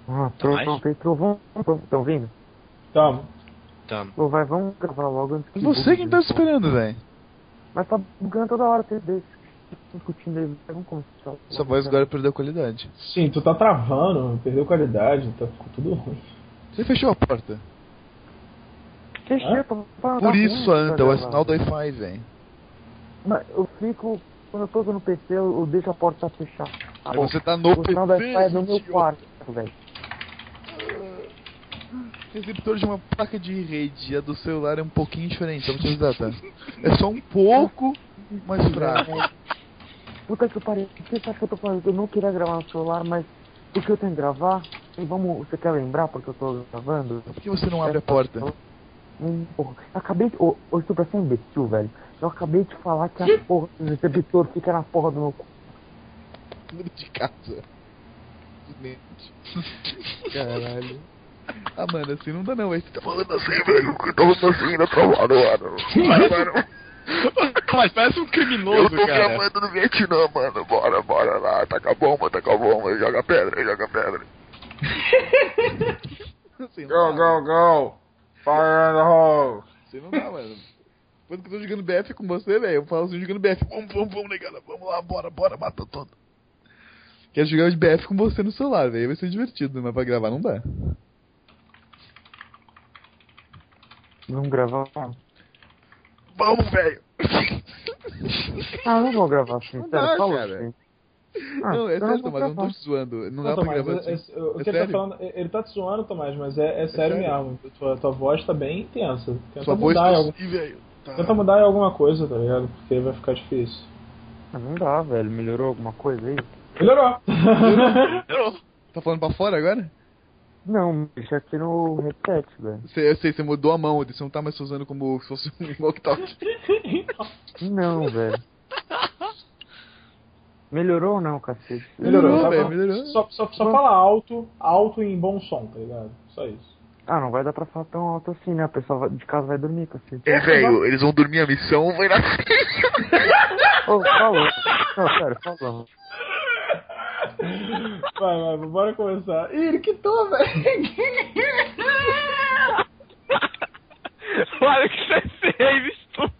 Ah, mais? entrou, vamos, estão vindo? Tamo. Pô, vai, vamos gravar logo antes que Você quem tá esperando, velho. Mas tá bugando toda hora, vocês dois discutindo aí, vamos começar. Sua voz agora perdeu qualidade. Sim, tu tá travando, perdeu qualidade, ficou tudo ruim. Você fechou a porta. Fechei, Por isso, Anta, é o sinal do Wi-Fi, velho. Mas eu fico, quando eu tô no PC, eu deixo a porta fechada. Aí você tá no O sinal do PC, Wi-Fi é no meu idiota. quarto, velho. O receptor de uma placa de rede e a do celular é um pouquinho diferente, só pra te avisar, tá? É só um pouco mais fraco. Puta que pariu, o que você acha que eu tô falando? Eu não queria gravar no celular, mas porque eu tenho que gravar, e vamos, você quer lembrar porque eu tô gravando? Por que você não abre a porta? Porra, eu acabei de... Ô, isso pra ser imbecil, velho. Eu acabei de falar que a porra do receptor fica na porra do meu cu. De casa. Caralho. Ah, mano, assim não dá não, velho. Você tá falando assim, velho. Que tá falando assim, não travado, mano. Mas parece um criminoso, cara. Eu tô gravando no Vietnã, mano. Bora lá. Taca a bomba. Joga pedra. Assim, Go! Fire in the hole! Assim não dá, mano. Quando que eu tô jogando BF com você, velho, eu falo assim, jogando BF. Vamos, negada. Vamos lá, bora, mata todo. Quero jogar de BF com você no celular, velho. Vai ser divertido, mas pra gravar não dá. Não gravar? Vamos, velho. Ah, não vou gravar assim, Não sério, dá, fala cara. assim. Não, é eu sério, vou Tomás, eu não tô gravar. te zoando. Não dá Não, pra Tomás, gravar assim. o que ele tá sério? falando, ele tá te zoando, Tomás, mas é sério sério? mesmo. Tua voz tá bem intensa. Tenta Sua voz mudar tá em algum... assim, velho. Tá. Tenta mudar em alguma coisa, tá ligado? Porque vai ficar difícil. Ah, não dá, velho. Melhorou alguma coisa aí? Melhorou! Tá falando pra fora agora? Não, deixa aqui no headset, velho. Eu sei, você mudou a mão, você não tá mais usando como se fosse um walkie-talkie. Não, velho. Melhorou ou não, cacete? Melhorou, velho, tá? melhorou. Só fala alto e em bom som, tá ligado? Só isso. Ah, não vai dar pra falar tão alto assim, né? O pessoal de casa vai dormir, cacete. Velho, eles vão dormir a missão, vai na Ô, falou. Não, sério, falou. Vai, bora começar. Ih, ele quitou, velho! Olha o que você fez, estúpido.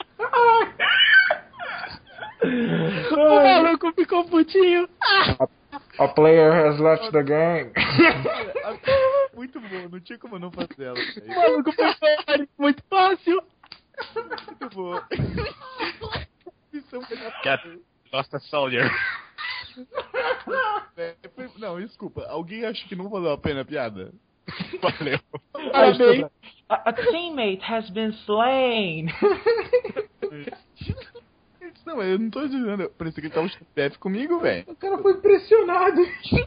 O maluco ficou putinho. A player has left the game. Muito bom, não tinha como eu não fazer ela. O maluco foi muito fácil. Muito bom. Missão Nossa, Soldier. Não, desculpa. Alguém acha que não valeu a pena a piada? Valeu. Parabéns. A teammate has been slain. Não, eu não tô dizendo. Parecia que ele tava jogando BF comigo, velho. O cara foi pressionado.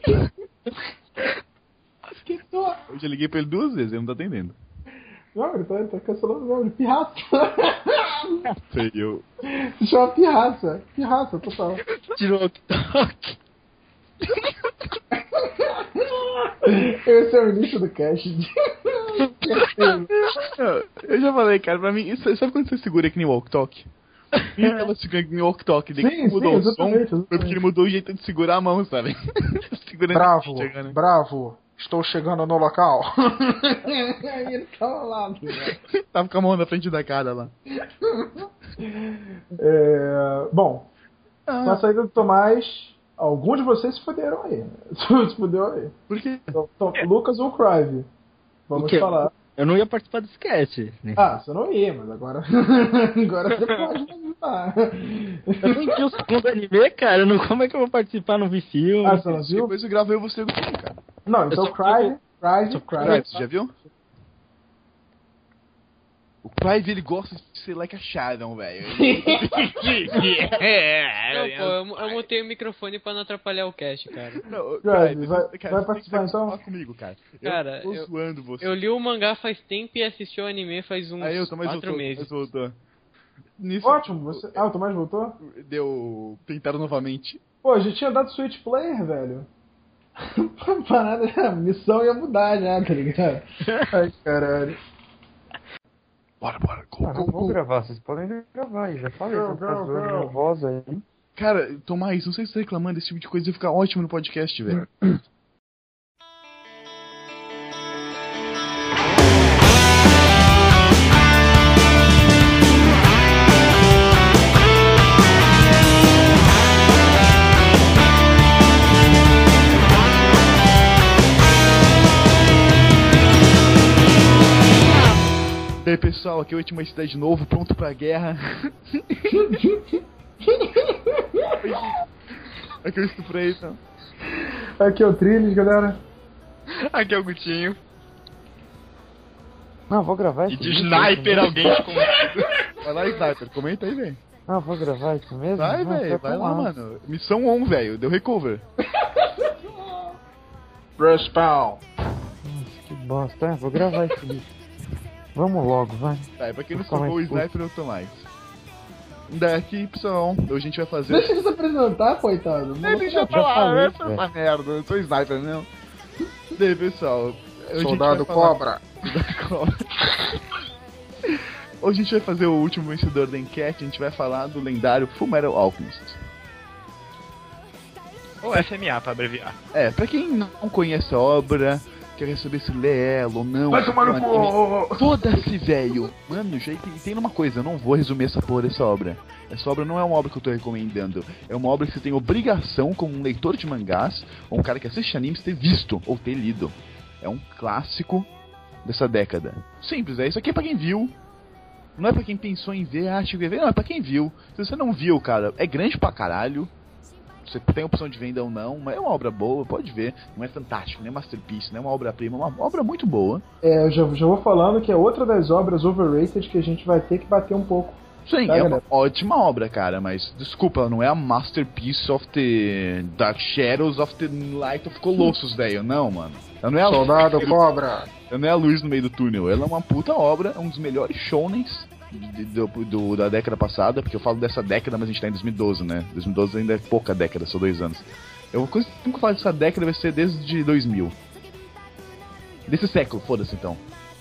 Quitou. Eu já liguei pra ele 2 vezes, ele não tá atendendo. Não, ele tá cancelando mesmo, de pirraça. Sei, eu. Se chama pirraça. Pirraça, total. Tirou o toque. Esse é o início do cast. Eu já falei, cara, pra mim, sabe quando você segura que nem walk-talk? Eu tava segurando que nem walk-talk, daí Sim, que mudou o som, exatamente. foi porque ele mudou o jeito de segurar a mão, sabe? Segurando Bravo, chegando. bravo. Estou chegando no local. Aí ele tava lá. Tava com a mão na frente da cara lá. Bom, com a saída do Tomás, alguns de vocês se fuderam aí. Se fudeu aí. Por quê? Lucas ou Crive. Vamos O quê? falar. Eu não ia participar do sketch. Né? Ah, você não ia, mas agora. Agora você pode me ajudar. Eu nem vi o segundo anime, cara. Como é que eu vou participar? Não vi filme. Ah, você não viu? Depois eu gravei você do filme, cara. Não, então só Crive. Você já viu? O Clive, ele gosta de ser like a Sharon, velho. Não, pô, eu mutei o microfone pra não atrapalhar o cast, cara. Não, Clive, vai você tem participar, que então? falar comigo, cara. Cara, eu tô zoando você. Eu li o mangá faz tempo e assisti o anime faz uns Aí eu tô mais 4 meses. voltou. Nisso, Ótimo, você. Ah, o Tomás voltou? deu. Tentaram novamente. Pô, já tinha dado Switch Player, velho. A parada, a missão ia mudar já, tá ligado? Ai, caralho. Bora, Ah, não vou gravar, vocês podem gravar aí, já falei, Não, você tá não, zoando não. minha voz aí. Cara, Tomás, não sei se você tá reclamando, esse tipo de coisa ia ficar ótimo no podcast, velho. E aí, pessoal, aqui é o Última Cidade de novo, pronto pra guerra. Aqui é o Estupreiton. Aqui é o Trilhos, galera. Aqui é o Gutinho. Não, vou gravar E isso. de mesmo, sniper mesmo. alguém te convida. Vai lá, Sniper, comenta aí, velho. Ah, vou gravar isso mesmo? Vai, Não, velho, tá vai com lá, massa. mano. Missão 1, velho, deu recover. Respawn. Nossa, que bosta. Ah, vou gravar isso bicho. Vamos logo, vai. Tá, e pra quem não Vou falar salvou o isso. Sniper, eu tô mais. Daqui, pessoal, hoje a gente vai fazer... Deixa ele se apresentar, coitado. Ele já já tá lá, falei, essa velho. merda, eu sou Sniper, não. Daí, pessoal, hoje a gente Soldado vai falar- Cobra. Soldado Cobra. Hoje a gente vai fazer o último vencedor da enquete, a gente vai falar do lendário Fullmetal Alchemist. Ou SMA, pra abreviar. Pra quem não conhece a obra, quer saber se lê ela ou não... Vai tomar no anime, cu! foda-se, velho! Mano, já tem uma coisa, eu não vou resumir essa porra dessa obra. Essa obra não é uma obra que eu tô recomendando. É uma obra que você tem obrigação, como um leitor de mangás, ou um cara que assiste animes, ter visto ou ter lido. É um clássico dessa década. Simples, isso aqui é pra quem viu. Não é pra quem pensou em ver, acha que vai ver, não, é pra quem viu. Se você não viu, cara, é grande pra caralho. Você tem opção de venda ou não, mas é uma obra boa, pode ver. Não é fantástico, não é masterpiece, não é uma obra-prima, é uma obra muito boa. Eu já vou falando que é outra das obras overrated que a gente vai ter que bater um pouco. Sim, Tá, é uma galera? ótima obra, cara, mas desculpa, ela não é a masterpiece of the Dark Shadows of the Light of Colossus, velho, não, mano. Ela não é a Soldado Cobra. ela não é a luz no meio do túnel, ela é uma puta obra, é um dos melhores shounens da década passada, porque eu falo dessa década, mas a gente tá em 2012, né? 2012 ainda é pouca década, só 2 anos. Eu sempre que eu falo dessa década vai ser desde 2000. Desse século, foda-se então.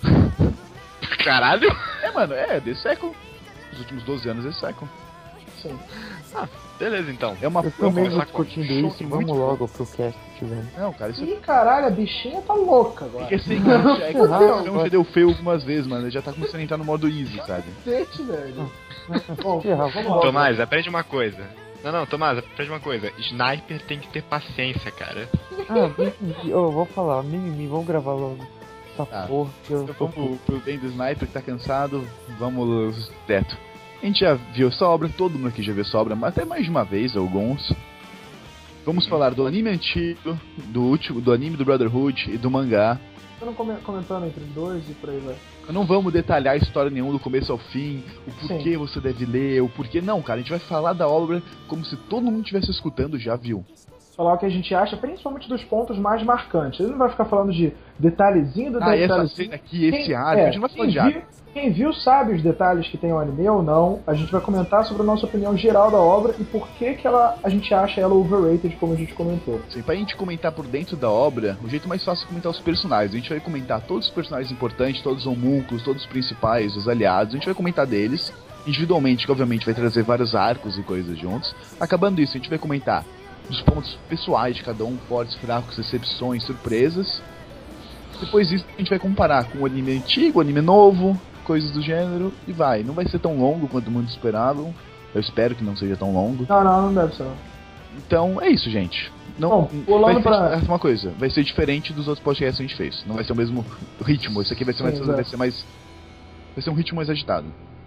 Caralho! Mano, desse século. Os últimos 12 anos desse século. Sim. Beleza, então. É uma Eu também vou começar com discutindo show isso, de vamos muito- logo pro cast que tiver. Não, cara, isso Ih, caralho, a bichinha tá louca agora. Porque assim, cara, Não, já deu feio algumas vezes, mano. Ele já tá começando a entrar no modo easy, sabe? Cacete, velho. Bom, Ferrar, vamos logo. Tomás, aprende uma coisa. Não, Tomás, aprende uma coisa. Sniper tem que ter paciência, cara. Ah, eu vou falar, mimimi, vamos gravar logo. Essa Tá. porra que eu Então tô vamos pro bem do Sniper que tá cansado, vamos teto. A gente já viu essa obra, todo mundo aqui já viu essa obra, mas até mais de uma vez, alguns. Vamos falar do anime antigo, do anime do Brotherhood e do mangá. eu não comentando entre dois e por aí vai. Não vamos detalhar a história nenhuma do começo ao fim, o porquê você deve ler, o porquê. Não, cara, a gente vai falar da obra como se todo mundo estivesse escutando já viu. Falar o que a gente acha, principalmente dos pontos mais marcantes. Ele não vai ficar falando de detalhezinho do Essa detalhezinho. cena aqui, esse arco, a gente não vai falar de arco. Quem viu sabe os detalhes que tem o anime ou não. A gente vai comentar sobre a nossa opinião geral da obra e por que a gente acha ela overrated, como a gente comentou. Assim, pra gente comentar por dentro da obra, o jeito mais fácil é comentar os personagens. A gente vai comentar todos os personagens importantes, todos os homúnculos, todos os principais, os aliados. A gente vai comentar deles individualmente, que obviamente vai trazer vários arcos e coisas juntos. Acabando isso, a gente vai comentar dos pontos pessoais de cada um, fortes, fracos, decepções, surpresas. Depois disso, a gente vai comparar com o anime antigo, o anime novo, coisas do gênero, e vai. Não vai ser tão longo quanto muitos esperavam. Eu espero que não seja tão longo. Não deve ser. Não. Então, é isso, gente. Não, Bom, pulando vai ser pra- uma coisa, vai ser diferente dos outros podcasts que a gente fez. Não vai ser o mesmo ritmo. Esse aqui vai ser, Sim, exato. vai ser um ritmo mais agitado.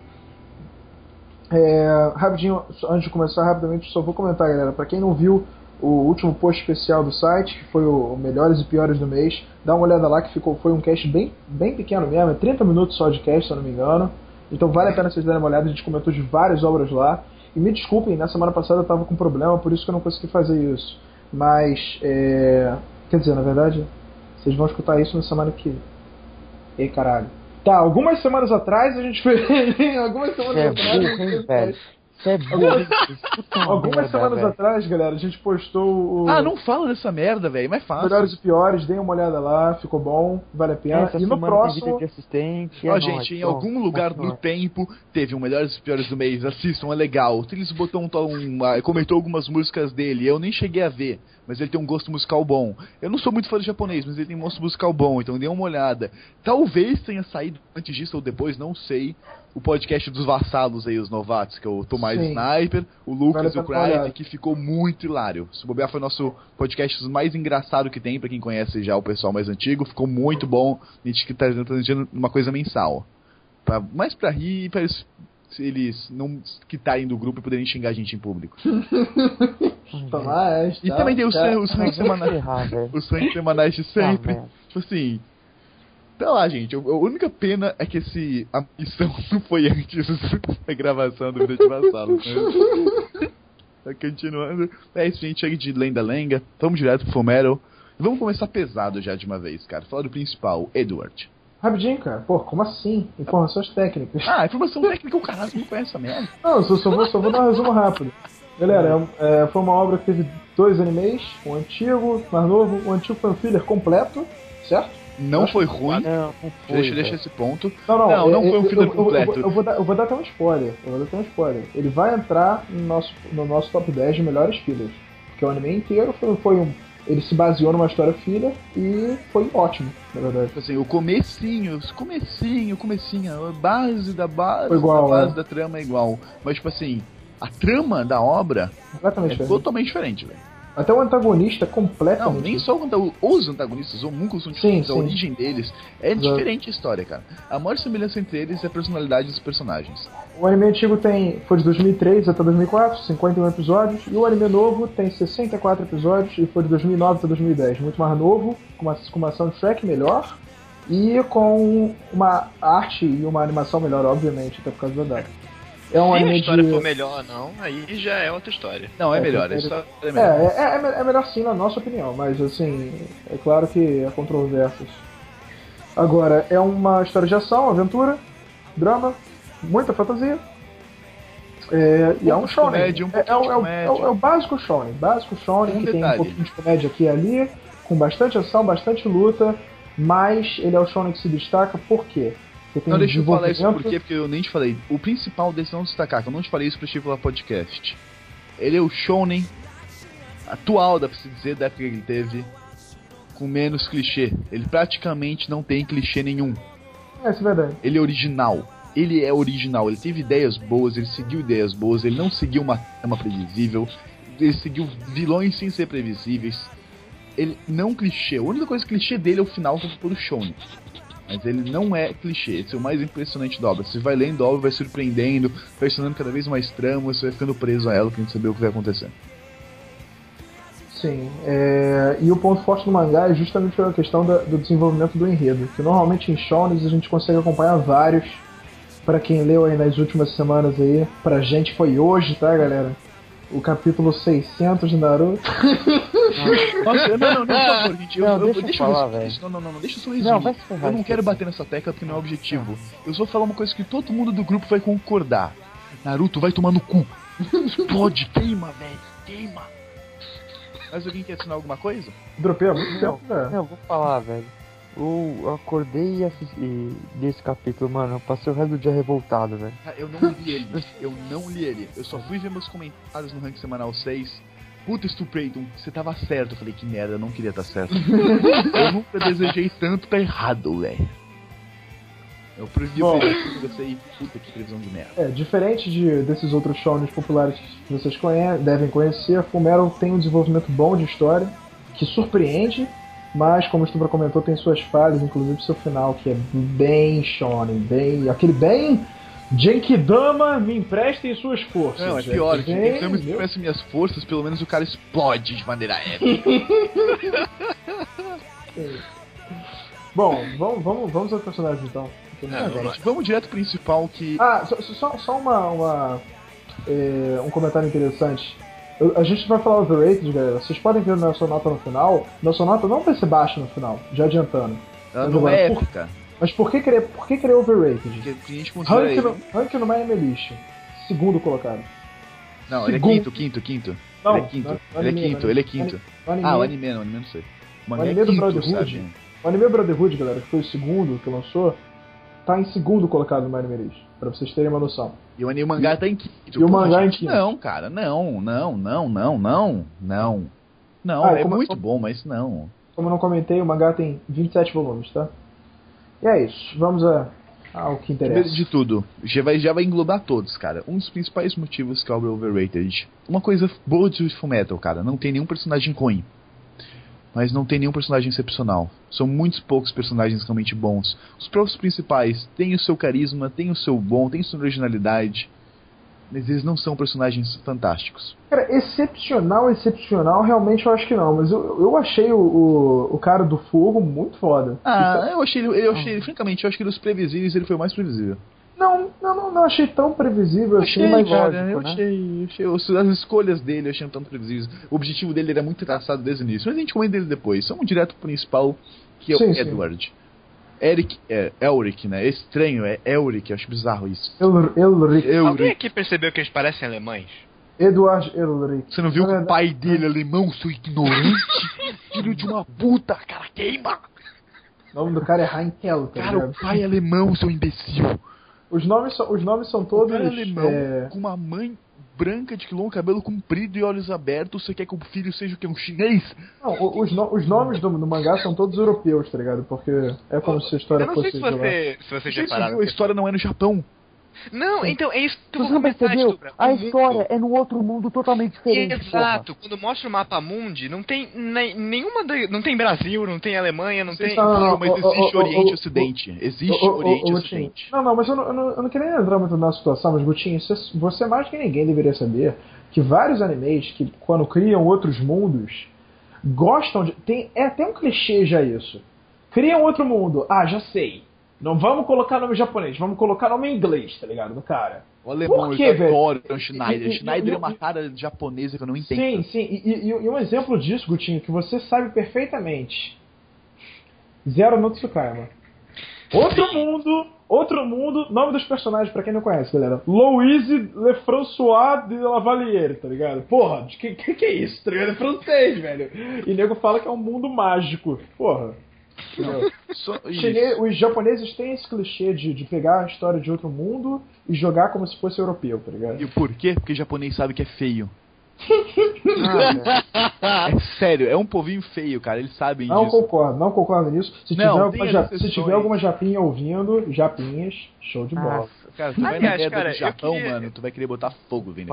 Rapidinho, antes de começar, rapidamente, só vou comentar, galera. Pra quem não viu o último post especial do site, que foi o Melhores e Piores do Mês, dá uma olhada lá, que foi um cast bem pequeno mesmo, é 30 minutos só de cast, se eu não me engano. Então vale a pena vocês darem uma olhada, a gente comentou de várias obras lá. E me desculpem, na semana passada eu tava com problema, por isso que eu não consegui fazer isso. Mas, quer dizer, na verdade, vocês vão escutar isso na semana que... Ei, caralho. Tá, algumas semanas atrás a gente fez... algumas semanas Você é atrás a gente burro, fez hein, um velho? cast. Você é burro, escuta uma Algumas merda, semanas velho. atrás, galera, a gente postou o Ah, não fala dessa merda, velho. Mas fácil. Melhores e Piores, deem uma olhada lá, ficou bom, vale a pena. Essa E no semana próximo, tem vida de assistente. Ó, é gente, nóis, em pronto. algum lugar do tempo teve um Melhores e Piores do Mês. Assistam, é legal. O Trillis botou comentou algumas músicas dele. Eu nem cheguei a ver, mas ele tem um gosto musical bom. Eu não sou muito fã de japonês, mas ele tem um gosto musical bom, então dê uma olhada. Talvez tenha saído antes disso ou depois, não sei. O podcast dos vassalos aí, os novatos, que é o Tomás Sim. Sniper, o Lucas Vale e o a pena olhar. Cryde, que ficou muito hilário. Se bobear foi o nosso podcast mais engraçado que tem, pra quem conhece já o pessoal mais antigo. Ficou muito bom. A gente que tá trazendo uma coisa mensal. Mais pra rir e pra eles não quitarem do grupo e poderem xingar a gente em público. Tomás, E também tem os ranks semanais. Errar, velho. Os ranks semanais de sempre. velho. Tipo assim. Tá lá, gente. A única pena é que a missão não foi antes da gravação do Vida de Vassalo. Né? Tá continuando. É isso, gente. Chega de lenda-lenga. Vamos direto pro Fullmetal. Vamos começar pesado já de uma vez, cara. Falar do principal, Edward. Rapidinho, cara. Pô, como assim? Informações técnicas. Ah, informação técnica, o caralho não conhece essa merda. Não, só vou dar um resumo rápido. Galera, foi uma obra que teve 2 animes, um antigo, mais novo. O antigo foi um filler completo, certo? Não foi ruim. Não foi, Deixa esse ponto. Não foi um filler completo. Eu vou dar até um spoiler. Ele vai entrar no nosso top 10 de melhores fillers. Porque o anime inteiro ele se baseou numa história filler e foi ótimo, na verdade. Assim, o comecinho, a base da base, Foi igual, da base da trama é igual. Mas, tipo assim, a trama da obra Completamente é diferente. totalmente diferente, velho. Até o antagonista é Não, completamente nem só os antagonistas, os homúnculos são Sim, diferentes, a sim. origem deles é diferente a história, cara. A maior semelhança entre eles é a personalidade dos personagens. O anime antigo foi de 2003 até 2004, 51 episódios, e o anime novo tem 64 episódios e foi de 2009 até 2010. Muito mais novo, com uma soundtrack melhor e com uma arte e uma animação melhor, obviamente, até por causa da data. É um Se a anime história de... for melhor ou não, aí já é outra história. Não, é melhor, a história é melhor. É melhor sim, na nossa opinião, mas assim, é claro que há controvérsias. Agora, é uma história de ação, aventura, drama, muita fantasia. E é um shonen. comédia, É o básico shonen. Básico shonen, que tem detalhe. um pouquinho de comédia aqui e ali, com bastante ação, bastante luta, mas ele é o shonen que se destaca por quê? Porque tem Não, deixa eu falar isso desenvolvimento- porque eu nem te falei. O principal desse não destacar, que eu não te falei isso pra te falar podcast. Ele é o shounen atual, dá pra se dizer, da época que ele teve, com menos clichê. Ele praticamente não tem clichê nenhum. Isso é verdade. Ele é original. Ele é original. Ele teve ideias boas, ele seguiu ideias boas, ele não seguiu uma trama previsível, ele seguiu vilões sem ser previsíveis. Ele não clichê. A única coisa clichê dele é o final do shounen. Mas ele não é clichê, esse é o mais impressionante da obra. Você vai lendo a obra, vai surpreendendo, vai ensinando cada vez mais tramas, você vai ficando preso a ela pra gente saber o que vai acontecer. Sim, e o ponto forte do mangá é justamente a questão do desenvolvimento do enredo, que normalmente em shonens a gente consegue acompanhar vários. Pra quem leu aí nas últimas semanas aí, pra gente foi hoje, tá, galera? O capítulo 600 de Naruto. Nossa, não, por favor, gente. Deixa eu falar, velho. Não, deixa eu só resumir. Não, vai se ferrar, Eu não quero bater nessa tecla porque não é objetivo. Eu só vou falar uma coisa que todo mundo do grupo vai concordar. Naruto vai tomar no cu. Explode, queima, velho, queima. Mas alguém quer assinar alguma coisa? Dropei há muito tempo, velho. Não, eu vou falar, velho. Eu acordei e assisti desse capítulo, mano. Eu passei o resto do dia revoltado, velho. Eu não li ele. Eu só fui ver meus comentários no rank semanal 6. Puta, Stupreiton, você tava certo. Eu falei, que merda, eu não queria estar certo. Eu nunca desejei tanto tá errado, velho. Eu Bom. você puta que previsão de merda. Diferente desses outros shonens populares que vocês devem conhecer, Fullmetal tem um desenvolvimento bom de história, que surpreende, mas, como o Stubra comentou, tem suas falhas, inclusive seu final, que é bem shonen, aquele bem Genkidama, me emprestem suas forças. Não, é gente. pior, Bem, se eu me expresso minhas forças, pelo menos o cara explode de maneira épica. Bom, vamos aos personagens então. Vamos direto pro principal que... Só um comentário interessante. A gente vai falar overrated, galera. Vocês podem ver na sua nota no final. Nossa nota não vai ser baixa no final, já adiantando. Ela não é épica. Mas por que querer overrated? Porque a gente considera ele... Rank no My Anime List. Segundo colocado. Não, Segundo. ele é quinto. Não, ele é quinto. no Ele é anime, quinto, ele é quinto. No anime, Ah, o anime não sei. O mangá anime é do quinto, Brotherhood. sabe? O anime Brotherhood, galera, que foi o segundo que lançou, tá em segundo colocado no My Anime List. Pra vocês terem uma noção. E o mangá tá em quinto. E o mangá em gente, quinto. Não, cara, não. É muito bom, mas não. Como eu não comentei, o mangá tem 27 volumes, tá? E é isso. Vamos ao que interessa. Primeiro de tudo, já vai englobar todos, cara. Um dos principais motivos que a obra é overrated. Uma coisa boa de Fullmetal, cara, não tem nenhum personagem ruim. mas não tem nenhum personagem excepcional. São muitos poucos personagens realmente bons. Os próprios principais têm o seu carisma, têm o seu bom, têm sua originalidade, mas eles não são personagens fantásticos. Cara, excepcional, realmente eu acho que não. Mas eu achei o cara do fogo muito foda. Eu achei ele, francamente, eu acho que dos previsíveis ele foi o mais previsível. Não achei tão previsível assim, mas cara, lógico, eu achei as escolhas dele eu achei tão previsíveis. O objetivo dele era muito traçado desde o início, mas a gente comenta dele depois. Vamos direto pro principal, que é o Edward. Elric, né? É estranho, é Elric, eu acho bizarro isso. Elric. Alguém aqui percebeu que eles parecem alemães? Edward Elric. Você não viu que o pai dele é alemão, seu ignorante? Filho de uma puta, cara, queima! O nome do cara é Heinkel, tá cara, ligado? o pai é alemão, seu imbecil. Os nomes são todos... O cara é alemão, com uma mãe branca de longo cabelo comprido e olhos abertos. Você quer que o filho seja o quê? Um chinês? Não, os nomes do mangá são todos europeus, tá ligado? Porque é como se a história fosse... Eu não sei se você já pararam. A história não é no Japão. Não, então é isso que eu Você vou não comentar, percebeu? Stubra. A história é num outro mundo totalmente diferente. Exato, quando mostra o mapa mundi, não tem nenhuma. Não tem Brasil, não tem Alemanha, não tem. Não, mas existe Oriente e Ocidente. Existe Oriente e Ocidente. Não, mas eu não queria entrar muito na situação, mas Gutinho, você mais que ninguém deveria saber que vários animes que, quando criam outros mundos, gostam de. É até um clichê já isso. Criam outro mundo. Ah, já sei. Não vamos colocar nome japonês, vamos colocar nome em inglês, tá ligado? Do cara. O alemão, por quê, eu velho? adoro o Schneider. Schneider é uma cara japonesa que eu não entendo. Sim. E um exemplo disso, Gutinho, que você sabe perfeitamente. Zero no Tsukayama. Outro mundo, nome dos personagens, pra quem não conhece, galera. Louise Lefrançois de Lavalier, tá ligado? Porra, que é isso, tá ligado? É francês, velho. E nego fala que é um mundo mágico. Porra. Os japoneses têm esse clichê de pegar a história de outro mundo e jogar como se fosse europeu, tá ligado? E por quê? Porque japonês sabe que é feio. É sério, é um povinho feio, cara, eles sabem disso. Não concordo nisso. Se tiver alguma japinha ouvindo, japinhas, show de bola. Cara, tu vai na merda do Japão, mano, tu vai querer botar fogo vindo.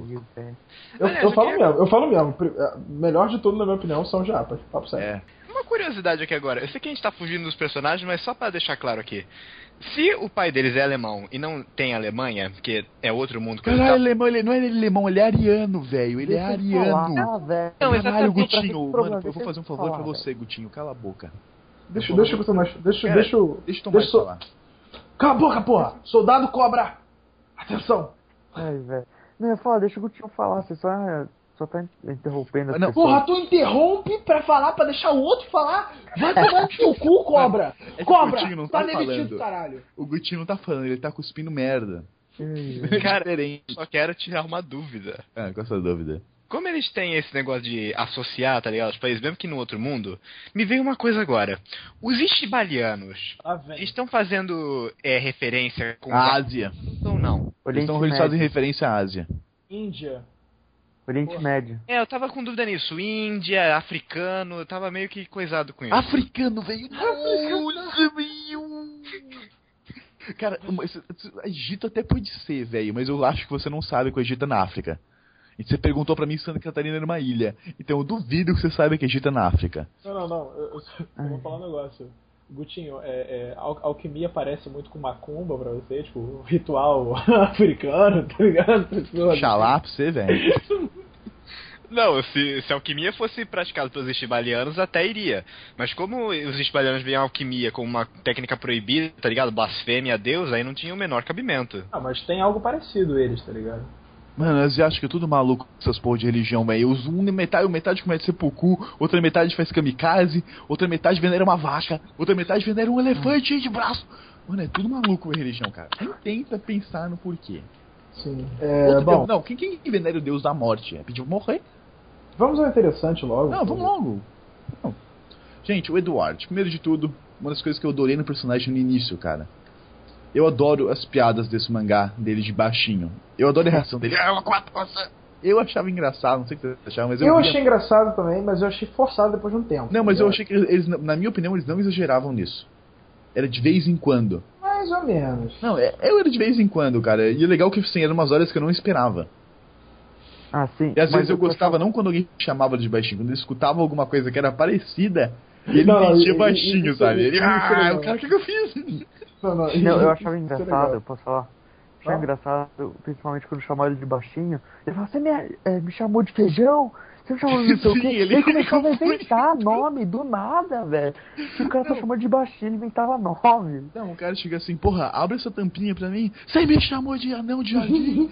Eu falo mesmo, melhor de tudo, na minha opinião, são japas. Papo sério. Uma curiosidade aqui agora. Eu sei que a gente tá fugindo dos personagens, mas só pra deixar claro aqui. Se o pai deles é alemão e não tem Alemanha, porque é outro mundo que ele não é alemão, ele é ariano, velho. Ele é ariano. Não, caralho, Gutinho. Mano, eu vou fazer um favor pra você, Gutinho. Cala a boca. Deixa eu falar. Cala a boca, porra! Soldado Cobra! Atenção! Ai, velho. Não, eu falo, deixa o Gutinho falar, você só tá interrompendo as pessoas. Porra, tu interrompe pra falar, pra deixar o outro falar? Vai tomar no teu cu, Cobra! Cobra! Tá demitido, caralho! O Gutinho não tá falando, ele tá cuspindo merda. Cara, só quero tirar uma dúvida. Qual é a sua dúvida? Como eles têm esse negócio de associar, tá ligado, os países, mesmo que no outro mundo, me veio uma coisa agora. Os Ishibalianos, eles estão fazendo referência com a Ásia. Ou não? Eles fazem referência à Ásia. Índia. Oriente Médio. Eu tava com dúvida nisso. Índia, africano, eu tava meio que coisado com isso. Africano, velho! Nossa, velho! Cara, Egito até pode ser, velho, mas eu acho que você não sabe que o Egito é na África. E você perguntou pra mim se Santa Catarina era uma ilha. Então eu duvido que você saiba que o Egito é na África. Não. Eu vou falar um negócio. Gutinho, alquimia parece muito com macumba pra você, tipo, ritual africano, tá ligado? Xalá pra você, velho. Não, se a alquimia fosse praticada pelos ishibalianos, até iria. Mas como os ishibalianos veem a alquimia como uma técnica proibida, tá ligado? Blasfêmia a Deus, aí não tinha o menor cabimento. Mas tem algo parecido eles, tá ligado? Mano, eles acham que é tudo maluco com essas porra de religião, velho. Metade começa seppuku, outra metade faz kamikaze, outra metade venera uma vaca, outra metade venera um elefante cheio de braço. Mano, é tudo maluco a religião, cara. Quem tenta pensar no porquê? Sim. Bom. Não, quem venera o deus da morte? É pedir pra morrer? Vamos ao interessante logo. Não, vamos logo. Não. Gente, o Edward, primeiro de tudo, uma das coisas que eu adorei no personagem no início, cara. Eu adoro as piadas desse mangá, dele de baixinho. Eu adoro a reação dele. Eu achava engraçado, não sei o que você achava, mas eu achei engraçado também, mas eu achei forçado depois de um tempo. Não, mas eu achei que eles, na minha opinião, eles não exageravam nisso. Era de vez em quando. Mais ou menos. Não, eu era de vez em quando, cara. E o legal é que assim, eram umas horas que eu não esperava. Ah, sim. E às mas vezes eu tô gostava falando- não quando alguém chamava de baixinho, quando eu escutava alguma coisa que era parecida, e ele Não, mentia e- baixinho, isso- sabe? Ele, isso é legal. o cara, o que eu fiz? Não, Não, eu achava isso é engraçado, legal. eu posso falar. Achava Ah. engraçado, principalmente quando chamaram ele de baixinho. Ele falava, você me chamou de feijão? Você me chamou de não sei o Sim, quê? ele Começava a confunde. inventar nome do nada, velho. Se o cara tá chamando de baixinho, ele inventava nome. Não, o cara chega assim, porra, abre essa tampinha pra mim. Você me chamou de anão de jardim.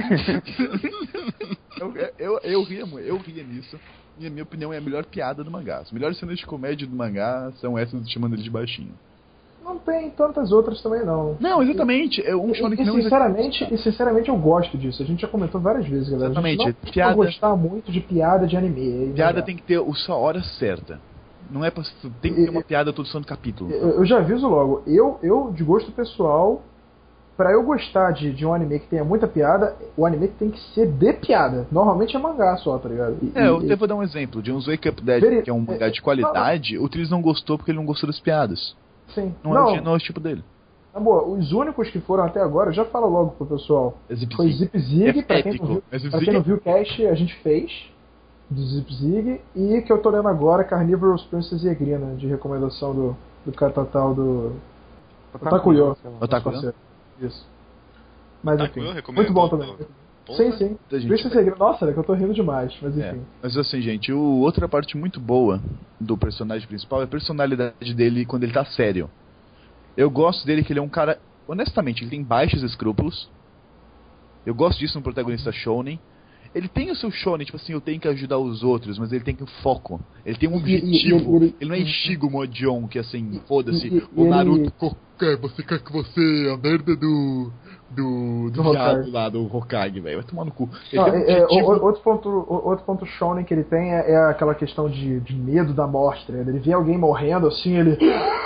eu ria nisso. E a minha opinião é a melhor piada do mangá. As melhores cenas de comédia do mangá são essas chamando ele de baixinho. Não tem tantas outras também, não. Não, exatamente. É um shonen que não sinceramente eu gosto disso. A gente já comentou várias vezes, galera. Exatamente, A gente não piada- pode gostar muito de piada de anime. Piada tem que ter a hora certa. Não é pra. Tem que ter uma piada todo santo capítulo. Eu já aviso logo. Eu de gosto pessoal, pra eu gostar de um anime que tenha muita piada, o anime tem que ser de piada. Normalmente é mangá só, tá ligado? Eu até vou dar um exemplo. De uns Wake Up Dead, que é um mangá de qualidade, o Tris não gostou porque ele não gostou das piadas. Sim. Não é o tipo dele. Na boa, os únicos que foram até agora, já falo logo pro pessoal. Zip Foi Zig. Zip Zig, É pra quem épico. não viu. Mas Zip Pra Zig quem não é- viu o cast, a gente fez do Zip Zig. E que eu tô lendo agora, Carnivorous Princess e Egrina, de recomendação do Catatal do Otakuyo. Otakuyo? parceiro. Isso. Mas Otakuyo enfim, recomendou muito bom também. Porra. Sim, sim. A gente Princess e Egrina, nossa, é que eu tô rindo demais, mas É. enfim. Mas assim, gente, outra parte muito boa do personagem principal é a personalidade dele quando ele tá sério. Eu gosto dele que ele é um cara, honestamente, ele tem baixos escrúpulos. Eu gosto disso no protagonista shonen. Ele tem o seu shonen, tipo assim, eu tenho que ajudar os outros, mas ele tem um foco. Ele tem um objetivo. Ele não é Ishigo Modion, que assim, foda-se, o Naruto qualquer, você quer que você a merda do viado Hokage. lá, do Hokage, velho. Vai tomar no cu. Ele Não, tem um objetivo. outro ponto shonen que ele tem é aquela questão de medo da morte, tá ligado? Ele vê alguém morrendo assim, ele.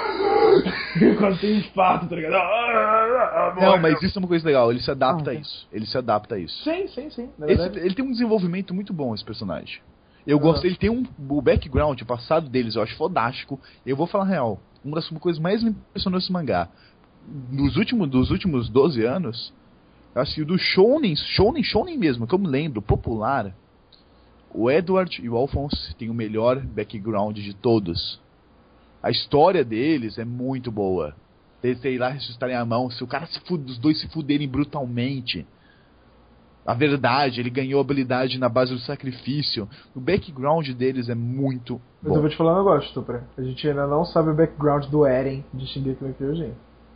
Quase tem infarto, tá ligado? Não, mas isso é uma coisa legal, ele se adapta a isso. Ele se adapta a isso. Sim. Na verdade, Ele tem um desenvolvimento muito bom, esse personagem. Eu gosto, ele tem o background, o passado deles, eu acho fodástico. Eu vou falar a real, uma das coisas mais me impressionou nesse mangá. Dos últimos 12 anos, eu acho que do shonen mesmo, que eu me lembro, popular, o Edward e o Alphonse têm o melhor background de todos. A história deles é muito boa. Eles sei lá ressuscitarem a mão, se o cara os dois se fuderem brutalmente. A verdade, ele ganhou habilidade na base do sacrifício. O background deles é muito mas eu bom. vou te falar um negócio, Tupra. A gente ainda não sabe o background do Eren de Shingeki no Kyojin.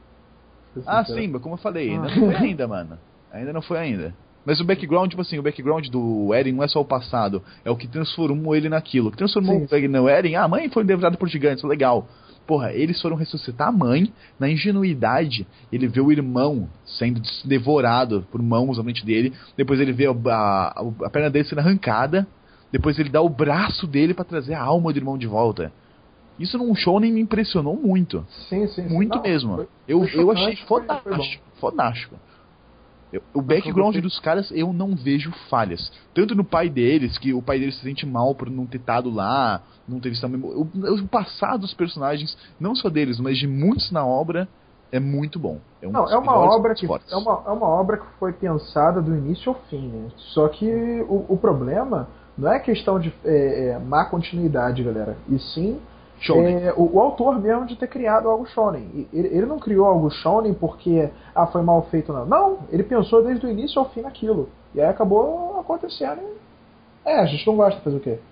Ah, sim, mas como eu falei, ainda não foi ainda, mano. Ainda não foi ainda. Mas o background, tipo assim, o background do Eren não é só o passado, é o que transformou ele naquilo. O que transformou o Eren, a mãe foi endevorada por gigantes, legal. Porra, eles foram ressuscitar a mãe na ingenuidade. Ele vê o irmão sendo devorado por mãos à frente dele. Depois ele vê a perna dele sendo arrancada. Depois ele dá o braço dele pra trazer a alma do irmão de volta. Isso num shonen me impressionou muito. Sim. Muito Não, mesmo. foi Eu achei chocante, foi bom. fodástico. O background dos caras, eu não vejo falhas. Tanto no pai deles, que o pai deles se sente mal por não ter estado lá, não ter visto o passado dos personagens, não só deles, mas de muitos na obra, é muito bom. É Não, dos é uma melhores obra pontos que fortes. é uma obra que foi pensada do início ao fim, né? Só que o problema não é questão de má continuidade, galera, e sim Shonen. o autor mesmo de ter criado algo shonen. Ele não criou algo shonen porque foi mal feito, não. Não, ele pensou desde o início ao fim naquilo. E aí acabou acontecendo. A gente não gosta de fazer o quê?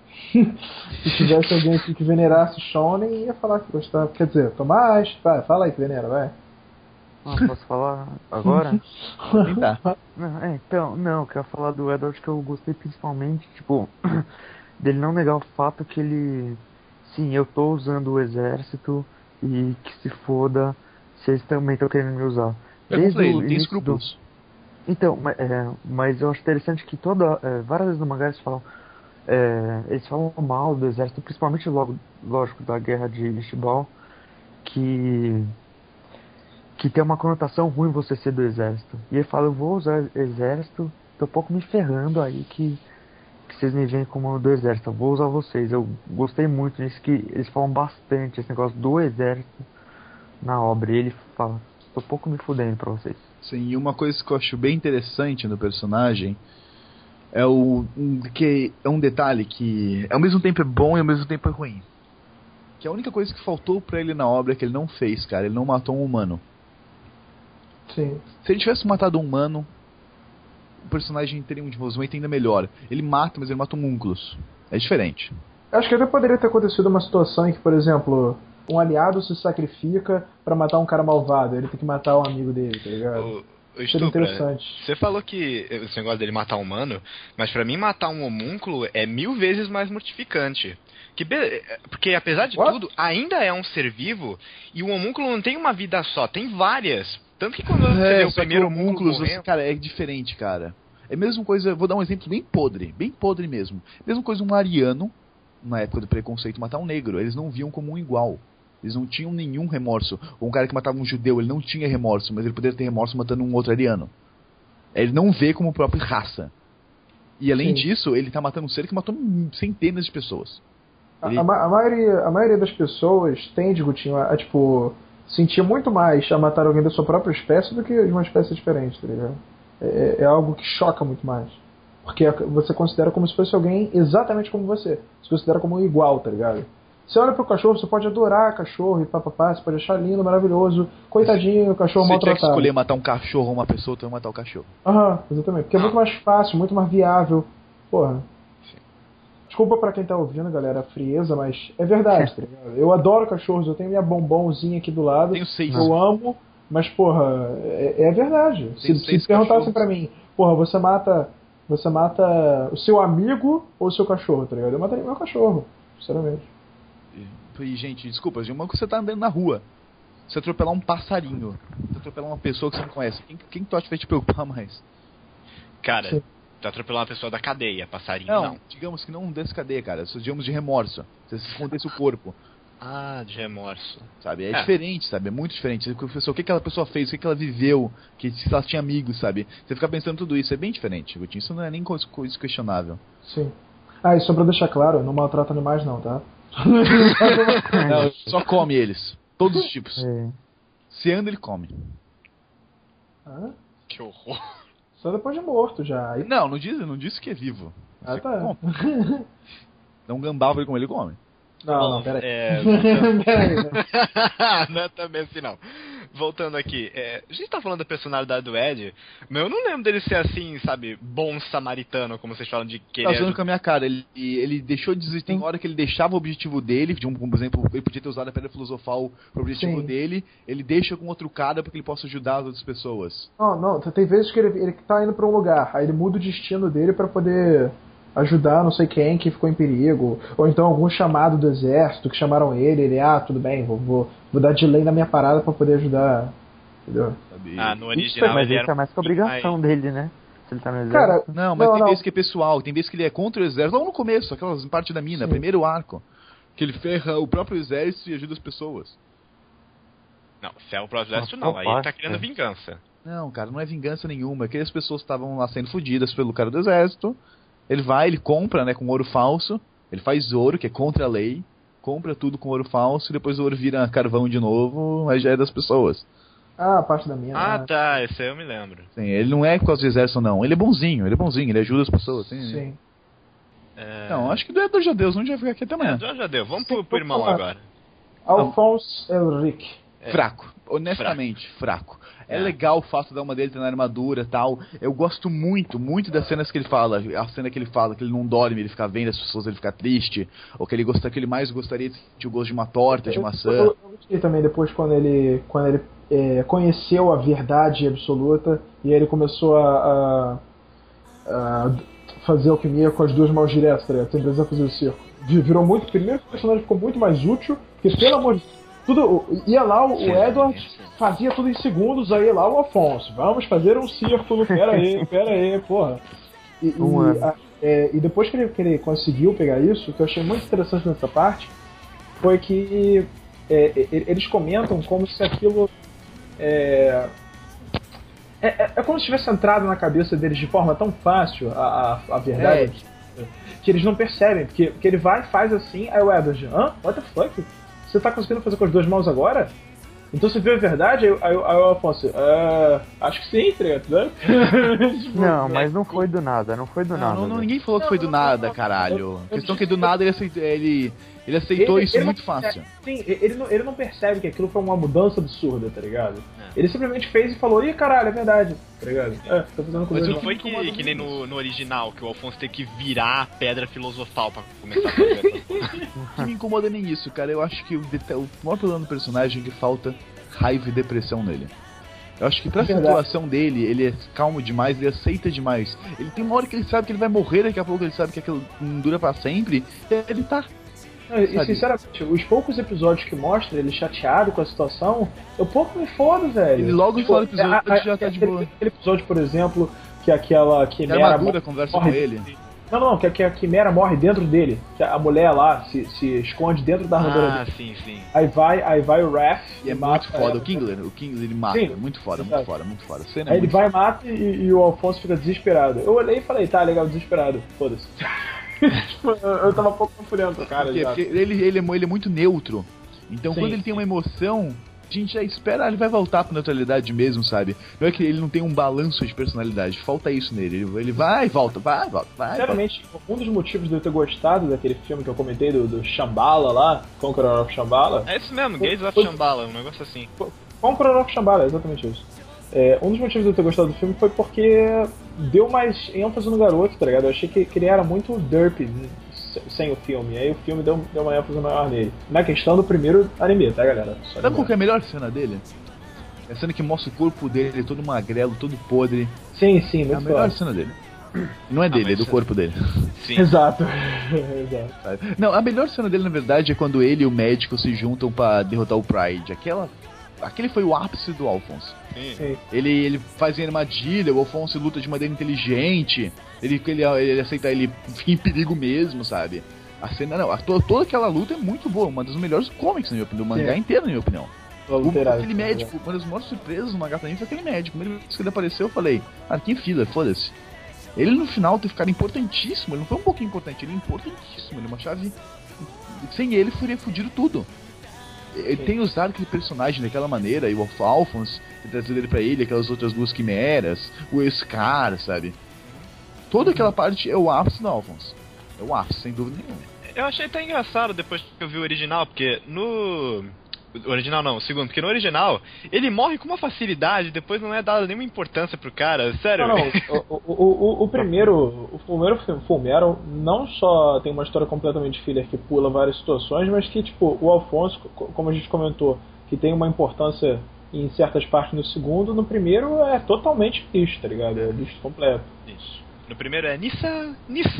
Se tivesse alguém aqui que venerasse shonen, ia falar que gostava. Quer dizer, Tomás, fala aí que venera, vai. Posso falar agora? Tentar. Não, eu quero falar do Edward que eu gostei principalmente, tipo, dele não negar o fato que ele... Sim, eu tô usando o exército e que se foda, vocês também estão querendo me usar. Eu falei, o ele tem início escrúpulos. Então, mas eu acho interessante que várias vezes no mangá eles falam mal do exército, principalmente lógico, da guerra de Ishibal, que tem uma conotação ruim você ser do exército. E ele fala, eu vou usar exército, tô um pouco me ferrando aí que vocês me veem como do exército, eu vou usar vocês. Eu gostei muito disso, que eles falam bastante esse negócio do exército na obra. E ele fala, tô um pouco me fudendo pra vocês. Sim, e uma coisa que eu acho bem interessante no personagem que é um detalhe que ao mesmo tempo é bom e ao mesmo tempo é ruim. Que a única coisa que faltou pra ele na obra é que ele não fez, cara. Ele não matou um humano. Sim. Se ele tivesse matado um humano, o personagem teria um desenvolvimento ainda melhor. Ele mata, mas ele mata homúnculos. É diferente. Acho que até poderia ter acontecido uma situação em que, por exemplo, um aliado se sacrifica pra matar um cara malvado. Ele tem que matar um amigo dele, tá ligado? Seria interessante. Você falou que esse negócio dele matar um humano, mas pra mim matar um homúnculo é 1000 vezes mais mortificante. Porque apesar de tudo, ainda é um ser vivo e o homúnculo não tem uma vida só, tem várias. Tanto que quando você vê o primeiro homúnculo morrendo... Cara, é diferente, cara. É a mesma coisa, vou dar um exemplo bem podre mesmo. Mesma coisa um ariano, na época do preconceito, matar um negro. Eles não viam como um igual. Eles não tinham nenhum remorso. Ou um cara que matava um judeu, ele não tinha remorso, mas ele poderia ter remorso matando um outro ariano. Ele não vê como própria raça. E além disso, ele tá matando um ser que matou centenas de pessoas. A maioria das pessoas tende, Gutinho, a tipo, sentir muito mais a matar alguém da sua própria espécie do que de uma espécie diferente, tá ligado? É algo que choca muito mais. Porque você considera como se fosse alguém exatamente como você. Você considera como um igual, tá ligado? Você olha pro cachorro, você pode adorar cachorro e papapá, você pode achar lindo, maravilhoso, coitadinho, o cachorro maltratado. Se você tiver que escolher matar um cachorro ou uma pessoa, tu vai matar o cachorro. Exatamente. Porque é muito mais fácil, muito mais viável. Porra. Desculpa pra quem tá ouvindo, galera, a frieza, mas é verdade, tá ligado? Eu adoro cachorros, eu tenho minha bombonzinha aqui do lado. Tenho 6. Eu amo, mas, porra, é verdade. Se perguntassem pra mim, porra, você mata o seu amigo ou o seu cachorro, tá ligado? Eu mataria meu cachorro, sinceramente. E, gente, desculpa, uma coisa você tá andando na rua. Você atropelar um passarinho, você atropelar uma pessoa que você não conhece. Quem tu acha que vai te preocupar mais? Cara, tu atropelar uma pessoa da cadeia, passarinho não. Digamos que não desse cadeia, cara. Digamos de remorso. Você se escondesse o corpo. De remorso. Sabe, é diferente, sabe? É muito diferente. O que aquela pessoa fez, o que ela viveu, se ela tinha amigos, sabe? Você fica pensando tudo isso, é bem diferente, Gutinho. Isso não é nem coisa questionável. Sim. E só pra deixar claro, não maltrata animais não, tá? Não, só come eles. Todos os tipos. Se anda, ele come. Que horror. Só depois de morto já. Não disse que é vivo. Tá. Não gambava ele como ele come. Não, peraí. Não é também assim, não. Voltando aqui, a gente tá falando da personalidade do Ed, mas eu não lembro dele ser assim, sabe, bom samaritano, como vocês falam de querer... Tá com a minha cara, ele deixou de dizer, tem hora que ele deixava o objetivo dele, por exemplo, ele podia ter usado a pedra filosofal pro objetivo dele, ele deixa com outro cara para que ele possa ajudar as outras pessoas. Não, tem vezes que ele tá indo pra um lugar, aí ele muda o destino dele para poder ajudar não sei quem que ficou em perigo, ou então algum chamado do exército que chamaram ele, tudo bem, vou dar delay na minha parada para poder ajudar, entendeu? No original mas isso é mais que obrigação dele, né? Se ele tá no exército. Cara, tem vezes que é pessoal, tem vezes que ele é contra o exército, não no começo, aquelas parte da mina, primeiro arco, que ele ferra o próprio exército e ajuda as pessoas. Não, se é o próprio exército não, aí ele tá querendo vingança. Não, cara, não é vingança nenhuma, aquelas pessoas estavam lá sendo fodidas pelo cara do exército. Ele compra, né, com ouro falso, ele faz ouro, que é contra a lei, compra tudo com ouro falso, e depois o ouro vira carvão de novo, aí já é das pessoas. A parte da minha. Tá, esse aí eu me lembro. Sim, ele não é por causa do exército, não, ele é bonzinho, ele ajuda as pessoas. Sim. Não, acho que do Eduardo Jadeus, não vai ficar aqui até amanhã. Jadeu, vamos pro irmão agora. Alphonse Elric. Fraco, honestamente, fraco. É legal o fato da alma dele ter na armadura e tal. Eu gosto muito das cenas que ele fala. A cena que ele fala que ele não dorme, ele fica vendo as pessoas, ele fica triste. Ou que ele mais gostaria de sentir o gosto de uma torta, de maçã. Eu gostei também depois quando ele conheceu a verdade absoluta e aí ele começou a fazer alquimia com as duas mãos diretas, tá ligado? Sem precisar fazer o circo. Virou muito. Primeiro que o personagem ficou muito mais útil, porque pelo amor de ia lá o Edward, fazia tudo em segundos, aí ia lá o Alphonse, vamos fazer um círculo, pera aí, porra. E depois que ele conseguiu pegar isso, o que eu achei muito interessante nessa parte, foi que eles comentam como se aquilo é como se tivesse entrado na cabeça deles de forma tão fácil a verdade, que eles não percebem, porque ele vai e faz assim, aí o Edward, what the fuck? Você tá conseguindo fazer com as duas mãos agora? Então você viu a verdade? Aí o Alfonso, acho que sim, tá ligado? Tipo, Não, mas não foi do nada, não foi do nada. Não, velho. ninguém falou que foi do nada, caralho. A questão é que do nada ele aceitou isso ele muito não fácil. Sim, ele não percebe que aquilo foi uma mudança absurda, tá ligado? Ele simplesmente fez e falou, ih, caralho, é verdade, tá ligado? Tô fazendo coisa Mas não errada. foi que nem no original, que o Alfonso teve que virar a pedra filosofal pra começar a fazer. O que me incomoda nem isso, cara. Eu acho que o maior problema do personagem é que falta raiva e depressão nele. Eu acho que pra situação dele, ele é calmo demais, ele aceita demais. Ele tem uma hora que ele sabe que ele vai morrer, daqui a pouco ele sabe que aquilo não dura pra sempre, e ele tá. E sinceramente, os poucos episódios que mostram ele chateado com a situação, eu pouco me fodo, velho. Ele logo no final do episódio já tá de boa. Aquele episódio, por exemplo, que aquela A Quimera armadura conversa com ele. Não, que a Quimera morre dentro dele. Que a mulher lá se esconde dentro da armadura dele. Sim. Aí vai o Raph E é mata muito foda, ela. o Kingler ele mata, Sim, muito foda. A cena Aí é ele muito vai e mata e o Alfonso fica desesperado. Eu olhei e falei, tá, legal, desesperado, foda-se. Tipo, eu tava um pouco confundindo, cara. Por quê? Já. Porque ele é muito neutro. Então Sim. quando ele tem uma emoção, a gente já espera, ele vai voltar pra neutralidade mesmo, sabe? Não é que ele não tem um balanço de personalidade, falta isso nele. Ele vai e volta, vai. Sinceramente, um dos motivos de eu ter gostado daquele filme que eu comentei, do Shambhala lá, Conqueror of Shambhala. É isso mesmo, Gaze of Shambhala, um negócio assim. Conqueror of Shambhala, exatamente isso. Um dos motivos de eu ter gostado do filme foi porque deu mais ênfase no garoto, tá ligado? Eu achei que ele era muito derpy sem o filme, aí o filme deu uma ênfase maior nele. Na questão do primeiro anime, tá, galera? Sabe qual que é a melhor cena dele? É a cena que mostra o corpo dele, todo magrelo, todo podre. Sim, É a muito melhor foda. cena dele. Não é dele, é do corpo dele. Sim. Exato. Exato. Sabe? Não, a melhor cena dele, na verdade, é quando ele e o médico se juntam pra derrotar o Pride. Aquele foi o ápice do Alphonse. Sim. Ele faz em armadilha, o Alphonse luta de maneira inteligente, ele aceita ele em perigo mesmo, sabe? A cena, não, toda aquela luta é muito boa, uma das melhores comics, na minha opinião, do mangá inteiro, na minha opinião. Aquele médico, uma das maiores surpresas do mangá pra mim foi aquele médico. Primeira vez que ele apareceu, eu falei, que fila, foda-se. Ele no final teve ficado importantíssimo, ele não foi um pouquinho importante, ele é importantíssimo, ele é uma chave. Sem ele, teria fudido tudo. Ele tem usado aquele personagem daquela maneira, e o Alphonse tem trazido ele pra ele, aquelas outras duas quimeras, o Scar, sabe? Toda aquela parte é o ápice do Alphonse. É o ápice, sem dúvida nenhuma. Eu achei até engraçado depois que eu vi o original, porque no... O original não, o segundo, porque no original ele morre com uma facilidade, depois não é dada nenhuma importância pro cara, sério. Não, o primeiro Fullmetal não só tem uma história completamente filler que pula várias situações, mas que, tipo, o Alphonse, como a gente comentou, que tem uma importância em certas partes no segundo, no primeiro é totalmente lixo, tá ligado? É lixo completo. Isso. No primeiro é Nissa.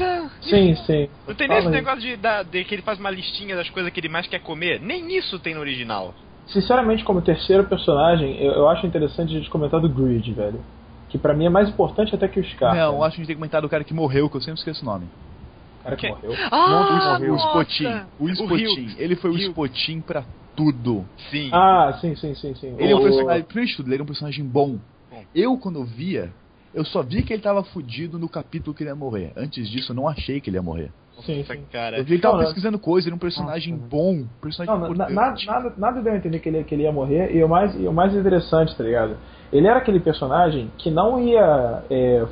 Sim. Não tem nem esse negócio de que ele faz uma listinha das coisas que ele mais quer comer. Nem isso tem no original. Sinceramente, como terceiro personagem, eu acho interessante a gente comentar do Greed, velho. Que pra mim é mais importante até que o Scar. Não, eu acho que a gente tem que comentar do cara que morreu, que eu sempre esqueço o nome. O cara que morreu. O Spotin. O Spotin. Ele foi o Spotin pra tudo. Sim. Sim. Ele é um personagem, primeiro de tudo, ele era um personagem bom. Eu, quando eu via, eu só vi que ele tava fudido no capítulo que ele ia morrer. Antes disso, eu não achei que ele ia morrer. Sim. Cara. Eu vi que ele tava pesquisando coisa, ele era um personagem bom, personagem importante. Nada deu a entender que ele ia morrer, e o mais interessante, tá ligado? Ele era aquele personagem que não ia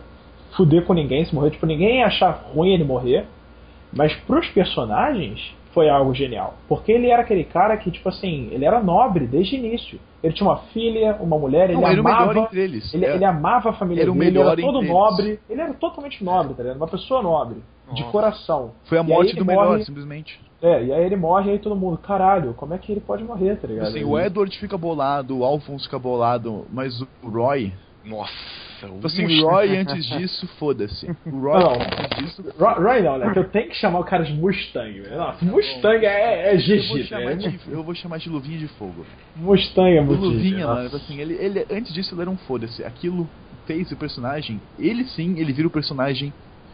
fuder com ninguém se morrer, tipo, ninguém ia achar ruim ele morrer, mas pros personagens foi algo genial. Porque ele era aquele cara que, tipo assim, ele era nobre desde o início. Ele tinha uma filha, uma mulher, ele era amava. O melhor entre eles. Ele amava a família era o dele, melhor ele era todo entre nobre. eles. Ele era totalmente nobre, tá ligado? Uma pessoa nobre, de coração. Foi a morte do melhor, simplesmente. E aí ele morre e aí todo mundo, caralho, como é que ele pode morrer, tá ligado? Assim, o Edward fica bolado, o Alphonse fica bolado, mas o Roy... Nossa, assim, o Roy antes disso, foda-se. O Roy antes disso... Roy não, né? Que eu tenho que chamar o cara de Mustang, velho. Nossa, Mustang é GG, eu vou chamar de Luvinha de Fogo. Mustang é muito Luvinha, mano, assim, ele antes disso ele era um foda-se. Aquilo fez o personagem, ele vira o personagem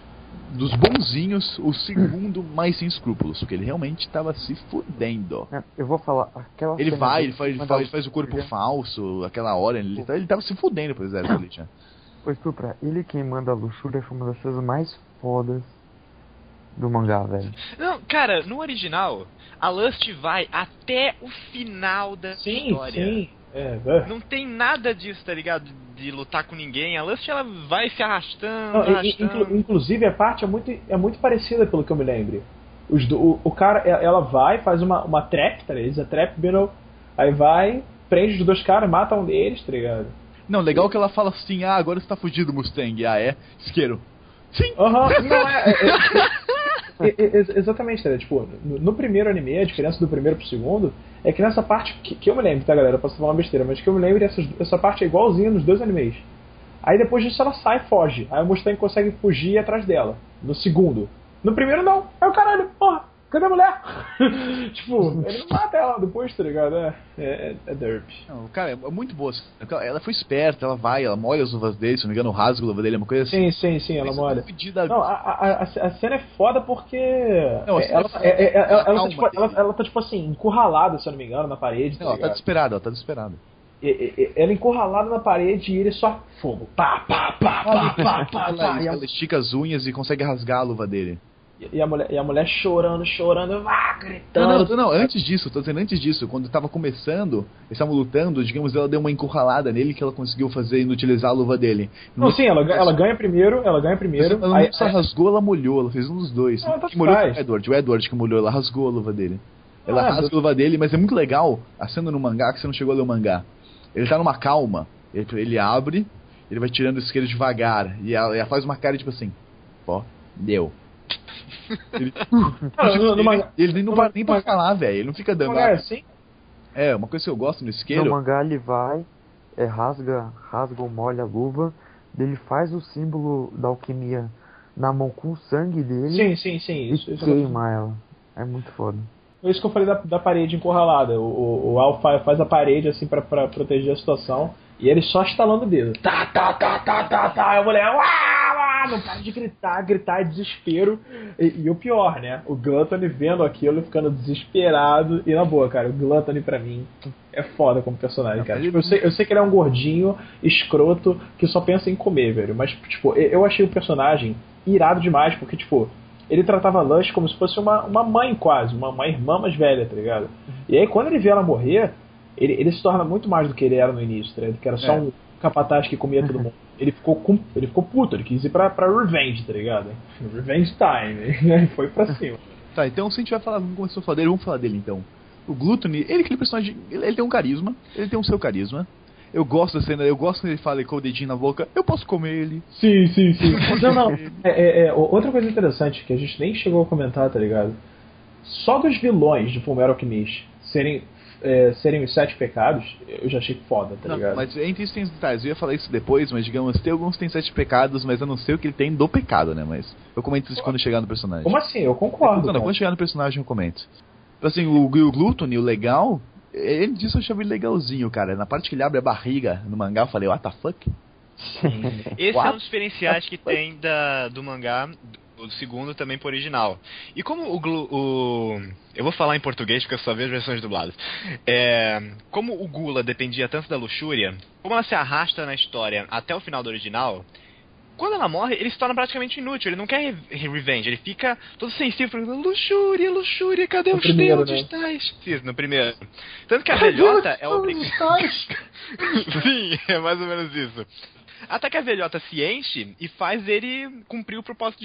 dos bonzinhos, o segundo mais sem escrúpulos, porque ele realmente tava se fudendo. Eu vou falar, aquela ele cena ele faz o corpo falso, aquela hora, ele tava se fudendo depois da ele tinha. Pois estupra, ele quem manda a luxúria foi uma das coisas mais fodas do mangá, velho. Não, cara, no original, a Lust vai até o final da história. Sim. Não tem nada disso, tá ligado? De lutar com ninguém. A Lust, ela vai se arrastando, Não, arrastando. inclusive, a parte é muito parecida, pelo que eu me lembro. O cara, ela vai, faz uma trap, tá ligado? A trap battle, aí vai, prende os dois caras, mata um deles, tá ligado? Não, legal que ela fala assim, agora você tá fugido, Mustang. Isqueiro. Sim! Não, exatamente, tá ligado? Tipo, no primeiro anime, a diferença do primeiro pro segundo é que nessa parte, que eu me lembro, tá, galera? Eu posso falar uma besteira, mas que eu me lembro, essa parte é igualzinha nos dois animes. Aí depois disso ela sai e foge. Aí o Mustang consegue fugir e ir atrás dela. No segundo. No primeiro não. É o caralho, porra, cadê a mulher? Tipo, ele não mata ela depois, tá ligado? É derp. Não, cara, é muito boa. Ela foi esperta, ela vai, ela molha as luvas dele, se não me engano, rasga a luva dele, é uma coisa assim. Sim, ela molha. Pedida... Não, a cena é foda porque não, ela tá tipo assim, encurralada, se eu não me engano, na parede. Não, ela tá desesperada, Ela encurralada na parede e ele só fogo. Pá. Ela estica as unhas e consegue rasgar a luva dele. E a mulher chorando, gritando. Não, antes disso, quando tava começando, eles estavam lutando, digamos, ela deu uma encurralada nele que ela conseguiu fazer inutilizar a luva dele. Não, sim, ela ganha primeiro. Ela não só rasgou, ela molhou, ela fez um dos dois. Quem molhou foi o Edward que molhou, ela rasgou a luva dele. Ela rasga a luva dele, mas é muito legal a cena no mangá, que você não chegou a ler o mangá. Ele tá numa calma, ele abre, ele vai tirando o isqueiro devagar, e ela faz uma cara tipo assim, deu. Ele não vai nem pra falar, velho. Ele não fica dando. Assim? Uma coisa que eu gosto no isqueiro. No mangá ele vai, rasga ou molha a luva, ele faz o símbolo da alquimia na mão com o sangue dele. Sim. E queima ela. É muito foda. É isso que eu falei da parede encurralada. O Al faz a parede assim pra proteger a situação. E ele só estalando o dedo. Tá. A mulher. Não para de gritar, desespero. E o pior, né? O Gluttony vendo aquilo, ficando desesperado. E na boa, cara, o Gluttony pra mim é foda como personagem, cara. Tipo, eu sei que ele é um gordinho, escroto, que só pensa em comer, velho. Mas, tipo, eu achei o personagem irado demais, porque, tipo, ele tratava a Lush como se fosse uma mãe quase, uma irmã mais velha, tá ligado? E aí, quando ele vê ela morrer, ele se torna muito mais do que ele era no início, tá ligado? Que era só um capataz que comia todo mundo. Ele ficou puto, ele quis ir pra revenge, tá ligado? Revenge time. Ele foi pra cima. Tá, então se a gente vai falar, começou a falar dele, vamos falar dele então. O Gluttony, ele é aquele personagem, ele tem um carisma, ele tem o seu carisma. Eu gosto da cena, eu gosto quando ele fala com o dedinho na boca, eu posso comer ele. Sim. Não. Outra coisa interessante que a gente nem chegou a comentar, tá ligado? Só dos vilões de Fullmetal Alchemist serem os 7 pecados, eu já achei foda, tá ligado? Mas entre isso tem detalhes, eu ia falar isso depois, mas digamos, tem alguns que tem 7 pecados, mas eu não sei o que ele tem do pecado, né? Mas eu comento isso quando chegar no personagem. Como assim? Eu concordo. Quando chegar no personagem eu comento. Assim, o Gluttony, o legal, ele disse eu achei ele legalzinho, cara. Na parte que ele abre a barriga no mangá, eu falei, what the fuck? Esse é um dos diferenciais que tem do mangá, do segundo também pro original. E como eu vou falar em português porque eu só vejo versões dubladas. Como o Gula dependia tanto da luxúria, como ela se arrasta na história até o final do original, quando ela morre, ele se torna praticamente inútil. Ele não quer revenge, ele fica todo sensível, luxúria, cadê os deuses tais? Sim, no primeiro. Tanto que a velhota é obrigada. Sim, é mais ou menos isso. Até que a velhota se enche e faz ele cumprir o propósito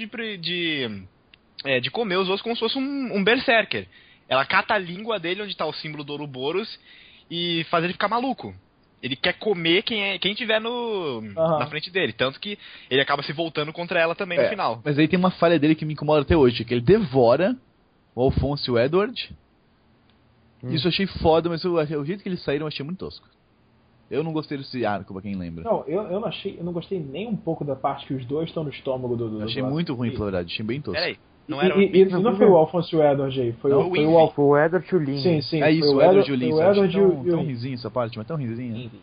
de comer os outros como se fosse um berserker. Ela cata a língua dele onde está o símbolo do Ouroboros e faz ele ficar maluco. Ele quer comer quem tiver na frente dele. Tanto que ele acaba se voltando contra ela também no final. Mas aí tem uma falha dele que me incomoda até hoje, que ele devora o Alphonse e o Edward. Isso eu achei foda, mas o jeito que eles saíram eu achei muito tosco. Eu não gostei desse arco, pra quem lembra. Não, eu não gostei nem um pouco da parte que os dois estão no estômago do eu achei muito ruim, pela verdade. Achei bem tosco. Peraí. Não foi o Alphonse e o Edward aí, foi o Edward e o Lin. Sim, é isso, o Edward e o Lin. O Edward e o tão risinho essa parte, mas tão risinho.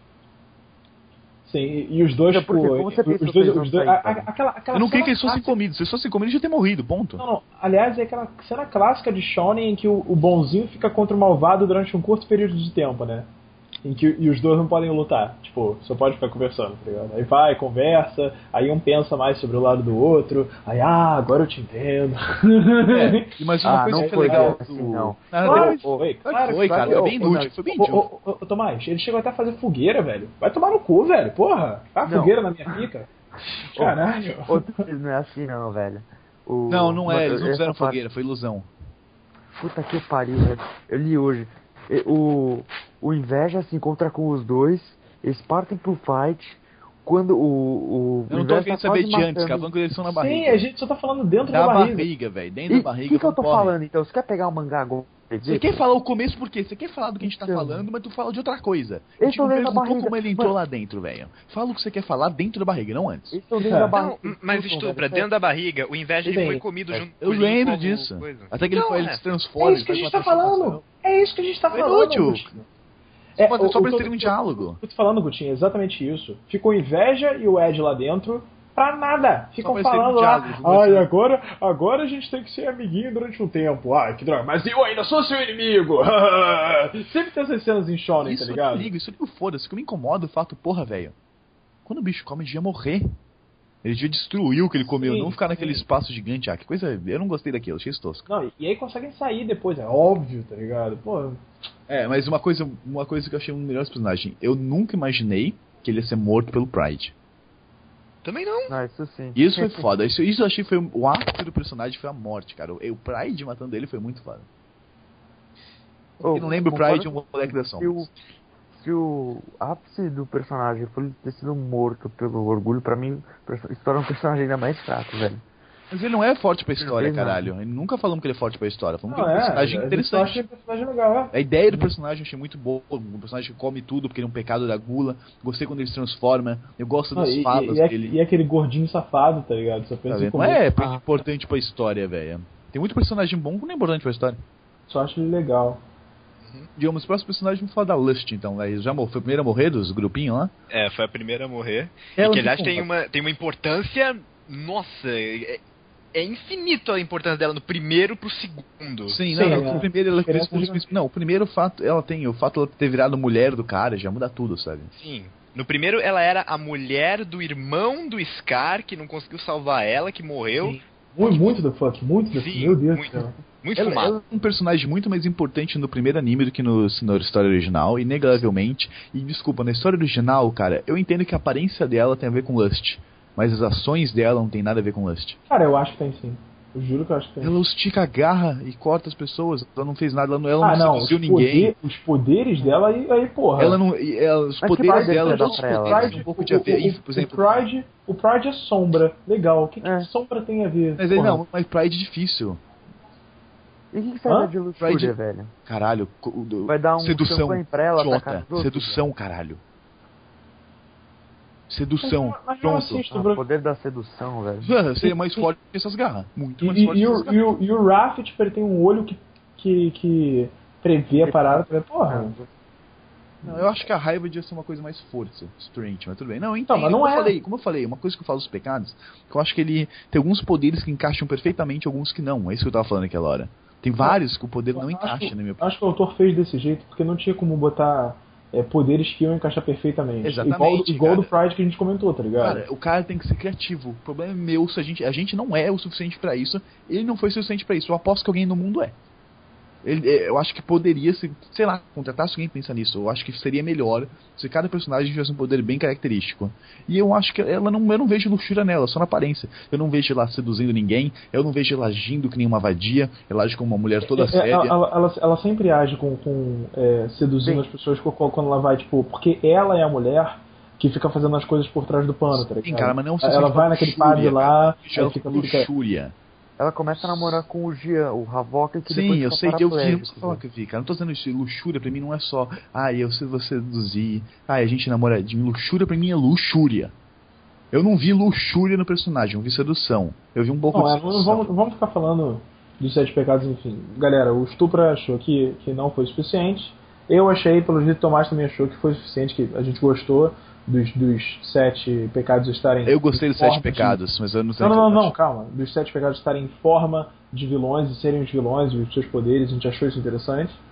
Sim, e os dois, porque, os dois aquela eu não queria que eles fossem comidos. Se eles fossem comidos, já ter morrido, ponto. Não. Aliás, é aquela cena clássica de Shonen em que o bonzinho fica contra o malvado durante um curto período de tempo, né? E os dois não podem lutar. Tipo, só pode ficar conversando, tá ligado? Aí vai, conversa, aí um pensa mais sobre o lado do outro, aí, agora eu te entendo. Mas uma coisa não que é foi legal assim, não. Claro, foi, Foi, cara, foi bem inútil, foi bem inútil. Ô, Tomás, ele chegou até a fazer fogueira, velho. Vai tomar no cu, velho, porra. Faz Não. fogueira na minha pica. Caralho. Outro não é assim, não, velho. Não é, eles não essa fizeram parte- fogueira, foi ilusão. Puta que pariu, velho. Eu li hoje. O Inveja se encontra com os dois, eles partem pro fight. Quando o Eu não tô Inveja querendo tá saber quase de antes, matando- cara, falando que eles são na barriga. Sim, a gente só tá falando dentro Da da barriga. barriga, velho, dentro da E barriga. o que eu tô porra. falando, então? Você quer pegar o mangá agora? Você quer falar o começo por quê? Você quer falar do que a gente tá Então. falando, mas tu fala de outra coisa. A Eles gente tão não dentro da perguntou barriga. como ele entrou Mano. lá dentro, velho. Fala o que você quer falar dentro da barriga, não antes. Eles estão dentro da Não, barriga. Não, mas Escutam, estupra, velho. dentro da barriga, o Inveja ele Bem, foi comido junto Eu com o Lin lembro como disso. coisa. Até que ele, Então, ele se É transforma. isso que a ele gente faz tá uma falando. transformação. É isso que a gente tá É falando. inútil. Gutinho. Só pra o- ter um diálogo. Eu tô falando, Gutinho, é exatamente isso. Ficou Inveja e o Ed lá dentro pra nada. Ficam pra ter um falando lá, diálogo, agora a gente tem que ser amiguinho durante um tempo. Ai, que droga, mas eu ainda sou seu inimigo. Sempre tem essas cenas em Shonen, tá ligado? Isso eu ligo, foda-se. O que me incomoda é o fato, porra, velho. Quando o bicho come, ele devia morrer. Ele devia destruir o que ele comeu, Sim, não ficar naquele sim. espaço gigante. Que coisa. Eu não gostei daquilo, achei isso tosco. Não, e aí conseguem sair depois, é óbvio, tá ligado? Pô, Mas uma coisa que eu achei um dos melhores personagens. Eu nunca imaginei que ele ia ser morto pelo Pride. Também não. Não, isso sim. Isso foi foda. Isso eu achei que foi o ápice do personagem, foi a morte, cara. O Pride matando ele foi muito foda. Ô, Quem não lembra o concordo Pride é um moleque da sombra. Se o ápice do personagem for ele ter sido morto pelo orgulho, pra mim, isso torna um personagem ainda mais fraco, velho. Mas ele não é forte pra história, Não. caralho. Nunca falamos que ele é forte pra história. Falamos não, que ele é um personagem a gente só interessante. acha que é um personagem legal, é. A ideia do personagem eu achei muito boa. Um personagem que come tudo porque ele é um pecado da gula. Gostei quando ele se transforma. Eu gosto das falas dele. E aquele gordinho safado, tá ligado? Só Tá pensa em vendo? Não comer. é importante pra história, velho. Tem muito personagem bom que não é importante pra história. Só acho ele legal. Digamos, o próximo personagem vamos falar da Lust, então. Né? Já foi o primeiro a morrer dos grupinhos lá? Foi a primeira a morrer. Ela e que, aliás, não tem uma importância... Nossa, é infinito a importância dela no primeiro pro segundo. Sim, Sim, não, é. o primeiro ela fez Diferença como de- Não, o primeiro fato, ela tem o fato de ela ter virado mulher do cara, já muda tudo, sabe? Sim. No primeiro, ela era a mulher do irmão do Scar, que não conseguiu salvar ela, que morreu. Sim. Muito do fuck, muito do Sim, Meu Deus muito. do céu. Muito Ela fumado. é um personagem muito mais importante no primeiro anime do que na história original, inegavelmente. E desculpa, na história original, cara, eu entendo que a aparência dela tem a ver com Lust, mas as ações dela não tem nada a ver com Lust. Cara, eu acho que tem sim. Eu juro que eu acho que tem. Ela estica a garra e corta as pessoas, ela não fez nada, ela não seduziu os ninguém. os poderes dela aí, porra. Ela não, os que poderes Pride dela, dá os pra ela, poderes né? têm um pouco de a ver. Por exemplo, o Pride é sombra. Legal. O que É. sombra tem a ver? mas aí Porra. não, mas Pride é difícil. E o que você Hã? vai dar de luxúria, Pride- velho? Caralho, Vai dar um sedução, champanhe pra ela, idiota, atacar os outros, sedução, caralho. Sedução, Mas eu pronto. assisto, Ah, bro. o poder da sedução, velho. Seria mais forte que essas garras. Muito mais E, forte e, que essas garras. e o Raph, tipo, ele tem um olho que prevê a parada. Porra. Não, eu acho que a raiva devia ser uma coisa mais forte, strength, mas tudo bem. Não, Então, mas não é. Como eu falei, uma coisa que eu falo dos pecados, que eu acho que ele tem alguns poderes que encaixam perfeitamente, alguns que não. É isso que eu tava falando naquela hora. Tem vários que o poder não encaixa, na minha opinião. Acho que o autor fez desse jeito porque não tinha como botar poderes que iam encaixar perfeitamente. Exatamente, Igual do cara. Pride que a gente comentou, tá ligado? Cara, o cara tem que ser criativo. O problema é meu, se a gente não é o suficiente pra isso, ele não foi o suficiente pra isso. Eu aposto que alguém no mundo é. Eu acho que poderia, sei lá, contratasse alguém que pensa nisso. Eu acho que seria melhor se cada personagem tivesse um poder bem característico. E eu acho que eu não vejo luxúria nela, só na aparência. Eu não vejo ela seduzindo ninguém, eu não vejo ela agindo que nem uma vadia, ela age como uma mulher toda séria. Ela sempre age seduzindo Sim. as pessoas quando ela vai, tipo, porque ela é a mulher que fica fazendo as coisas por trás do pano, tá ligado? Sim, cara, mas não ela vai naquele padre lá, Ela aí fica luxúria. Ela começa a namorar com o Jean, o Havoc, que Sim, depois eu fica sei, eu vi, paraplégico, falar que eu vi, cara. Não tô dizendo isso, luxúria pra mim não é só, eu sei você seduzir, a gente namoradinho. Luxúria pra mim é luxúria. Eu não vi luxúria no personagem, eu vi sedução. Eu vi um pouco de sedução. vamos ficar falando dos 7 pecados, enfim. Galera, o Stupra achou que não foi suficiente. Eu achei, pelo jeito, o Tomás também achou que foi suficiente, que a gente gostou dos 7 pecados estarem... Eu gostei dos em forma 7 pecados, mas eu não sei Não, calma. Dos 7 pecados estarem em forma de vilões e serem os vilões e os seus poderes, a gente achou isso interessante.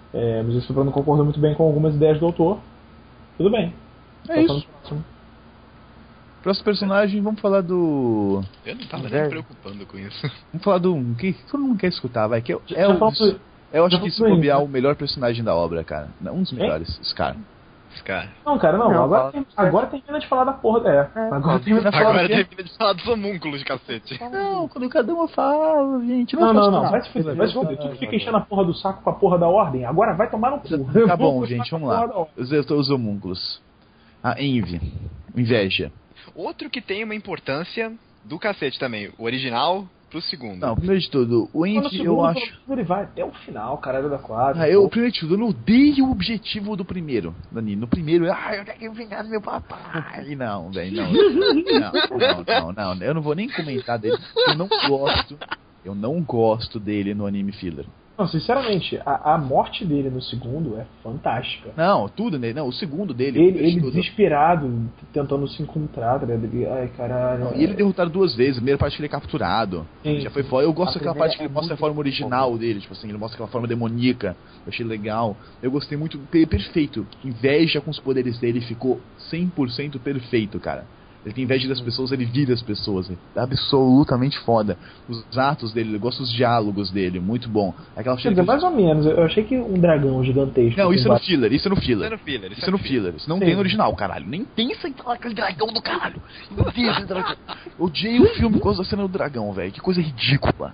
Mas o Supra não concordou muito bem com algumas ideias do autor. Tudo bem. É isso. Próximo personagem, vamos falar do... Eu não tava nem me preocupando com isso. Vamos falar do... que todo mundo quer escutar, vai. Que eu acho que se falou bobear o melhor personagem da obra, cara. Um dos melhores, Scar. Cara. Não, cara, não. Agora termina de falar da porra. Agora termina de falar dos homúnculos, cacete. Não, quando cada uma fala, gente. Não. Vai se fuder. Tu que fica enchendo a porra do saco com a porra da ordem. Agora vai tomar no cu. Tá bom, gente, vamos lá. Os homúnculos. A Envy. Inveja. Outro que tem uma importância do cacete também. O original pro segundo. Não, primeiro de tudo, o Envy eu acho... Ele vai até o final, caralho da quadra. Primeiro de tudo, eu não odeio o objetivo do primeiro, Dani. No primeiro, eu quero vingar do meu papai. Não, velho, não. Eu não vou nem comentar dele, eu não gosto dele no anime filler. Não, sinceramente, a morte dele no segundo é fantástica. Não, tudo nele. Não, o segundo dele... Ele desesperado, tentando se encontrar, né? Ai, caralho. Não, e ele derrotado 2 vezes. A primeira parte que ele é capturado. Sim. Já foi foda. Eu gosto daquela parte que ele mostra a forma original dele. Tipo assim, ele mostra aquela forma demoníaca. Eu achei legal. Eu gostei muito. Perfeito. Inveja com os poderes dele ficou 100% perfeito, cara. Ele tem inveja das pessoas, ele vira as pessoas. É absolutamente foda. Os atos dele, eu gosto dos diálogos dele, muito bom. Aquela mais ou menos, eu achei que um dragão gigantesco. Não, isso é no filler, Isso é no filler. Isso não tem no original, caralho. Nem pensa em falar aquele dragão do caralho. Meu Deus, esse dragão. Eu odiei o filme por causa da cena do dragão, velho. Que coisa ridícula.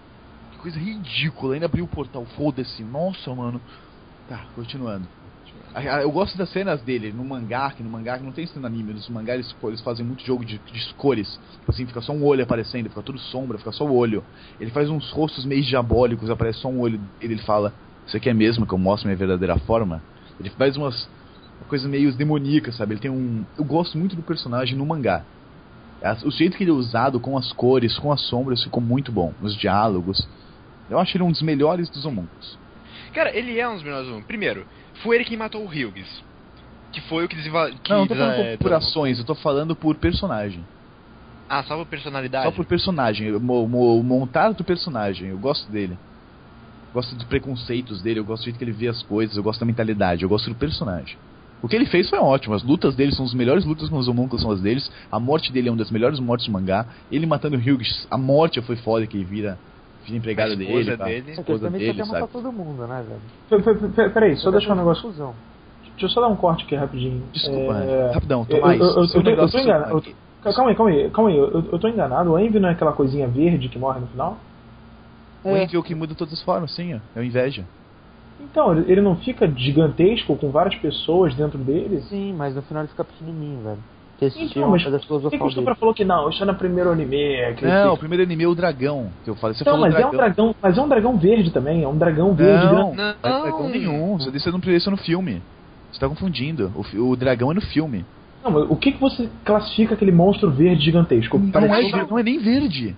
Ainda abriu o portal, foda-se. Nossa, mano. Tá, continuando. Eu gosto das cenas dele no mangá, que não tem isso no anime. No mangá eles fazem muito jogo de cores. Tipo assim, fica só um olho aparecendo, fica tudo sombra, fica só o olho. Ele faz uns rostos meio diabólicos, aparece só um olho dele, ele fala: "Isso aqui é mesmo que eu mostro minha verdadeira forma?" Ele faz uma coisa meio demoníaca, sabe? Ele tem eu gosto muito do personagem no mangá. O jeito que ele é usado, com as cores, com as sombras, ficou muito bom. Nos diálogos. Eu acho ele um dos melhores dos homúnculos. Cara, ele é um dos melhores dos homúnculos. Primeiro, foi ele quem matou o Hughes. Que foi o que desenvolveu... Não, eu tô falando por ações, eu tô falando por personagem. Ah, só por personalidade? Só por personagem, montar do personagem, eu gosto dele. Eu gosto dos preconceitos dele, eu gosto do jeito que ele vê as coisas, eu gosto da mentalidade, eu gosto do personagem. O que ele fez foi ótimo, as lutas dele são as melhores lutas com os homúnculos, são as deles. A morte dele é uma das melhores mortes do mangá. Ele matando o Hughes, a morte foi foda, que ele vira empregada dele. A esposa dele quer matar todo mundo, né, velho? Peraí, só deixar um negócio. Deixa eu só dar um corte aqui rapidinho. Desculpa, rapidão, Tomás. Eu tô enganado. Calma aí, eu tô enganado. O Envy não é aquela coisinha verde que morre no final? O Envy é o que muda todas as formas, sim, é o inveja. Então, ele não fica gigantesco com várias pessoas dentro dele? Sim, mas no final ele fica pequenininho, velho. Então, mas por que o Supra falou que não? Isso é no primeiro anime. Não, o primeiro anime é o dragão. Que eu falei. Você falou mas dragão. Mas é um dragão verde também. É um dragão verde. Não é dragão nenhum. Isso é no filme. Você tá confundindo. O dragão é no filme. Não, mas o que você classifica aquele monstro verde gigantesco? Não é nem verde.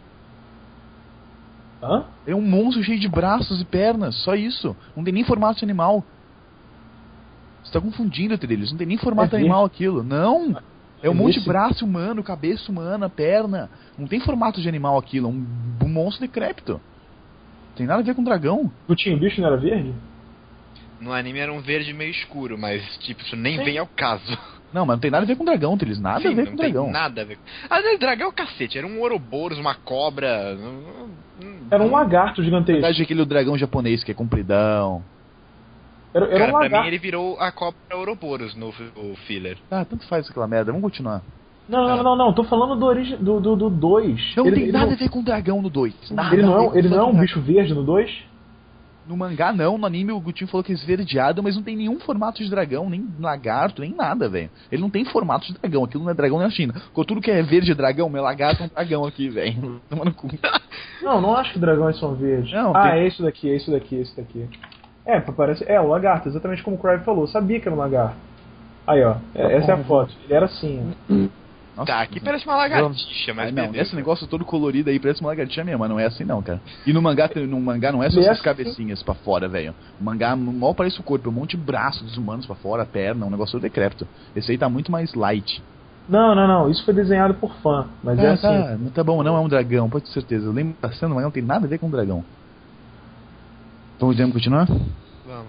Hã? É um monstro cheio de braços e pernas. Só isso. Não tem nem formato de animal. Você tá confundindo, Trilhos. Não tem nem formato animal aquilo. Não. É um monte de braço humano, cabeça humana, perna. Não tem formato de animal aquilo. É um monstro decrépito. Não tem nada a ver com dragão. O Team Bicho não era verde? No anime era um verde meio escuro, mas tipo, isso nem vem ao caso. Não, mas não tem nada a ver com dragão, Trilhos. Nada a ver com dragão. Não tem nada a ver. Dragão é o cacete. Era um Ouroboros, uma cobra. Era um lagarto gigantesco. Na verdade, aquele dragão japonês que é compridão. Cara, um lagarto. Pra mim ele virou a cobra Ouroboros no filler. Ah, tanto faz aquela merda. Vamos continuar. Não. Tô falando do 2. Não tem nada a ver com dragão no 2. Ele não é um bicho verde no 2? No mangá não, no anime o Gutinho falou que é esverdeado, mas não tem nenhum formato de dragão, nem lagarto, nem nada, velho. Ele não tem formato de dragão, aquilo não é dragão nem a China. Com tudo que é verde dragão, meu lagarto é um dragão aqui, velho. Toma no cu. Não acho que dragões são verdes. É isso daqui, esse daqui. Parece. É, o lagarto, exatamente como o Crive falou, sabia que era um lagarto. Aí, ó, essa é a foto. Ele era assim, ó. Nossa, tá, aqui parece uma lagartixa, mas não, esse negócio todo colorido aí parece uma lagartixa mesmo, mas não é assim não, cara. E no mangá não é só essas cabecinhas pra fora, velho. O mangá mal parece o corpo, é um monte de braço dos humanos pra fora, perna, um negócio decrépito. Esse aí tá muito mais light. Não, isso foi desenhado por fã, mas é assim. Tá bom, não é um dragão, pode ter certeza. Eu lembro da cena, mas não tem nada a ver com um dragão. Então podemos continuar? Vamos.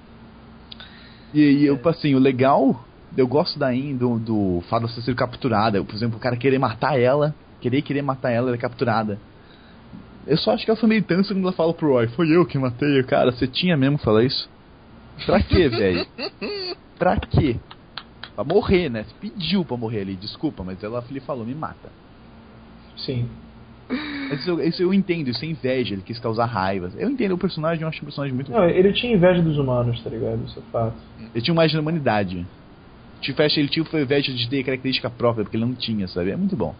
E eu, assim, o legal, eu gosto do fato de você ser capturada. Por exemplo, o cara querer matar ela, ela é capturada. Eu só acho que ela foi meio tansa quando ela fala pro Roy, foi eu que matei. Cara, você tinha mesmo que falar isso? Pra quê, velho? Pra quê? Pra morrer, né? Você pediu pra morrer ali, desculpa, mas ela lhe falou, me mata. Sim. Mas isso eu entendo, isso é inveja, ele quis causar raiva. Eu entendo o personagem, eu acho um personagem muito... Não, ele tinha inveja dos humanos, tá ligado? Isso é fato. Ele tinha mais de humanidade. Ele tinha inveja de ter característica própria, porque ele não tinha, sabe? É muito bom.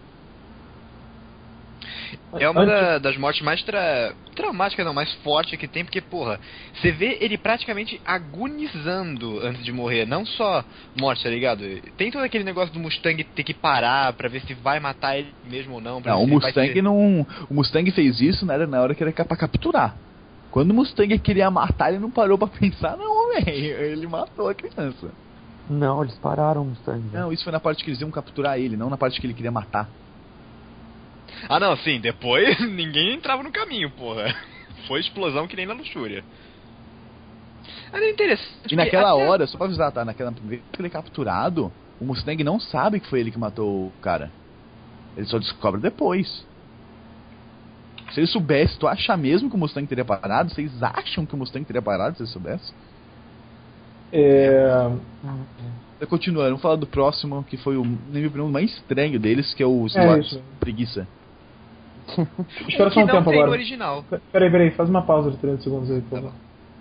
É uma das mortes mais traumáticas, não, mais fortes que tem, porque, porra, você vê ele praticamente agonizando antes de morrer, não só morte, tá ligado? Tem todo aquele negócio do Mustang ter que parar pra ver se vai matar ele mesmo ou não. Não, o Mustang não... O Mustang fez isso, né, na hora que era pra capturar. Quando o Mustang queria matar, ele não parou pra pensar, não, velho. Ele matou a criança. Não, eles pararam o Mustang. Não, isso foi na parte que eles iam capturar ele, não na parte que ele queria matar. Ah, não, sim, depois ninguém entrava no caminho, porra. Foi explosão que nem na luxúria. Mas é interessante. E naquela hora, só pra avisar, tá? Naquela vez que ele é capturado, o Mustang não sabe que foi ele que matou o cara. Ele só descobre depois. Se ele soubesse, tu acha mesmo que o Mustang teria parado? Vocês acham que o Mustang teria parado se ele soubesse? Continuando, vamos falar do próximo, que foi o inimigo mais estranho deles, que é o Preguiça. Espera só um tempo agora. Original. Peraí, faz uma pausa de 30 segundos aí, por favor.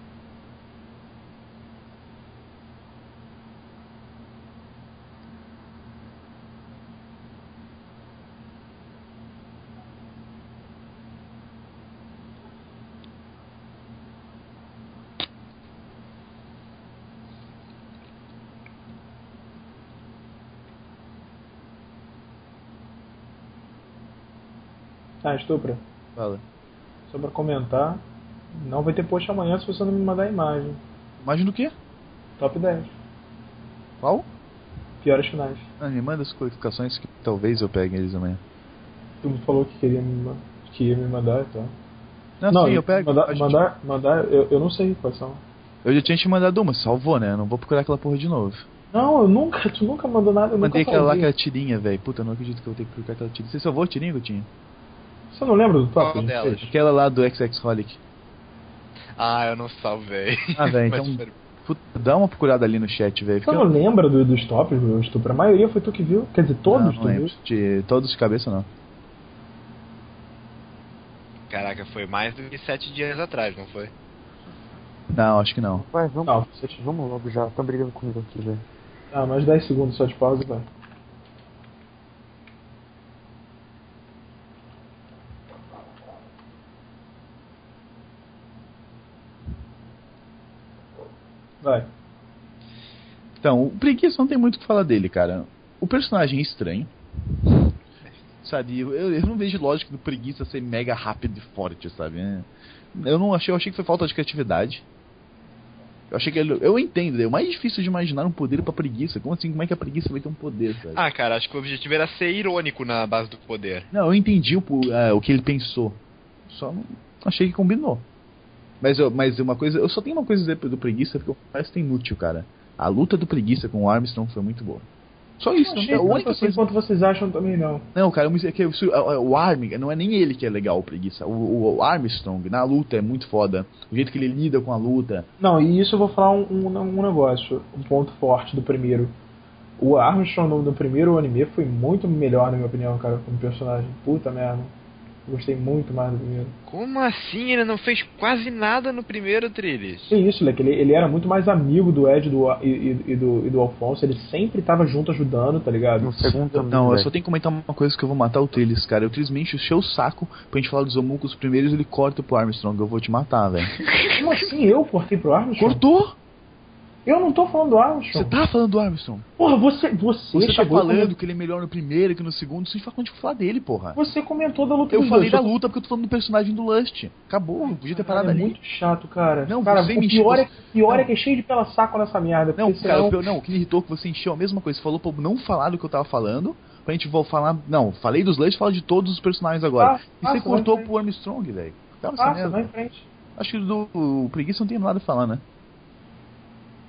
Estupra. Fala. Só pra comentar, não vai ter post amanhã se você não me mandar a imagem. Imagem do quê? Top 10. Qual? Piores finais. Me manda as qualificações que talvez eu pegue eles amanhã. Tu falou que ia me mandar, então. Não, sim, eu pego. Mandar, eu não sei quais são. Eu já tinha te mandado uma, salvou, né? Eu não vou procurar aquela porra de novo. Não, tu nunca mandou nada, eu mandei nunca aquela lá, aquela tirinha, velho. Puta, eu não acredito que eu vou ter que procurar aquela tirinha. Você salvou a tirinha que eu tinha? Você não lembra do top? Qual delas? Aquela lá do XX Holic. Ah, eu não salvei. Ah, velho, então... Puta, dá uma procurada ali no chat, velho. Você não lembra dos tops, do estupro? A maioria foi tu que viu? Quer dizer, todos não tu lembro. viu? Todos de cabeça, não. Caraca, foi mais do que 7 dias atrás, não foi? Não, acho que não. Vai, vamos logo já. Tá brigando comigo aqui, velho. Ah, mais 10 segundos só de pausa, vai. Vai. Então, o Preguiça não tem muito o que falar dele, cara. O personagem é estranho. Sabe, eu não vejo lógica do Preguiça ser mega rápido e forte, sabe? Eu achei que foi falta de criatividade. Eu entendo, é o mais difícil de imaginar um poder pra Preguiça. Como assim? Como é que a Preguiça vai ter um poder, sabe? Ah, cara, acho que o objetivo era ser irônico na base do poder. Não, eu entendi o que ele pensou. Só não achei que combinou. Mas uma coisa, eu só tenho uma coisa a dizer do Preguiça porque parece que é inútil, cara. A luta do Preguiça com o Armstrong foi muito boa. Só isso, não é a única coisa. Quanto vocês acham também não. Não, cara, o Armstrong, não é nem ele que é legal, o Preguiça. O Armstrong na luta é muito foda. O jeito que ele lida com a luta. Não, e isso eu vou falar um negócio, um ponto forte do primeiro. O Armstrong no primeiro anime foi muito melhor, na minha opinião, cara, como personagem. Puta merda. Gostei muito mais do primeiro. Como assim? Ele não fez quase nada no primeiro, Trillis? Que isso, Leque. Ele era muito mais amigo do Ed e do Alfonso. Ele sempre tava junto ajudando, tá ligado? No segundo também, não, eu só tenho que comentar uma coisa que eu vou matar o Trillis, cara. O Trillis me encheu o saco pra gente falar dos homúnculos primeiros, ele corta pro Armstrong. Eu vou te matar, velho. Como assim? Eu cortei pro Armstrong? Cortou? Eu não tô falando do Armstrong. Você tá falando do Armstrong? Porra, você tá falando que ele é melhor no primeiro que no segundo. Você fala quando falar dele, porra. Você comentou da luta. Eu falei da luta porque eu tô falando do personagem do Lust. Acabou, não podia ter parado ali. É muito chato, cara. Não, cara, você o pior é que é cheio de pela saco nessa merda. Não, senão... cara, o que me irritou é que você encheu a mesma coisa. Você falou pra eu não falar do que eu tava falando. Pra gente falar. Não, falei dos Lust, fala de todos os personagens agora. E você cortou pro Armstrong, velho. Vai em frente. Acho que do Preguiça não tem nada a falar, né?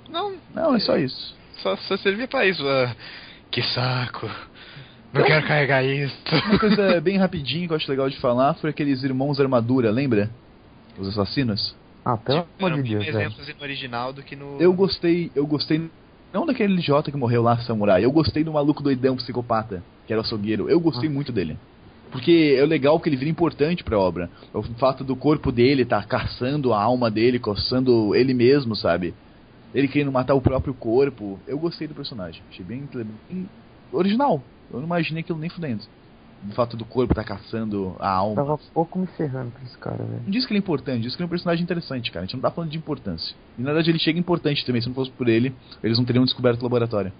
Não, é só isso. Só servia pra isso. Que saco. Não quero carregar isso. Uma coisa bem rapidinho que eu acho legal de falar foi aqueles irmãos armadura, lembra? Os assassinos. Pelo amor de Deus, velho. exemplos no original do que no... Eu gostei não daquele idiota que morreu lá, samurai. Eu gostei do maluco doidão psicopata, que era o açougueiro. Eu gostei muito dele. Porque é legal que ele vira importante pra obra. O fato do corpo dele tá caçando a alma dele, coçando ele mesmo, sabe? Ele querendo matar o próprio corpo. Eu gostei do personagem. Achei bem original. Eu não imaginei aquilo nem fudendo. O fato do corpo tá caçando a alma. Tava pouco me ferrando pra esse cara, velho. Não diz que ele é importante, diz que ele é um personagem interessante, cara. A gente não tá falando de importância. E na verdade ele chega importante também. Se não fosse por ele, eles não teriam descoberto o laboratório.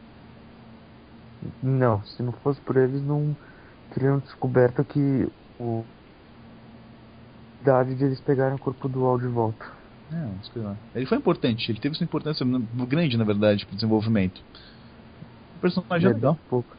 Não, se não fosse por eles, não teriam descoberto que a idade de eles pegarem o corpo do Al de volta. Sei lá. Ele foi importante, ele teve sua importância grande, na verdade, pro desenvolvimento. O personagem é legal. Pouco.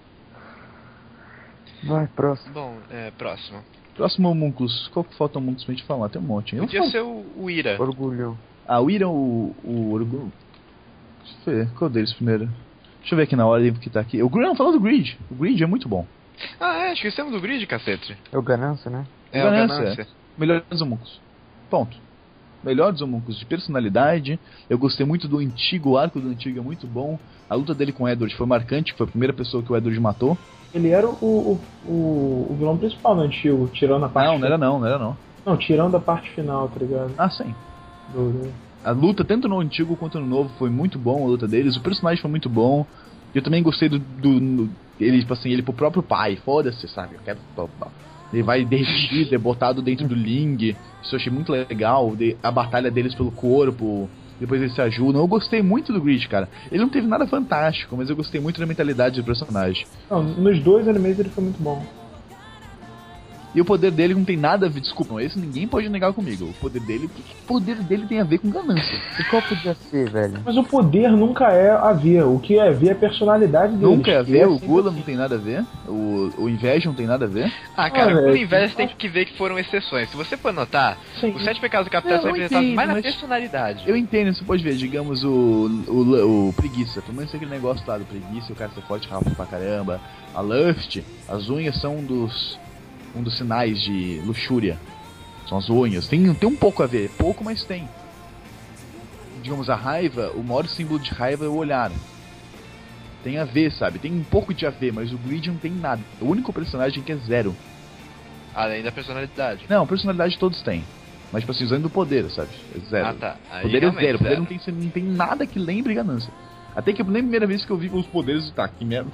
Vai, próximo. Bom, próximo. Próximo Homunculus. Qual que falta Homunculus pra gente falar? Tem um monte. Podia ser o Ira. Orgulho. O Ira ou o Orgulho? Deixa eu ver, qual deles primeiro? Deixa eu ver aqui na ordem que tá aqui. Não, falando do Grid. O Grid é muito bom. Esquecemos do Grid, cacete. É o Ganância, né? É o Ganância. Melhores Homunculus. Ponto. Melhores Homunculus de personalidade. Eu gostei muito do antigo, o arco do antigo é muito bom. A luta dele com o Edward foi marcante, foi a primeira pessoa que o Edward matou. Ele era o vilão principal no antigo, tirando a parte... Não era não. Não, tirando a parte final, tá ligado? Sim. Do... A luta, tanto no antigo quanto no novo, foi muito bom, a luta deles. O personagem foi muito bom. Eu também gostei ele, tipo assim, ele pro próprio pai. Foda-se, sabe? Eu quero... Ele vai derretido, é botado dentro do Ling. Isso eu achei muito legal. A batalha deles pelo corpo... Depois eles se ajudam. Eu gostei muito do Grid, cara. Ele não teve nada fantástico, mas eu gostei muito da mentalidade do personagem. Não, nos dois animes ele foi muito bom. E o poder dele não tem nada a ver... Desculpa, esse ninguém pode negar comigo. O poder dele tem a ver com ganância. E qual podia ser, velho? Mas o poder nunca é a ver. O que é a ver é a personalidade dele. Nunca é a ver, o Gula não tem nada a ver. O Inveja não tem nada a ver. Cara, o Gula e Inveja tem que ver que foram exceções. Se você for notar, os 7 pecados do Capitão são representados mais na personalidade. Eu entendo, você pode ver, digamos, o Preguiça. Pelo menos aquele negócio lá do Preguiça, o cara ser forte, rápido pra caramba. A Lust, as unhas são um dos sinais de luxúria. São as unhas. Tem um pouco a ver. Pouco, mas tem. Digamos, a raiva, o maior símbolo de raiva é o olhar. Tem a ver, sabe? Tem um pouco de a ver, mas o Grid não tem nada. O único personagem que é zero. Além da personalidade. Não, personalidade todos têm. Mas, tipo assim, usando o poder, sabe? É zero. Tá. Aí Poder é zero. Poder não tem nada que lembre ganância. Até que nem a primeira vez que eu vi os poderes, que merda.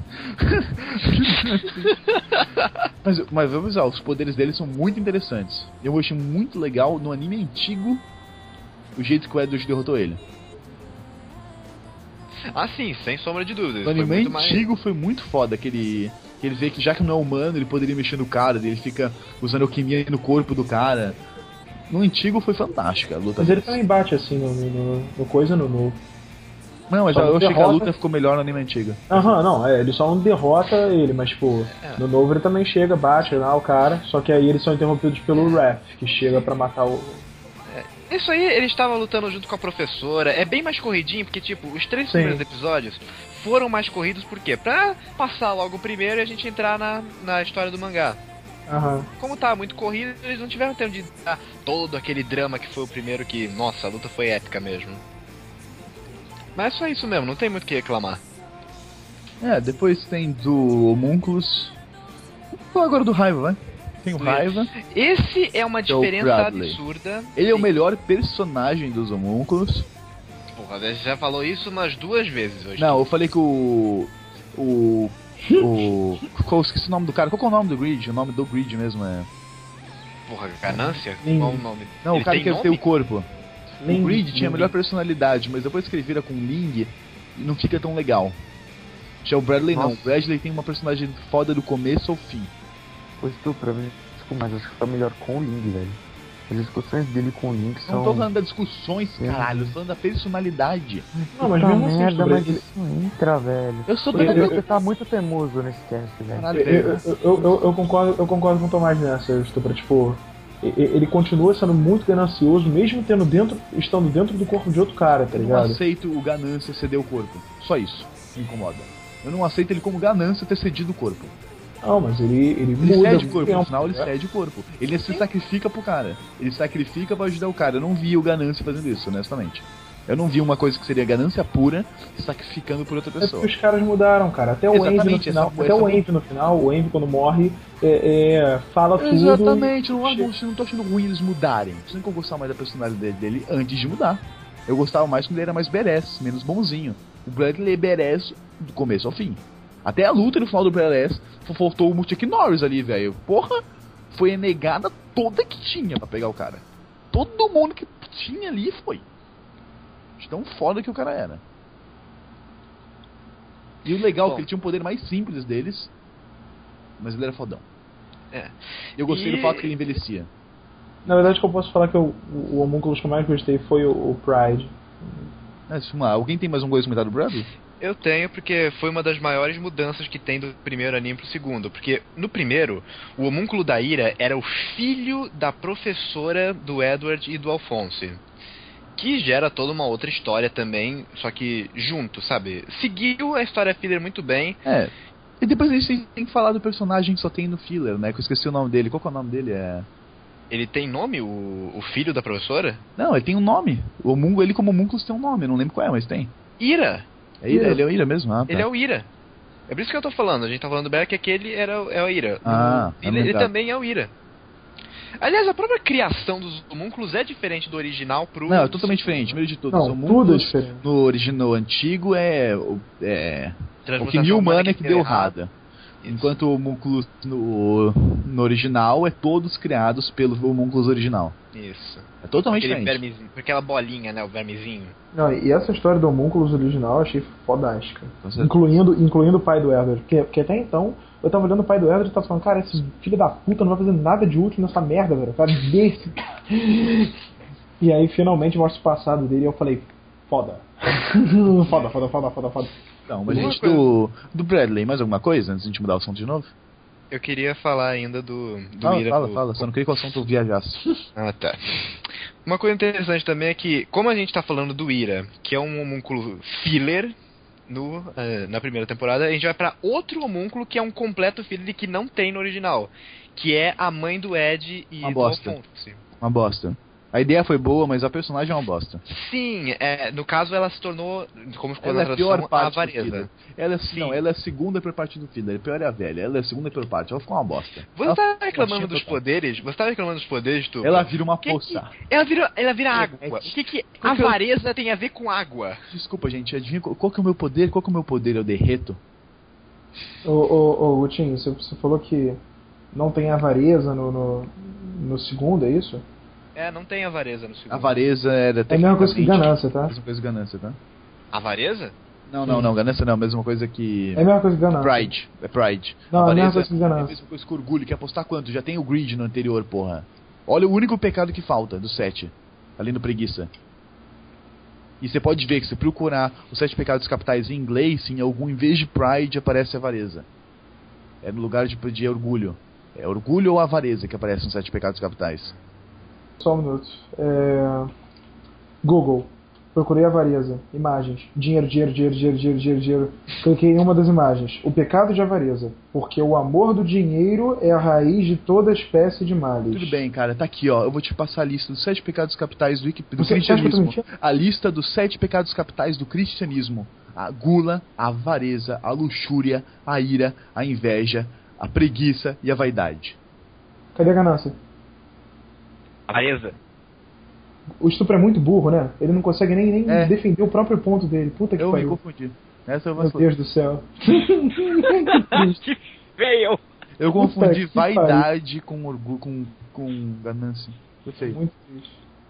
mas vamos lá, os poderes deles são muito interessantes. Eu achei muito legal no anime antigo o jeito que o Edward derrotou ele. Sim, sem sombra de dúvidas. No anime antigo foi muito foda, que ele vê que já que não é humano, ele poderia mexer no cara, ele fica usando alquimia no corpo do cara. No antigo foi fantástica a luta. Mas ele também bate assim no coisa no novo. Não, mas eu achei que a luta ficou melhor no anime antigo. Não, ele só não derrota ele, mas tipo, no novo ele também chega, bate lá o cara, só que aí eles são interrompidos pelo Wrath, que chega pra matar o... Isso aí, eles estavam lutando junto com a professora, é bem mais corridinho, porque tipo, os 3 primeiros episódios foram mais corridos, por quê? Pra passar logo o primeiro e a gente entrar na história do mangá. Como tava muito corrido, eles não tiveram tempo de dar todo aquele drama que foi o primeiro que, nossa, a luta foi épica mesmo. Mas é só isso mesmo, não tem muito o que reclamar. Depois tem do Homunculus. Vou falar agora do Raiva, vai. Tem o Raiva. Esse é uma diferença absurda. Ele é o melhor personagem dos Homunculus. Porra, você já falou isso umas 2 vezes hoje. Não, eu falei que esqueci o nome do cara. Qual que é o nome do Grid? O nome do Grid mesmo é... Porra, Ganância? Qual o nome? Não, ele o cara que tem o corpo. Ling, o Grid tinha a melhor personalidade, mas depois que ele vira com o Ling, não fica tão legal. Já o Bradley não. O Bradley tem uma personagem foda do começo ao fim. Pois tu, pra mim, mas acho que tá melhor com o Ling, velho. As discussões dele com o Ling são... Não tô falando das discussões, caralho, tô falando da personalidade. Não, mas mesmo assim, merda, mas isso não entra, velho. Eu sou Você tá muito teimoso nesse cast, velho. Eu concordo com o Tomás nessa, tipo, ele continua sendo muito ganancioso, mesmo estando dentro do corpo de outro cara, tá Eu não ligado? aceito o ganância ceder o corpo. Só isso me incomoda. Eu não aceito ele como ganância ter cedido o corpo. Não, mas ele Ele muda cede o com corpo, tempo, no final ele né? cede o corpo. Ele se sacrifica pro cara. Ele sacrifica pra ajudar o cara. Eu não vi o ganância fazendo isso, honestamente. Eu não vi uma coisa que seria ganância pura se sacrificando por outra É pessoa. porque os caras mudaram, cara. Até o Envy no Exatamente, final. essa- Até o Envy no final, o Envy quando morre, fala tudo. Exatamente, eu não tô achando ruim eles mudarem. Não que eu gostava mais da personalidade dele antes de mudar. Eu gostava mais quando ele era mais badass, menos bonzinho. O Bradley é badass do começo ao fim. Até a luta no final do badass, faltou o Chuck Norris ali, velho. Porra, foi a negada toda que tinha pra pegar o cara. Todo mundo que tinha ali foi. De tão foda que o cara era. E o legal é que ele tinha um poder mais simples deles, mas ele era fodão. É. E eu gostei do fato que ele envelhecia. Na verdade, que eu posso falar que o homúnculo que eu mais gostei foi o Pride. Alguém tem mais um coisa comentário do Bradley? Eu tenho, porque foi uma das maiores mudanças que tem do primeiro anime pro segundo. Porque no primeiro, o homúnculo da Ira era o filho da professora do Edward e do Alphonse. Que gera toda uma outra história também, só que junto, sabe? Seguiu a história filler muito bem. É. E depois a gente tem que falar do personagem que só tem no filler, né? Que eu esqueci o nome dele. Qual que é o nome dele? Ele tem nome, o filho da professora? Não, ele tem um nome. Ele como homúnculo tem um nome, eu não lembro qual é, mas tem. Ira! É Ira, ele é o Ira mesmo? Ah, tá. Ele é o Ira. É por isso que eu tô falando. A gente tá falando do Bear que aquele é o Ira. Ele verdade. também é o Ira. Aliás, a própria criação dos homúnculos é diferente do original pro... Não, é totalmente diferente. Primeiro de tudo, Não, os tudo é homúnculos diferente. no original antigo o Transmutação que New humana Mana que deu errada. Isso. Enquanto o homúnculo no original é todos criados pelo homúnculos original. Isso. É totalmente Aquele diferente. vermezinho, aquela bolinha, né? O vermezinho. Não, e essa história do homúnculos original eu achei fodástica. Com certeza. Incluindo o pai do Edward. Porque até então, eu tava olhando o pai do Edward e tava falando, cara, esse filho da puta não vai fazer nada de útil nessa merda, velho. Cara, desse. E aí finalmente mostra o passado dele e eu falei, foda. foda. Não, mas Uma gente, coisa- do Bradley, mais alguma coisa antes de a gente mudar o assunto de novo? Eu queria falar ainda do Ira. Fala, só não queria que o assunto viajasse. Ah, tá. Uma coisa interessante também é que, como a gente tá falando do Ira, que é um homúnculo filler na primeira temporada, a gente vai pra outro homúnculo que é um completo filler que não tem no original, que é a mãe do Ed e Uma do bosta. Alphonse. Uma bosta. A ideia foi boa, mas a personagem é uma bosta. Sim, no caso ela se tornou, como ficou Ela na é a pior tradução, a parte do avareza. filler. Ela Sim. é a segunda pior parte do filler. A pior é a velha. Ela é a segunda pior parte. Ela ficou uma bosta. Você Ela tá ficou reclamando uma dos total. poderes? Você tá reclamando dos poderes, tu? Ela vira uma Que poça. Ela vira água. O que Qual que é o- avareza tem a ver com água? Desculpa, gente. Adivinha qual que é o meu poder? Qual que é o meu poder? Eu derreto? Ô, Gutinho, você falou que não tem avareza no segundo, é isso? Não tem avareza no segundo. Avareza era É a mesma coisa que tecnicamente- ganância, tá? Mesma coisa que ganância, tá? Avareza? Não, ganância não. Mesma coisa que... É a mesma coisa que ganância. Pride. É Pride. Não, é a mesma Avareza coisa que é a ganância. mesma coisa que orgulho. Quer apostar quanto? Já tem o greed no anterior, porra. Olha o único pecado que falta do 7. Ali no preguiça. E você pode ver que se procurar os 7 pecados capitais em inglês, em vez de Pride aparece avareza. É no lugar de orgulho. É orgulho ou avareza que aparece nos 7 pecados capitais. Só um minuto. Google. Procurei avareza. Imagens. Dinheiro. Cliquei em uma das imagens. O pecado de avareza. Porque o amor do dinheiro é a raiz de toda espécie de males. Tudo bem, cara, tá aqui, ó. Eu vou te passar a lista dos 7 pecados capitais do Você acha que eu tô cristianismo. mentindo? A lista dos 7 pecados capitais do cristianismo. A gula, a avareza, a luxúria, a ira, a inveja, a preguiça e a vaidade. Cadê a ganância? Avareza. O estupro é muito burro, né? Ele não consegue nem É. defender o próprio ponto dele. Puta que Eu me pariu. confundi. Essa eu Meu vacilei. Deus do céu. Que feio! Eu Puta confundi que vaidade com orgulho, com ganância. Eu sei. Muito triste.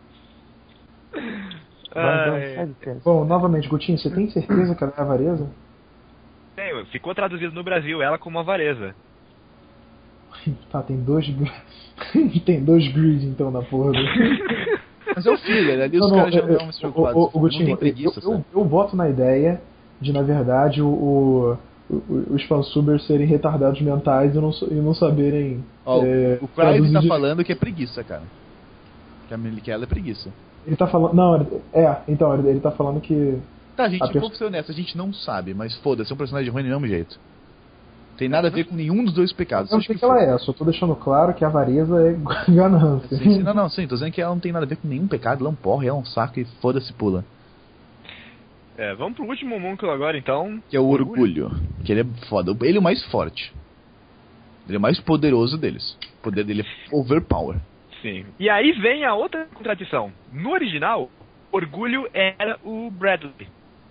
Sai do cast. Bom, novamente, Gutinho, você tem certeza que ela é avareza? Tenho, ficou traduzido no Brasil ela como avareza. Tá, tem dois tem dois greed então na porra do... Mas é o filler, ali os caras já não estão se preocupados. Gutinho, não tem preguiça, sabe? eu boto na ideia de, na verdade, o os fansubers serem retardados mentais e não saberem. Ó, o Pride traduzir tá de- falando que é preguiça, cara. Que ela é preguiça. Ele tá falando. Não, então, ele tá falando que. Tá, gente, A vamos ser honesto, a gente não sabe, mas foda-se, é um personagem ruim do mesmo jeito. Tem nada a ver com nenhum dos dois pecados. Eu não sei que ela é, só tô deixando claro que a avareza é ganância. Sim, sim, tô dizendo que ela não tem nada a ver com nenhum pecado, ela é um porra, ela é um saco e foda-se pula. Vamos pro último homúnculo agora, então. Que é o orgulho. Que ele é foda. Ele é o mais forte. Ele é o mais poderoso deles. O poder dele é overpower. Sim. E aí vem a outra contradição. No original, orgulho era o Bradley.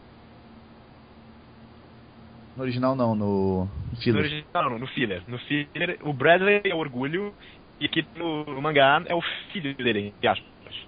No original não, no No filler. original, não, no filler. No filler, o Bradley é o orgulho e aqui no mangá é o filho dele, entre aspas.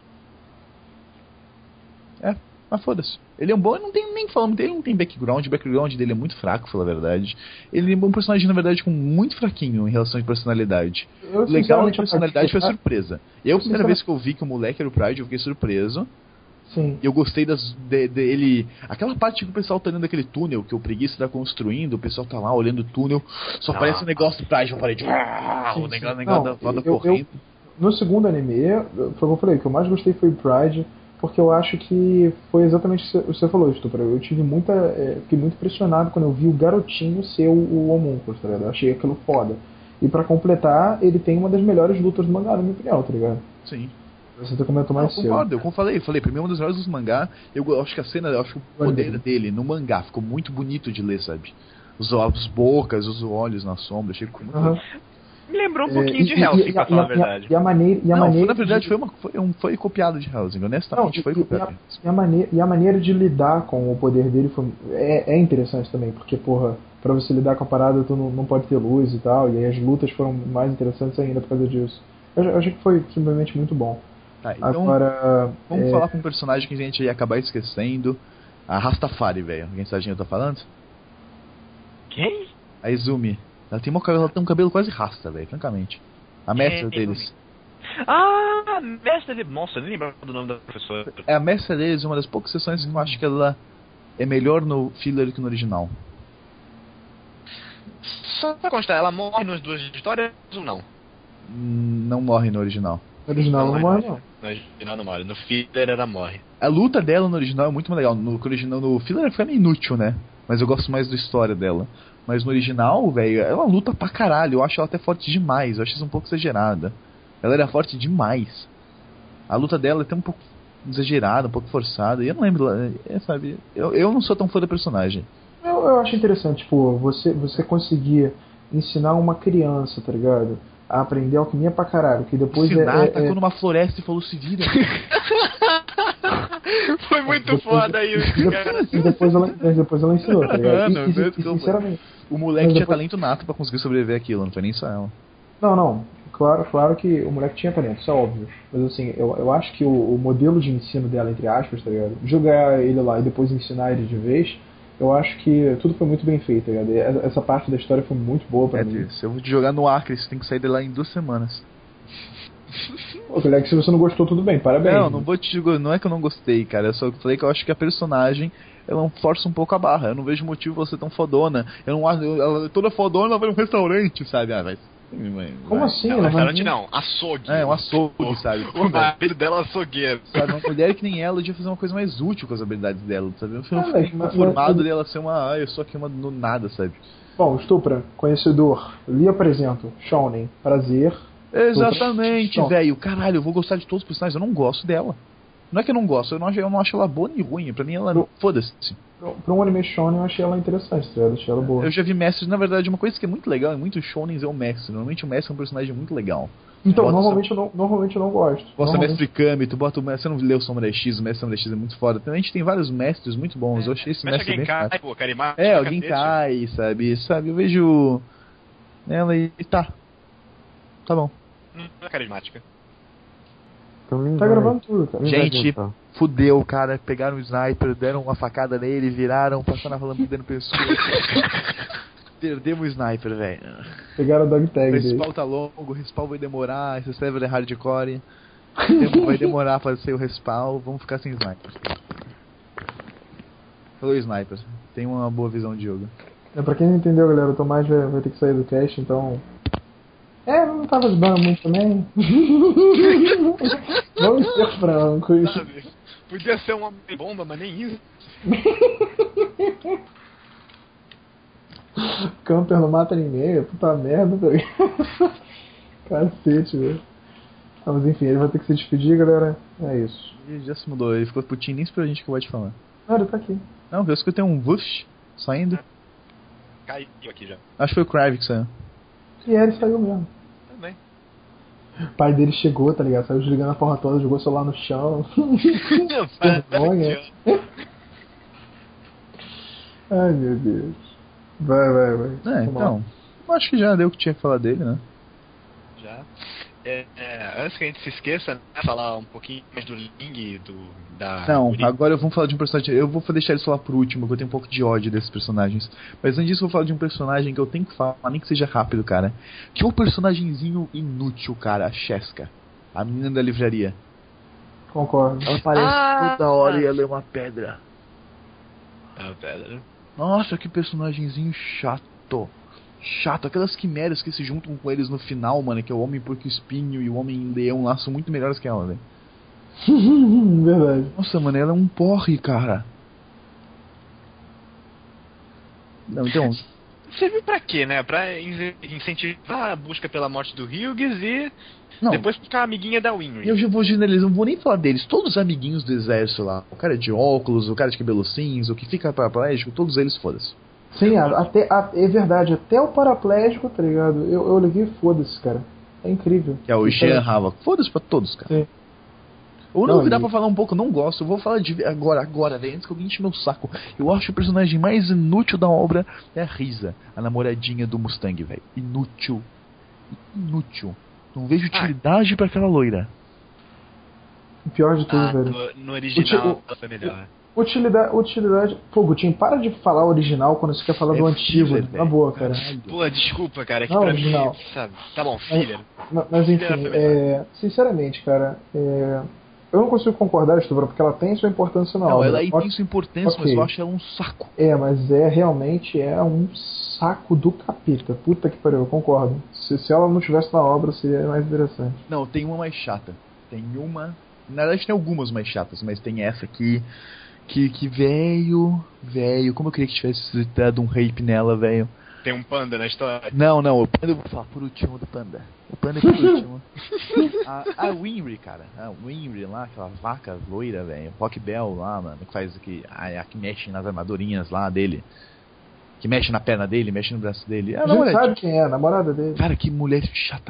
É, mas foda-se. Ele é um bom, não tem nem falando dele, não tem background. O background dele é muito fraco, pra falar a verdade. Ele é um personagem, na verdade, com muito fraquinho em relação de personalidade. Eu, O legal da sinceramente, personalidade foi a eu- surpresa. Eu, a primeira vez que eu vi que o moleque era o Pride, eu fiquei surpreso. Sim. E eu gostei dele. Aquela parte que o pessoal tá olhando aquele túnel que o Preguiça tá construindo, o pessoal tá lá olhando o túnel, só aparece um negócio do Pride na parede. O negócio Não, da roda eu- correndo. No segundo anime, foi o que eu falei, o que eu mais gostei foi o Pride, porque eu acho que foi exatamente o que você falou, Stupra. Eu tive fiquei muito impressionado quando eu vi o garotinho ser o homúnculo, tá ligado? Eu achei aquilo foda. E pra completar, ele tem uma das melhores lutas do mangá, na minha opinião, tá ligado? Sim. Você até comentou Não, mais cedo. concordo, como eu falei, pra mim é uma das melhores dos mangá. Eu acho que a cena, eu acho que o poder dele no mangá ficou muito bonito de ler, sabe? As bocas, os olhos na sombra, achei que ficou muito Aham. Me lembrou um pouquinho de Hellsing, pra falar a verdade. E a maneira. Não, na verdade foi copiado de Hellsing, honestamente, foi copiado. E a maneira de lidar com o poder dele é interessante também, porque, porra, pra você lidar com a parada, tu não pode ter luz e tal, e aí as lutas foram mais interessantes ainda por causa disso. Eu achei que foi simplesmente muito bom. Tá, então Agora. vamos falar com um personagem que a gente ia acabar esquecendo. A Rastafari, velho. Alguém sabe quem eu tô falando? Quem? A Izumi. Ela tem um cabelo quase rasta, velho, francamente. A mestra deles. Ah, mestre dele. Nossa, eu nem lembro do nome da professora. É a mestra deles, uma das poucas sessões que eu acho que ela é melhor no filler que no original. Só pra constar, ela morre nas duas histórias ou não? Não morre no original. No original não morre, não. No original não morre. No filler ela morre. A luta dela no original é muito mais legal. No filler fica meio inútil, né? Mas eu gosto mais da história dela. Mas no original, velho, ela luta pra caralho. Eu acho ela até forte demais. Eu acho isso um pouco exagerada. Ela era forte demais. A luta dela é até um pouco exagerada, um pouco forçada. E eu não lembro, sabe? Eu não sou tão fã da personagem. Eu acho interessante, tipo, você conseguir ensinar uma criança, tá ligado? A aprender alquimia pra caralho, que depois Ensinar, tacou numa floresta e falou se vira. Foi muito foda isso, cara. E depois ela ensinou, tá ligado? Não, desculpa. Sinceramente. O moleque Mas tinha depois- talento nato pra conseguir sobreviver àquilo, não foi nem só ela. Não. Claro que o moleque tinha talento, isso é óbvio. Mas assim, eu acho que o modelo de ensino dela, entre aspas, tá ligado? Jogar ele lá e depois ensinar ele de vez, eu acho que tudo foi muito bem feito, tá ligado? E essa parte da história foi muito boa pra mim. Se eu vou te jogar no Acre, você tem que sair de lá em 2 semanas. Pô, moleque, se você não gostou, tudo bem, parabéns. Não vou te jogar, não é que eu não gostei, cara. Eu só falei que eu acho que a personagem ela força um pouco a barra. Eu não vejo motivo pra você tão fodona. Ela é toda fodona, ela vai num restaurante, sabe? Vai. Como assim? Não, Ela vai- restaurante não, açougue. É, um açougue, sabe? O marido dela é açougueiro. Sabe, uma mulher que nem ela devia fazer uma coisa mais útil com as habilidades dela, sabe? Eu fico mas- conformado dela ser uma. Eu sou aqui uma no nada, sabe? Bom, Stupra, conhecedor, lhe apresento Shonen, prazer. Exatamente, Não. velho. Caralho, eu vou gostar de todos os personagens, eu não gosto dela. Não é que eu não gosto, eu não acho ela boa nem ruim. Pra mim ela. Não. Foda-se. Pra um anime Shonen eu achei ela interessante, tá ligado? Achei ela boa. Eu já vi mestres, na verdade, uma coisa que é muito legal em muitos shonens é o mestre. Normalmente o mestre é um personagem muito legal. Então, Bota normalmente eu não gosto. Gosta Normalmente- mestre Kami, tu bota o mestre, você não leu Samurai X, o mestre Samurai X é muito foda. Também a gente tem vários mestres muito bons, eu achei esse Mas mestre alguém bem cai, fácil. pô, carimar. É, alguém cai, sabe, eu vejo ela e tá bom. Não é carismática. Tão lindo, Tá né? gravando tudo, cara. Gente, tá. fudeu, cara, pegaram o sniper, deram uma facada nele, viraram, passaram a lâmpada no pescoço. Perdemos o sniper, velho. Pegaram o dog O tag dele. respawn tá longo, o respawn vai demorar, esse server é hardcore. Vai demorar pra ser o respawn, vamos ficar sem sniper. Falou sniper, tem uma boa visão de jogo. Pra quem não entendeu, galera, o Tomás vai ter que sair do cast, então... não tava ajudando muito também. Vamos ser francos. Sabe? Podia ser uma bomba, mas nem isso. Camper não mata ninguém, puta merda, tá ligado? Cacete, velho. Mas enfim, ele vai ter que se despedir, galera. É isso. Ele já se mudou, ele ficou putinho, nem esperou a gente que eu vou te falar. Não, ele tá aqui. Não, eu escutei um whoosh saindo. Caiu aqui já. Acho que foi o Crave que saiu. E ele saiu mesmo. Também. O pai dele chegou, tá ligado? Saiu desligando a porra toda, jogou o celular no chão. Vergonha. Ai, meu Deus. Vai. Vamos Então, acho que já deu o que tinha que falar dele, né? Já. Antes que a gente se esqueça, né, falar um pouquinho mais do Ling da. Não, Uri. agora vamos falar de um personagem. Eu vou deixar eles falar por último, porque eu tenho um pouco de ódio desses personagens. Mas antes disso, eu vou falar de um personagem que eu tenho que falar, nem que seja rápido, cara. Que é um personagemzinho inútil, cara, a Cheska, a menina da livraria. Concordo. Ela aparece toda hora e ela é uma pedra. Pedra. Nossa, que personagemzinho chato. Chato, aquelas quimeras que se juntam com eles no final, mano, que é o Homem Porco Espinho e o Homem Leão lá, são muito melhores que ela, velho. Verdade. Nossa, mano, ela é um porre, cara. Não, então... Serviu pra quê, né? Pra incentivar a busca pela morte do Hughes e Não. depois ficar amiguinha da Winry. Eu já vou generalizar, não vou nem falar deles. Todos os amiguinhos do exército lá, o cara de óculos, o cara de cabelo cinza, o que fica paraplégico, todos eles foda-se. Sim, é verdade. Até o paraplégico, tá ligado? Eu liguei foda-se, cara. É incrível. Que é o Jean Havoc. Foda-se pra todos, cara. Sim. Ou Não, não, dá e- pra falar um pouco, eu não gosto. Eu vou falar de agora, velho, antes que alguém enche meu saco. Eu acho o personagem mais inútil da obra é a Risa, a namoradinha do Mustang, velho. Inútil. Não vejo utilidade pra aquela loira. O pior de tudo, velho. No original foi melhor. Utilidade. Pô, Gutinho, para de falar original quando você quer falar do antigo. filler, Na velho. boa, cara. Pô, desculpa, cara, que Não, pra original. mim, sabe? Tá bom, filler. Mas enfim, sinceramente, cara, eu não consigo concordar, Estuvra, porque ela tem sua importância na Não, obra. ela tem sua importância, mas ok. eu acho ela um saco. Mas realmente é um saco do capeta. Puta que pariu, eu concordo. Se ela não tivesse na obra, seria mais interessante. Não, tem uma mais chata. Tem uma... Na verdade tem algumas mais chatas, mas tem essa aqui... Que velho, como eu queria que tivesse dado um rape nela, velho. Tem um panda na história. Não, o panda eu vou falar por último do panda. O panda é por último. A Winry, cara. A Winry lá, aquela vaca loira, velho. Rock Bell lá, mano, que faz aqui. A que mexe nas armadurinhas lá dele. Que mexe na perna dele, mexe no braço dele. A gente sabe quem é, a namorada dele. Cara, que mulher chata.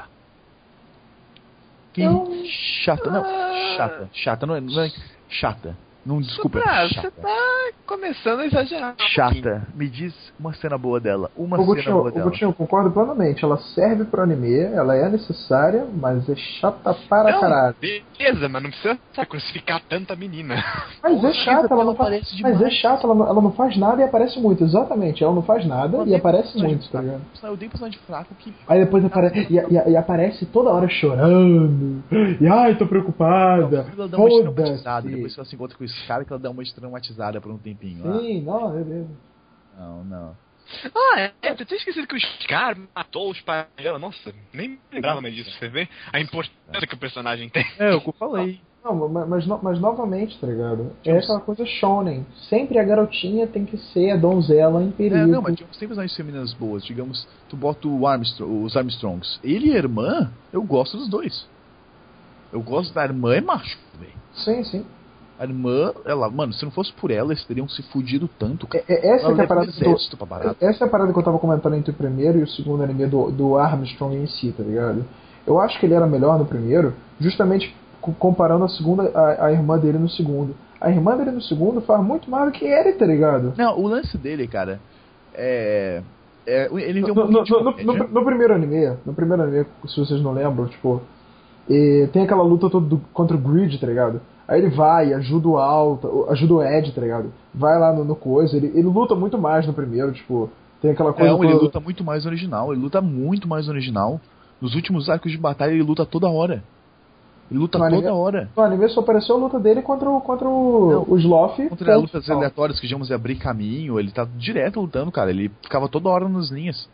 Que chata, não. Chata, não é chata. Não, desculpa, Você chata. tá começando a exagerar. Chata. Me diz uma cena boa dela. Uma O cena boa dela. Gutinho, eu concordo plenamente. Ela serve pro anime, ela é necessária, mas é chata para Não, caralho. beleza, mas não precisa crucificar tanta menina. Mas é chata, ela não faz. aparece Mas é demais. chata, ela não faz nada e aparece muito. Exatamente, ela não faz nada e aparece muito, tá ligado? Eu dei personagem fraco que... Aí depois aparece e aparece toda hora chorando. E ai, tô preocupada. Ela dá uma traumatizada. Foda-se. Depois que ela se encontra com esse cara, que ela dá uma traumatizada por um tempinho. Sim, não, beleza. Não. Eu tinha esquecido que o Scar matou os pais dela. Nossa, nem me lembrava mais disso. Você vê a importância que o personagem tem. É o que eu falei. Não, mas novamente, tá ligado? É aquela coisa shonen. Sempre a garotinha tem que ser a donzela em perigo. Não, mas tem personagens femininas boas. Digamos, tu bota os Armstrongs. Ele e a irmã, eu gosto dos dois. Eu gosto da irmã, é macho, velho. Sim. A irmã, mano, se não fosse por ela, eles teriam se fudido tanto, cara. Essa Ela que é a leva parada um exército pra barato. Essa é a parada que eu tava comentando entre o primeiro e o segundo anime do Armstrong em si, tá ligado? Eu acho que ele era melhor no primeiro, justamente comparando a irmã dele no segundo. A irmã dele no segundo faz muito mais do que ele, tá ligado? Não, o lance dele, cara, ele tem um pouquinho de comédia. No primeiro anime, se vocês não lembram, tipo, tem aquela luta toda contra o Grid, tá ligado? Aí ele vai, ajuda o Ed, tá ligado? Vai lá no coisa, ele luta muito mais no primeiro, tipo, tem aquela coisa Não, ele luta muito mais no original, Nos últimos arcos de batalha ele luta toda hora. Ele luta No toda anime- hora. No anime só apareceu a luta dele contra o Sloth. Contra lutas aleatórias que digamos abrir caminho, ele tá direto lutando, cara. Ele ficava toda hora nas linhas.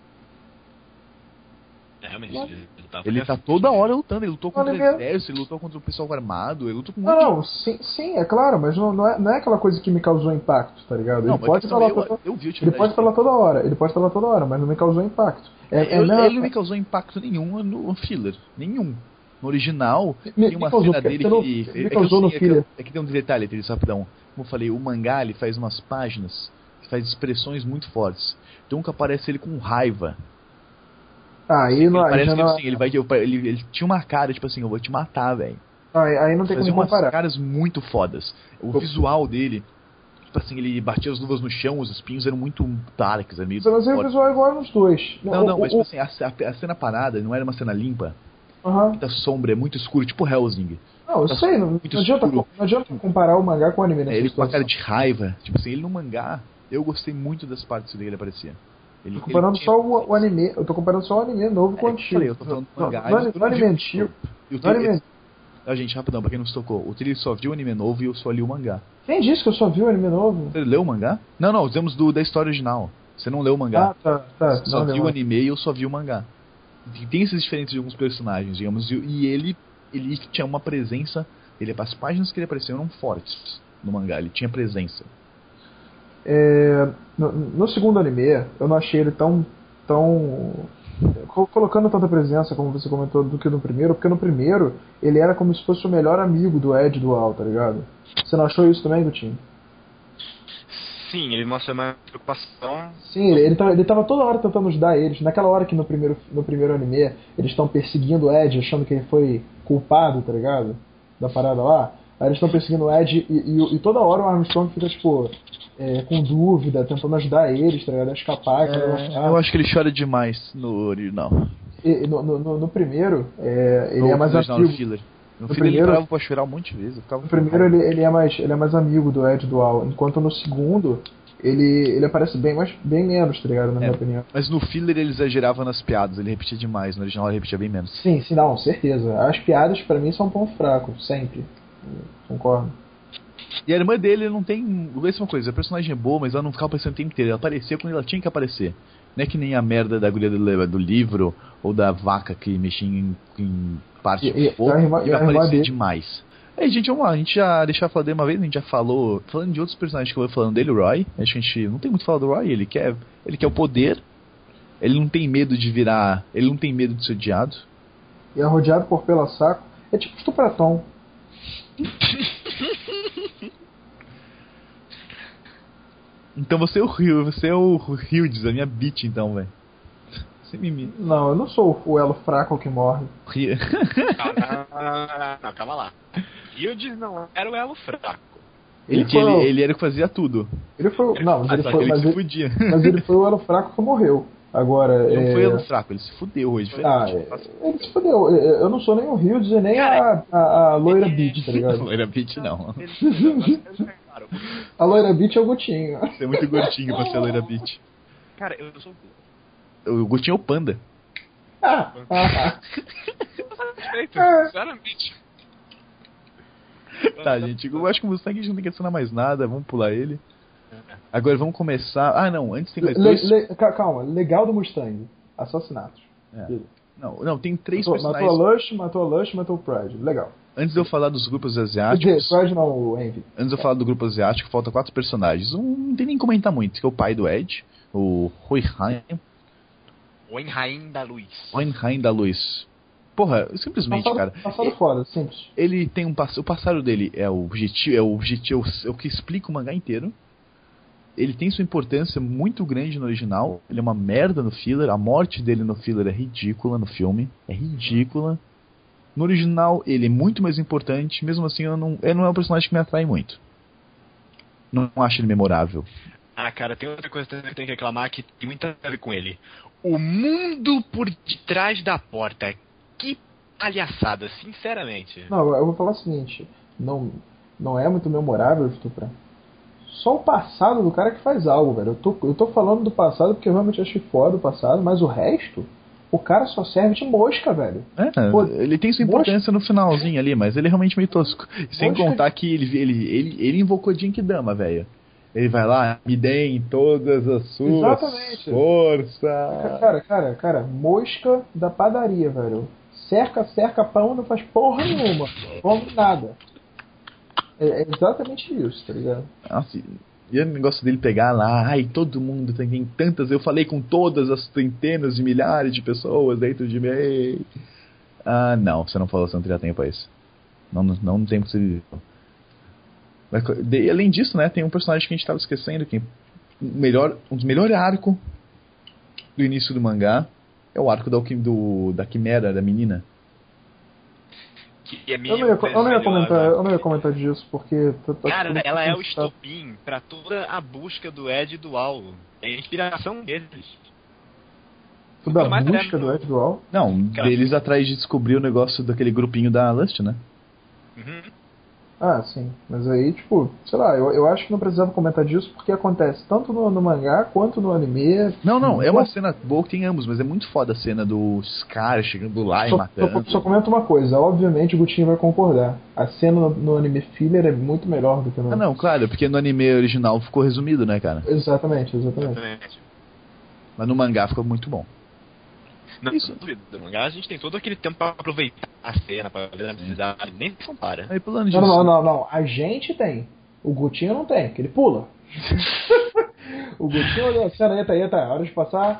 Realmente, Ele tá toda hora lutando, ele lutou contra o Olha, exército, ele lutou contra o pessoal armado, ele lutou com Não, sim, é claro, mas não é aquela coisa que me causou impacto, tá ligado? Não, Ele mas pode questão, falar eu vi ele utilidade pode falar toda hora, mas não me causou impacto. Ele não me causou impacto nenhum no filler. Nenhum. No original, Me tem uma causou, cena dele você que. me causou no filler. É que tem um detalhe, Tris, rapidão. Como eu falei, o mangá ele faz umas páginas que faz expressões muito fortes. Então que aparece ele com raiva. Aí não, Parece já que não, assim, ele tinha uma cara, tipo assim, eu vou te matar, velho. aí não tem Fazia como umas comparar. caras muito fodas. O visual dele, tipo assim, ele batia as luvas no chão, os espinhos eram muito darks, meio Mas aí o fortes. visual é igual nos dois. Não, mas tipo assim, a cena parada não era uma cena limpa. Aham. Muita sombra, é muito escuro, tipo Hellsing. Não, eu sei, não muito adianta, escuro. não adianta comparar o mangá com o anime nessa Ele com a cara situação. de raiva. Tipo assim, ele no mangá, eu gostei muito das partes dele que ele aparecia. Tô comparando só o anime, eu tô comparando só o anime novo com o antigo. Eu tô falando do mangá. No anime antigo. E o No anime... gente, rapidão, pra quem não se tocou, o Trilho só viu o anime novo e eu só li o mangá. Quem disse que eu só vi o anime novo? Você leu o mangá? Não, dizemos da história original. Você não leu o mangá. Tá. Você só viu o anime e eu só vi o mangá. E tem esses diferentes de alguns personagens, digamos, e ele tinha uma presença. As páginas que ele apareceu eram fortes no mangá, ele tinha presença. No segundo anime, eu não achei ele tão colocando tanta presença como você comentou do que no primeiro, porque no primeiro ele era como se fosse o melhor amigo do Ed Dual, tá ligado? Você não achou isso também, Gutinho? Sim, ele mostra mais preocupação. Sim, ele tava toda hora tentando ajudar eles. Naquela hora que no primeiro anime eles estão perseguindo o Ed, achando que ele foi culpado, tá ligado? Da parada lá. Aí eles estão perseguindo o Ed e toda hora o Armstrong fica, tipo, com dúvida, tentando ajudar eles, tá ligado? A escapar. Eu acho que ele chora demais no original. No primeiro, ele é mais no amigo. filler. No filler primeiro- ele parava pra chorar um monte de vezes. No primeiro ele é mais amigo do Ed Dual, enquanto no segundo ele aparece bem menos, tá ligado? Na minha opinião. Mas no filler ele exagerava nas piadas, ele repetia demais. No original ele repetia bem menos. Sim, não, certeza. As piadas pra mim são um ponto fraco, sempre. Concordo. E a irmã dele não tem. Essa é uma coisa, a personagem é boa, mas ela não ficava aparecendo o tempo inteiro. Ela aparecia quando ela tinha que aparecer. Não é que nem a merda da agulha do livro ou da vaca que mexia em parte E do fogo a irmã e vai aparecer dele- demais. Aí, gente, vamos lá, a gente já deixou falar dele uma vez, a gente já falou. Falando de outros personagens que eu vou falando dele, o Roy. Acho que a gente não tem muito a falar do Roy, ele quer o poder. Ele não tem medo de virar. Ele não tem medo de ser odiado. E é rodeado por pela saco. É tipo Stupraton. Então você é o Hildes, a minha bitch, então, velho. Sem mimimi. Não, eu não sou o elo fraco que morre. Não, calma lá. Hildes não era o elo fraco. Ele era o que fazia tudo. Ele foi. Não, mas ele Só foi. que ele Mas se ele, fudia. mas ele foi o elo fraco que morreu. Agora. Ele não foi elo fraco, ele se fudeu hoje. Ele se fodeu. Eu não sou nem o Hildes e nem a Loira Beach, tá ligado? Loira bitch, não. A Loira Beach é o Gutinho. Você é muito gordinho pra ser loira bitch. Cara, eu sou. O Gutinho é o panda. Respeito, sinceramente. Tá, gente, eu acho que o Mustang a gente não tem que adicionar mais nada, vamos pular ele. Agora vamos começar. Ah, não, antes tem mais dois. Calma, legal do Mustang. Assassinatos. Não, tem três Matou personagens. a Lush, matou o Pride. Legal. Antes de eu falar dos grupos Quer dizer, asiáticos. Pride não, o Envy. Antes de eu falar do grupo asiático, falta 4 personagens. Não tem nem comentar muito, que é o pai do Ed, o Rui Han, Oenrain da Luz. Oenrain da Luz. Porra, simplesmente, cara. Passado foda, simples. Ele tem o passado dele é o objetivo, é o que explica o mangá inteiro. Ele tem sua importância muito grande no original. Ele é uma merda no filler. A morte dele no filler é ridícula no filme. É ridícula. No original, ele é muito mais importante. Mesmo assim, ele não é um personagem que me atrai muito. Não acho ele memorável. Ah, cara, tem outra coisa também que eu tenho que reclamar que tem muito a ver com ele. O mundo por detrás da porta. Que palhaçada, sinceramente. Não, eu vou falar o seguinte. Não é muito memorável, Estupra. Só o passado do cara que faz algo, velho. Eu tô falando do passado porque eu realmente achei foda o passado, mas o resto... o cara só serve de mosca, velho. Pô, Ele tem sua importância no finalzinho ali, mas ele é realmente meio tosco. Sem contar que ele invocou Genkidama, velho. Ele vai lá, me deem todas as suas forças. Cara, mosca da padaria, velho. Cerca pão, não faz porra nenhuma. Come nada. É exatamente isso, tá ligado? Nossa, e o negócio dele pegar lá, ai, todo mundo tem tantas, eu falei com todas as centenas de milhares de pessoas dentro de mim. Ah, não, você não falou, você não teria tempo pra isso. Não tem possível. Além disso, né, tem um personagem que a gente tava esquecendo, que um dos melhores arcos do início do mangá é o arco da Quimera, da menina. Que é Eu não ia comentar disso, porque... Cara, ela é o estopim pra toda a busca do Ed e do Al. É a inspiração deles. Toda a busca do Ed e do Al? Não, deles atrás de descobrir o negócio daquele grupinho da Lust, né? Uhum. Ah, sim. Mas aí, tipo, sei lá, eu acho que não precisava comentar disso, porque acontece tanto no mangá quanto no anime. Não, é uma cena boa que tem ambos, mas é muito foda a cena do Scar chegando lá e matando. Só comento uma coisa, obviamente o Gutinho vai concordar. A cena no anime filler é muito melhor do que no... Ah, não, claro, porque no anime original ficou resumido, né, cara? Exatamente. Mas no mangá ficou muito bom. Não, no mangá a gente tem todo aquele tempo pra aproveitar a cena, pra ver a necessidade, nem se compara. Aí, pulando disso. Não, a gente tem. O Gutinho não tem, que ele pula. O Gutinho olhou a cena, eita, hora de passar.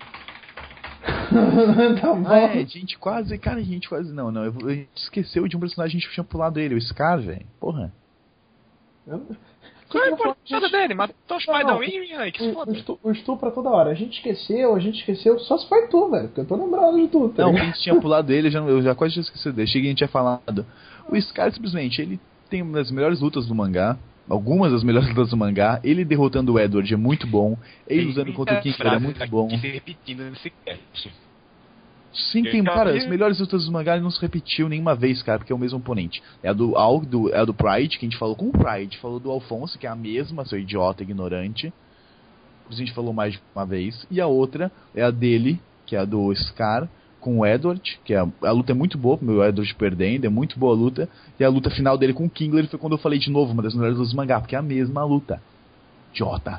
Tá bom. A gente quase não. A gente esqueceu de um personagem que a gente tinha pulado ele, o Scar, velho. Porra. Qual é a importância dele? Matou os pais da Winnie, que se foda. O estupro toda hora. A gente esqueceu, só se foi tu, velho. Porque eu tô lembrado de tudo. Não, a gente tinha pulado ele, eu já quase tinha esquecido dele. Cheguei e a gente tinha falado. O Scar, simplesmente, ele tem uma das melhores lutas do mangá. Algumas das melhores lutas do mangá. Ele derrotando o Edward é muito bom. Ele usando contra o Kinkler é muito bom. Se repetindo nesse cast. Sim, tem, cara, as melhores lutas do mangá ele não se repetiu nenhuma vez, cara, porque é o mesmo oponente. É a do Pride, que a gente falou com o Pride, falou do Alphonse, que é a mesma, seu idiota, ignorante. A gente falou mais de uma vez. E a outra é a dele, que é a do Scar, com o Edward, que a luta é muito boa, o Edward perdendo, é muito boa a luta. E a luta final dele com o Kingler foi quando eu falei de novo, uma das melhores lutas do mangá, porque é a mesma luta. Idiota.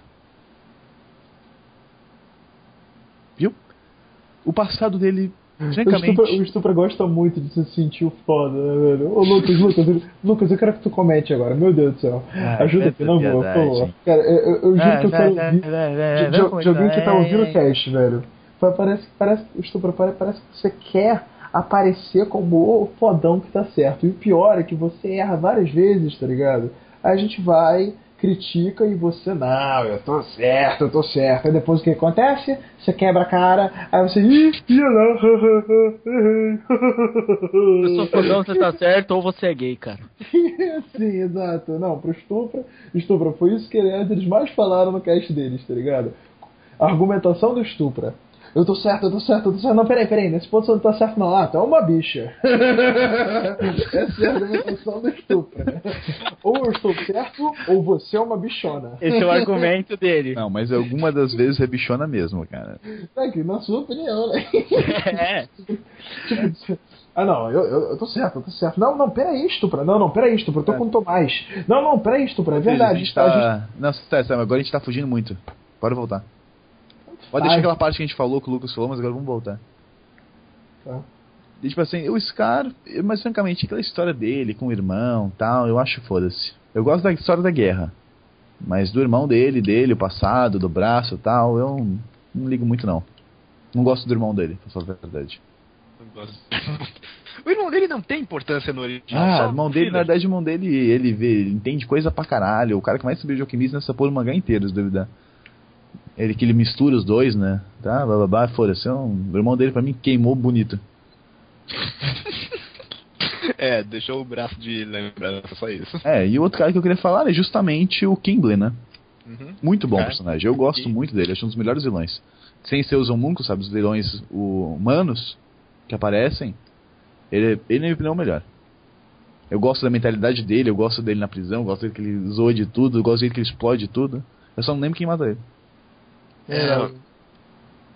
Viu? O passado dele... Francamente... O Estupra gosta muito de se sentir foda, né, velho? Ô, Lucas, eu quero que tu comente agora, meu Deus do céu. Ajuda aqui, não vou, por favor. Cara, eu juro que eu quero ouvir de alguém que tá ouvindo o cast, velho. Parece Estupra, parece que você quer aparecer como o fodão que tá certo. E o pior é que você erra várias vezes, tá ligado? Aí a gente vai... critica e você, não, eu tô certo. Aí depois o que acontece? Você quebra a cara, aí você, Eu sou fodão, você tá certo, ou você é gay, cara. Sim, exato. Não, pro Estupra, foi isso que eles mais falaram no cast deles, tá ligado? A argumentação do Estupra. Eu tô certo. Não, peraí, nesse ponto você não tá certo não. Ah, tu é uma bicha. Essa é a argumentação do Estupra. Ou eu estou certo, ou você é uma bichona. Esse é o argumento dele. Não, mas alguma das vezes é bichona mesmo, cara. É que na sua opinião, né? É. Tipo, não, eu tô certo. Não, peraí, Estupra. Não, peraí, Estupra, eu tô com o Tomás. Não, peraí, Estupra, é verdade. Não, sério, agora a gente tá fugindo muito. Bora voltar. Pode deixar aquela parte que a gente falou, que o Lucas falou, mas agora vamos voltar. Tá. E, tipo assim, o Scar, mas francamente, aquela história dele com o irmão e tal, eu acho foda-se. Eu gosto da história da guerra. Mas do irmão dele, o passado, do braço e tal, eu não ligo muito não. Não gosto do irmão dele, pra falar a verdade. O irmão dele não tem importância no original. Ah, o irmão dele, na verdade, o irmão dele, ele entende coisa pra caralho. O cara que mais sabia de alquimista nessa porra do mangá inteiro, se duvidar. Ele mistura os dois, né? Tá, blá, foda-se. O irmão dele, pra mim, queimou bonito. Deixou o braço de lembrança, só isso. E o outro cara que eu queria falar é justamente o Kingler, né? Uhum. Muito bom personagem. Eu gosto muito dele, acho um dos melhores vilões. Sem ser os homúnculos, sabe? Os vilões humanos que aparecem. Ele na minha opinião, é o melhor. Eu gosto da mentalidade dele, eu gosto dele na prisão, eu gosto dele que ele zoa de tudo, eu gosto dele que ele explode tudo. Eu só não lembro quem mata ele.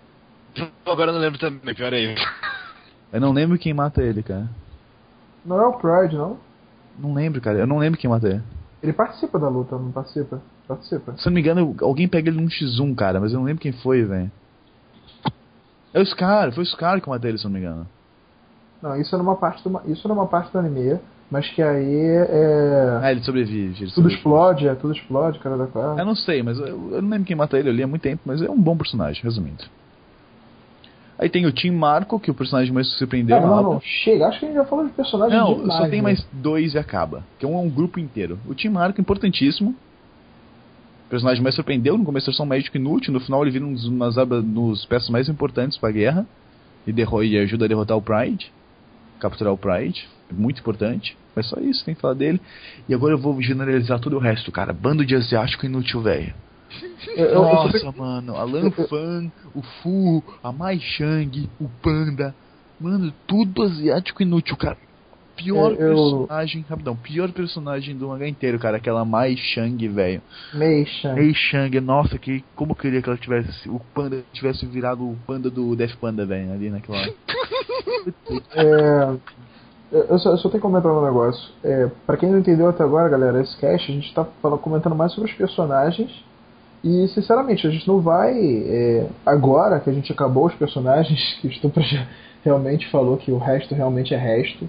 Agora eu não lembro também, pior é isso. Eu não lembro quem mata ele, cara. Não é o Pride, não? Não lembro, cara. Eu não lembro quem mata ele. Ele participa da luta, não participa? Participa. Se eu não me engano, alguém pega ele num X1, cara, mas eu não lembro quem foi, velho. É o Scar, foi o Scar que matou ele, se eu não me engano. Não, isso é numa parte do anime, mas que aí é... Ah, ele sobrevive. Tudo explode, cara da cara. Eu não sei, mas eu não lembro quem mata ele, eu li há muito tempo, mas é um bom personagem, resumindo. Aí tem o Team Marco, que o personagem mais surpreendeu. Não, chega, acho que a gente já falou de personagem demais. Não, só tem mais 2 e acaba, que é um grupo inteiro. O Team Marco, importantíssimo. O personagem mais surpreendeu, no começo era só um médico inútil, no final ele vira um dos peças mais importantes pra guerra. E ajuda a derrotar o Pride, capturar o Pride, é muito importante. Mas só isso, tem que falar dele. E agora eu vou generalizar todo o resto, cara. Bando de asiático inútil, velho. Nossa, mano, Alan Fan, o Fu, a Mai Shang, o Panda. Mano, tudo asiático inútil, cara. Pior personagem do mangá inteiro, cara. Aquela Mai Shang, velho. Mei Shang, nossa, como eu queria que ela tivesse. O Panda tivesse virado o Panda do Death Panda, velho, ali naquela hora. Eu só tenho que comentar um negócio. Pra quem não entendeu até agora, galera, esse cast a gente tá comentando mais sobre os personagens. E, sinceramente, a gente não vai... agora que a gente acabou os personagens, que o Stupra já realmente falou que o resto realmente é resto,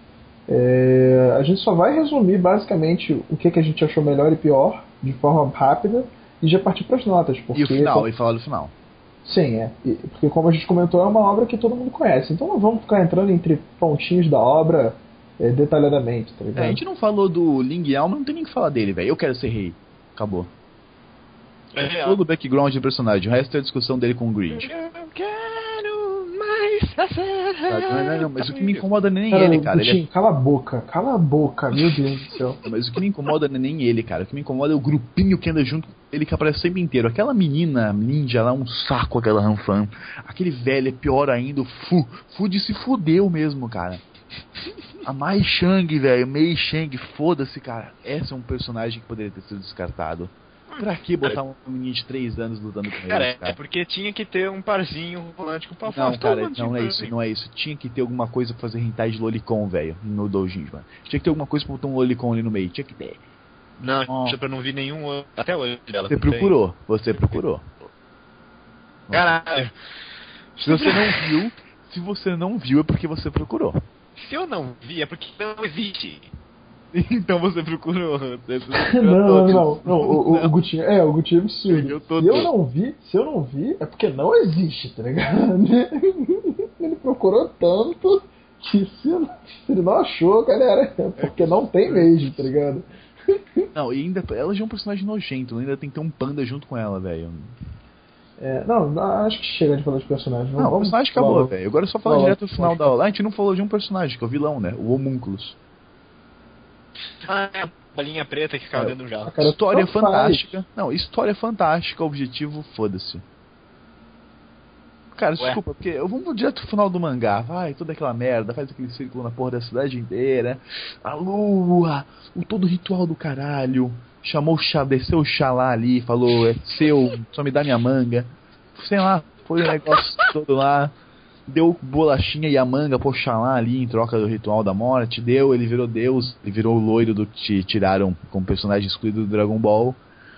a gente só vai resumir, basicamente, o que a gente achou melhor e pior, de forma rápida, e já partir para as notas. Porque, e o final, e falar do final. Sim, porque como a gente comentou, é uma obra que todo mundo conhece. Então não vamos ficar entrando entre pontinhos da obra detalhadamente, tá ligado? A gente não falou do Ling Yao, mas não tem nem o que falar dele, velho. Eu quero ser rei. Acabou. Todo o background do personagem, o resto é a discussão dele com o Grid. Eu quero mais não, mas o que me incomoda nem cara, ele, cara. Gutinho, cala a boca, meu Deus do céu. Mas o que me incomoda nem ele, cara. O que me incomoda é o grupinho que anda junto com ele, que aparece sempre inteiro. Aquela menina ninja lá, um saco, aquela Ranfan. Aquele velho é pior ainda, o Fu de se fudeu mesmo, cara. A Mai Shang, velho, Mei Shang, foda-se, cara. Esse é um personagem que poderia ter sido descartado. Pra que botar um menino de 3 anos lutando com ele? Cara, é porque tinha que ter um parzinho romântico pra Não, cara, não é isso. Tinha que ter alguma coisa pra fazer hentai de lolicon, velho, no doujin, mano. Tinha que ter alguma coisa pra botar um lolicon ali no meio, tinha que ter. Não, eu não vi nenhum até hoje dela. Você procurou. Caralho. Se você não viu é porque você procurou. Se eu não vi é porque não existe. Então você procurou. Não. O Gutinho é absurdo. Se eu não vi, é porque não existe, tá ligado? Ele procurou tanto que se ele não achou, galera, é porque não tem mesmo, tá ligado? Não, e ainda ela já é um personagem nojento, ainda tem que ter um panda junto com ela, velho. Não, acho que chega de falar de personagem. Não, o personagem acabou, velho. Agora é só falar direto no final da aula. A gente não falou de um personagem, que é o vilão, né? O Homúnculos. A bolinha preta que ficava dentro do jarro. História fantástica. Não, história fantástica, objetivo, foda-se. Cara, desculpa, porque vamos direto pro final do mangá. Vai, toda aquela merda, faz aquele círculo na porra da cidade inteira. A lua, todo o ritual do caralho. Chamou o chá, desceu o chá lá ali, falou, é seu, só me dá minha manga. Sei lá, foi o negócio todo lá. Deu bolachinha e a manga pro Xalá ali em troca do ritual da morte. Ele virou Deus, ele virou o loiro do que tiraram como personagem excluído do Dragon Ball.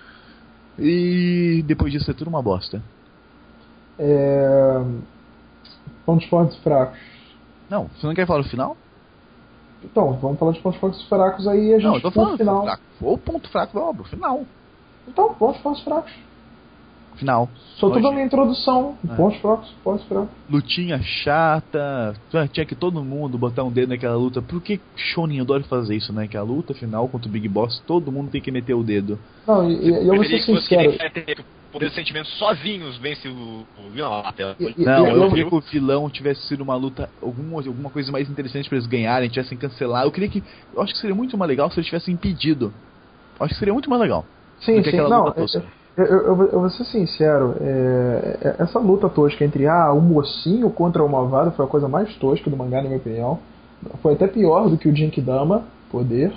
E depois disso é tudo uma bosta. Pontos fortes e fracos. Não, você não quer falar do final? Então, vamos falar de pontos fortes e fracos aí a gente. Não, eu tô falando final. Fraco. Ou ponto fraco da obra, final. Então, pontos fortes e fracos. Final. Só tô dando uma introdução. Pontos fracos, pontos fracos. Lutinha chata. Tinha que todo mundo botar um dedo naquela luta. Por que Shonen adora fazer isso, né? Que a luta final contra o Big Boss, todo mundo tem que meter o dedo. Não, e eu vou ser sincero. O poder do sentimento sozinhos vence o vilão. Não, eu queria que o vilão tivesse sido uma luta, alguma coisa mais interessante pra eles ganharem, tivessem cancelado. Eu acho que seria muito mais legal se eles tivessem impedido. Eu acho que seria muito mais legal. Sim, não. Eu vou ser sincero, essa luta tosca entre o mocinho contra o malvado foi a coisa mais tosca do mangá, na minha opinião. Foi até pior do que o Genkidama, poder.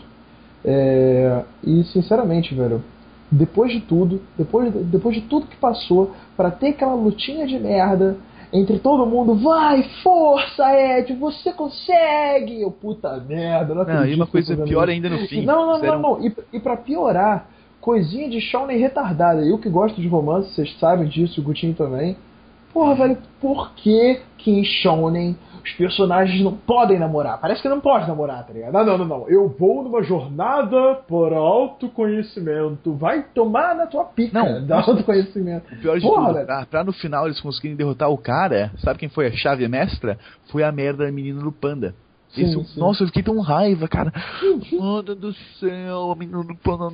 E sinceramente, velho, depois de tudo que passou, pra ter aquela lutinha de merda entre todo mundo, vai, força, Ed, você consegue! Eu, puta merda, não acredito. Não, e uma coisa pior ainda no fim. Não. E pra piorar, coisinha de shonen retardada. Eu que gosto de romance, vocês sabem disso, o Gutinho também. Porra, velho, por que em shonen os personagens não podem namorar? Parece que não pode namorar, tá ligado? Não. Eu vou numa jornada por autoconhecimento. Vai tomar na tua pica da autoconhecimento. O pior de porra, tudo, pra no final eles conseguirem derrotar o cara, sabe quem foi a chave mestra? Foi a merda da menina do panda. Sim. Nossa, eu fiquei tão raiva, cara. Mano do céu, a menina do panda,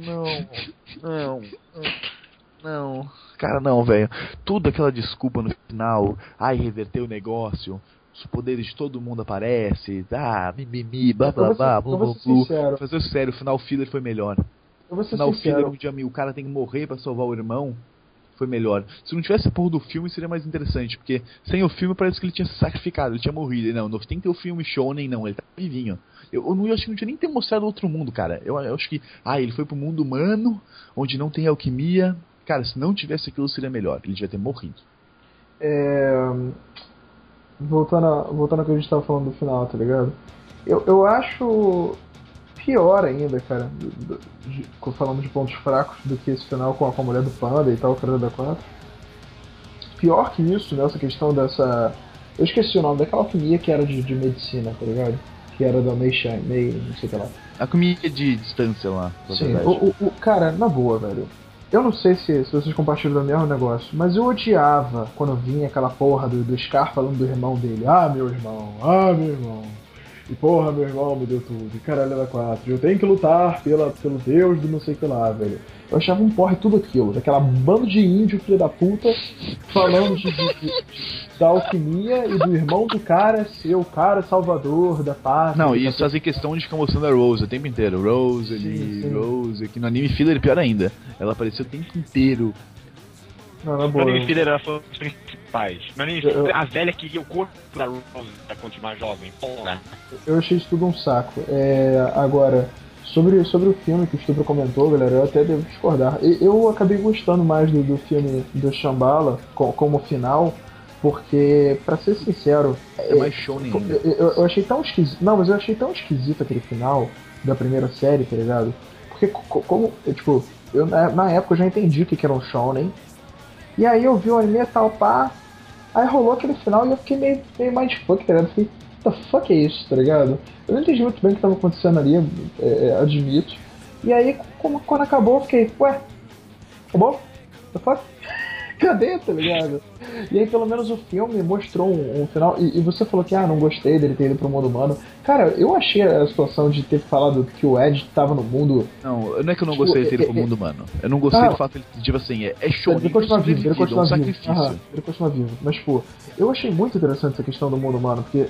não. Cara, não, velho. Tudo aquela desculpa no final. Ai, reverter o negócio. Os poderes de todo mundo aparecem. Mimimi, blá blá blá, blá blá blá. Fazer sério, o final filler foi melhor. Eu vou ser o final sincero. filler onde o cara tem que morrer pra salvar o irmão foi melhor. Se não tivesse a porra do filme, seria mais interessante. Porque sem o filme parece que ele tinha se sacrificado, ele tinha morrido. Não, tem que ter o filme shonen, não. Ele tá vivinho. Eu acho que não tinha nem ter mostrado outro mundo, cara. Eu acho que. Ele foi pro mundo humano, onde não tem alquimia. Cara, se não tivesse aquilo seria melhor. Ele devia ter morrido. Voltando ao que a gente tava falando do final, tá ligado? Eu acho pior ainda, cara, falando de pontos fracos do que esse final com a mulher do panda e tal, o cara da 4. Pior que isso, nessa questão dessa... Eu esqueci o nome daquela alquimia que era de medicina, tá ligado? Que era da Mei, não sei o que lá. A alquimia de distância lá. Sim, cara, na boa, velho. Eu não sei se vocês compartilham do mesmo negócio, mas eu odiava quando vinha aquela porra do Scar falando do irmão dele. Meu irmão. E porra, meu irmão me deu tudo. E caralho, era 4. Eu tenho que lutar pelo Deus do não sei o que lá, velho. Eu achava um porre tudo aquilo. Daquela bando de índio, filho da puta, falando da alquimia e do irmão do cara ser o cara salvador da pátria. Não, e isso fazia questão de ficar mostrando a Rose o tempo inteiro. Rose, que no anime filler pior ainda. Ela apareceu o tempo inteiro. Não, na boa. No anime filler ela foi os principais. No anime filler, a velha queria o corpo da Rose pra continuar jovem. Porra. Eu achei isso tudo um saco. Agora, sobre o filme que o Stubro comentou, galera, eu até devo discordar. Eu acabei gostando mais do filme do Shambhala como final, porque, pra ser sincero... É mais shonen ainda. Eu achei tão esquisito... Não, mas eu achei tão esquisito aquele final da primeira série, tá ligado? Porque, como... Tipo, na época eu já entendi o que era um shonen. E aí eu vi o anime e tal, pá... Aí rolou aquele final e eu fiquei meio mindfuck, tá ligado? Fiquei, what the fuck é isso, tá ligado? Eu não entendi muito bem o que tava acontecendo ali, admito. E aí, quando acabou, eu fiquei, ué, acabou? What the fuck? Cadê, tá ligado? E aí, pelo menos o filme mostrou um final. E você falou que, não gostei dele ter ido pro mundo humano. Cara, eu achei a situação de ter falado que o Ed tava no mundo... Não é que eu não gostei de ter ido pro mundo humano. Eu não gostei do fato de ele, tipo assim, show. Ele continua vivo, ele continua vivo. Mas, tipo, eu achei muito interessante essa questão do mundo humano, porque,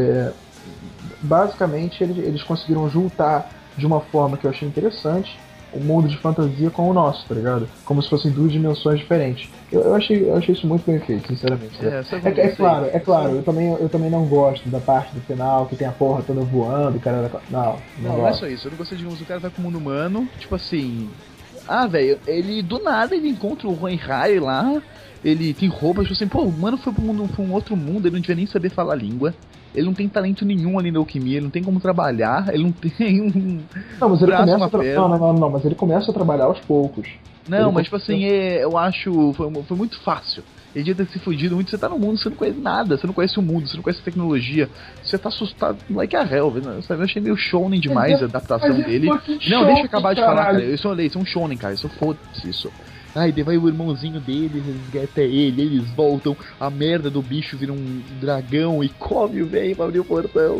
basicamente, eles conseguiram juntar de uma forma que eu achei interessante o mundo de fantasia com o nosso, tá ligado? Como se fossem duas dimensões diferentes. Eu achei isso muito bem feito, sinceramente. É claro, eu também não gosto da parte do final, que tem a porra toda voando, cara. Não é só isso, eu não gostei de o cara vai com o mundo humano, tipo assim... velho, ele do nada ele encontra o Hohenheim lá, ele tem roupas, tipo assim, o mano foi pra um outro mundo, ele não devia nem saber falar a língua. Ele não tem talento nenhum ali na alquimia, ele não tem como trabalhar, ele não tem um. Não, mas ele começa mas ele começa a trabalhar aos poucos. Não, mas tipo assim, eu acho. Foi muito fácil. Ele devia ter se fudido muito. Você tá no mundo, você não conhece nada, você não conhece o mundo, você não conhece a tecnologia, você tá assustado like a hell, sabe? Eu achei meio shonen demais a adaptação dele. Não, deixa eu acabar de falar, cara. Isso é um shonen, cara. Isso foda-se isso. Daí vai o irmãozinho dele, resgata ele, eles voltam, a merda do bicho vira um dragão e come o velho pra abrir o portão.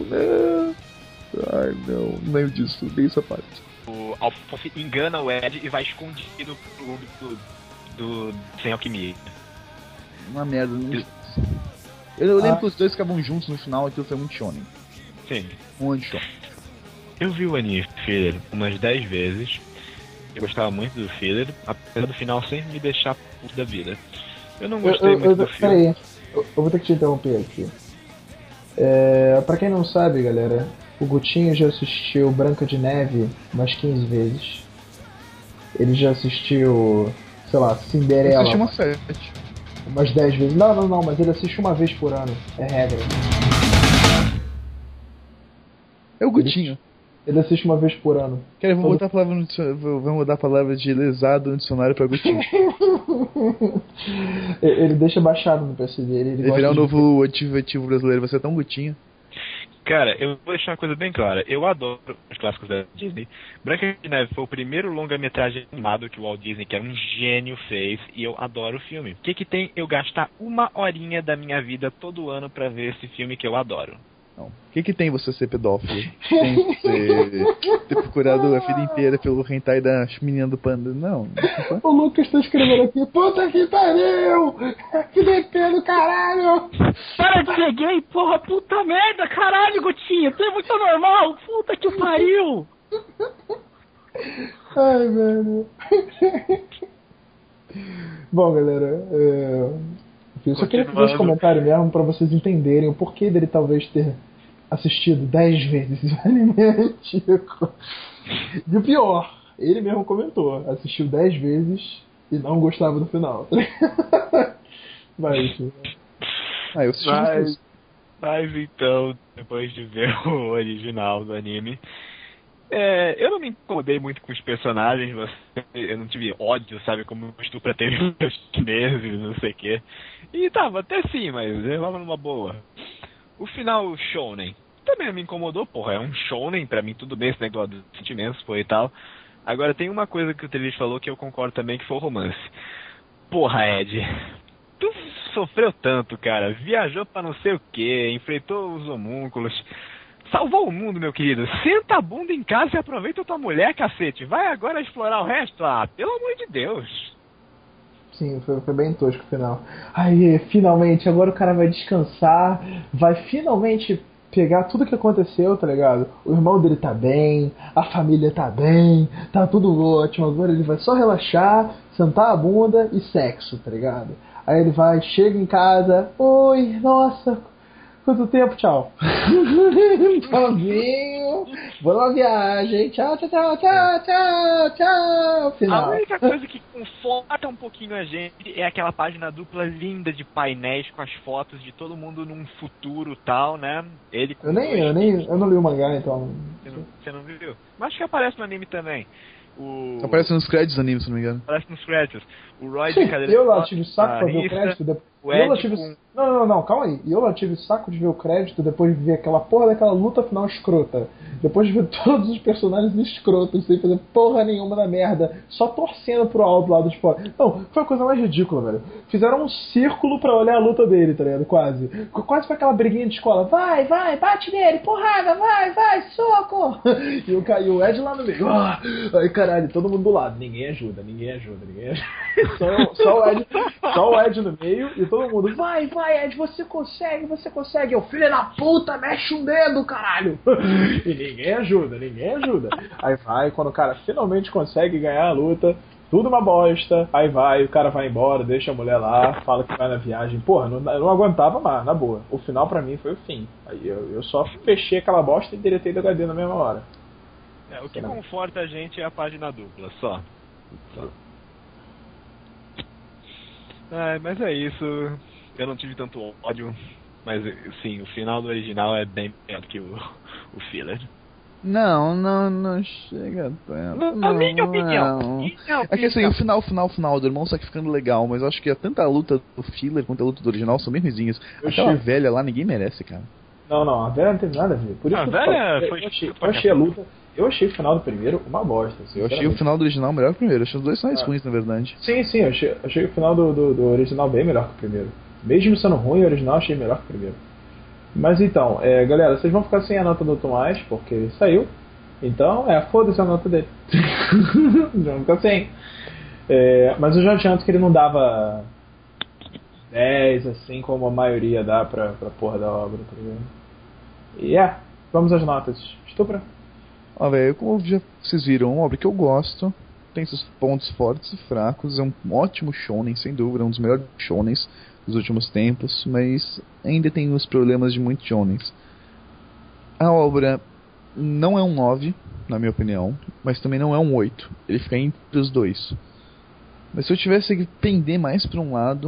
Não lembro disso, dei essa parte. O Alphonse engana o Ed e vai escondido do sem alquimia. Uma merda. Eu lembro que os dois ficavam juntos no final, aquilo foi muito shonen. Sim. Muito shonen. Eu vi o anime filler umas 10 vezes. Eu gostava muito do filler, apesar do final sempre me deixar puto da vida. Eu não gostei muito do filme. Peraí, eu vou ter que te interromper aqui. Pra quem não sabe, galera, o Gutinho já assistiu Branca de Neve umas 15 vezes. Ele já assistiu, sei lá, Cinderela. Eu assisti umas 7. umas 10 vezes. Não, mas ele assiste uma vez por ano. É regra. É o Gutinho. Ele assiste uma vez por ano. Cara, vamos botar a palavra no dicionário, vamos mudar a palavra de lesado no dicionário pra Gutinho. Ele deixa baixado no PC dele. Ele Virar o gosta de- novo ativo brasileiro, vai ser tão Gutinho. Cara, eu vou deixar uma coisa bem clara. Eu adoro os clássicos da Disney. Branca de Neve foi o primeiro longa-metragem animado que o Walt Disney, que era um gênio, fez. E eu adoro o filme. O que que tem eu gastar 1 horinha da minha vida todo ano pra ver esse filme que eu adoro? Não. O que tem você ser pedófilo? Tem você ter procurado a vida inteira pelo hentai da menina do panda? Não. O Lucas tá escrevendo aqui, puta que pariu! Que DP do caralho! Para de ser gay, porra, puta merda, caralho, Gotinha, tu é muito normal, puta que pariu! Ai, velho. Bom, galera, eu só queria fazer esse comentário mesmo pra vocês entenderem o porquê dele talvez ter assistido 10 vezes o anime antigo. E o pior, ele mesmo comentou, assistiu 10 vezes e não gostava do final. Mas, Eu assisti Mas então, depois de ver o original do anime, eu não me incomodei muito com os personagens, eu não tive ódio, sabe, como o estupro teve os chineses, não sei o quê. E tava até sim, mas eu levava numa boa. O final shounen também me incomodou, porra, é um shounen, pra mim tudo bem esse negócio dos sentimentos, pô, e tal. Agora tem uma coisa que o Trelis falou que eu concordo também, que foi o romance. Porra, Ed, tu sofreu tanto, cara, viajou pra não sei o que, enfrentou os homúnculos, salvou o mundo, meu querido. Senta a bunda em casa e aproveita tua mulher, cacete. Vai agora explorar o resto? Ah, pelo amor de Deus. sim, foi bem tosco o final. Aí, finalmente, agora o cara vai descansar, vai finalmente pegar tudo que aconteceu, tá ligado? O irmão dele tá bem, a família tá bem, tá tudo ótimo. Agora ele vai só relaxar, sentar a bunda e sexo, tá ligado? Aí ele vai, chega em casa, oi, nossa, quanto tempo, tchau. Tchauzinho, vou na viagem, tchau, tchau, tchau, tchau, tchau, tchau. A Final. única coisa que conforta um pouquinho a gente é aquela página dupla linda de painéis com as fotos de todo mundo num futuro tal, né? Ele com Eu não li o mangá, então. Você não viu? Mas acho que aparece no anime também. Aparece nos créditos do anime, se não me engano. Aparece nos créditos. O Roy de cadeira Eu de lá rodas, tive saco a pra ver o Rissa, crédito. o Eu lá Ed tive... com... Não, calma aí. E eu lá tive saco de ver o crédito depois de ver aquela porra daquela luta final escrota. Depois de ver todos os personagens escrotos sem fazer porra nenhuma da merda. Só torcendo pro alto lá do fora. Não, foi a coisa mais ridícula, velho. Fizeram um círculo pra olhar a luta dele, tá ligado? Quase. Quase foi aquela briguinha de escola. Vai, bate nele, porrada, vai, soco. E o Ed lá no meio. Ai, caralho, todo mundo do lado. Ninguém ajuda. Só o Ed no meio e todo mundo. Vai, Ed, você consegue. O filho da puta, mexe um dedo, caralho. E ninguém ajuda. Aí vai, quando o cara finalmente consegue ganhar a luta, tudo uma bosta. Aí o cara vai embora, deixa a mulher lá, fala que vai na viagem. Porra, eu não aguentava mais, na boa. O final pra mim foi o fim. Aí eu só fechei aquela bosta e deletei do HD na mesma hora. o que conforta a gente é a página dupla, só. Mas é isso. Eu não tive tanto ódio, mas sim, o final do original é bem melhor que o filler. Não chega tanto. Na minha opinião. É que assim, o final do irmão só que ficando legal, mas eu acho que tanto a luta do filler quanto a luta do original são bem ruizinhas. Aquela velha lá ninguém merece, cara. Não, a velha não teve nada a ver. Por isso a velha foi... Eu achei a luta... Eu achei o final do primeiro uma bosta. Eu achei o final do original melhor que o primeiro. Eu achei os dois finais ruins, na verdade. Sim, eu achei o final do original bem melhor que o primeiro. Mesmo sendo ruim, o original achei melhor que o primeiro. Mas então, galera, vocês vão ficar sem a nota do Tomás, porque ele saiu. Então, foda-se a nota dele. Vão ficar sem. Mas eu já adianto que ele não dava 10, assim como a maioria dá pra porra da obra, tá ligado? E vamos às notas. Estupra? Velho, como vocês viram, é uma obra que eu gosto, tem seus pontos fortes e fracos, é um ótimo shonen, sem dúvida, um dos melhores shonens dos últimos tempos, mas ainda tem os problemas de muitos shonens. A obra não é um 9, na minha opinião, mas também não é um 8, ele fica entre os dois. Mas se eu tivesse que pender mais para um lado,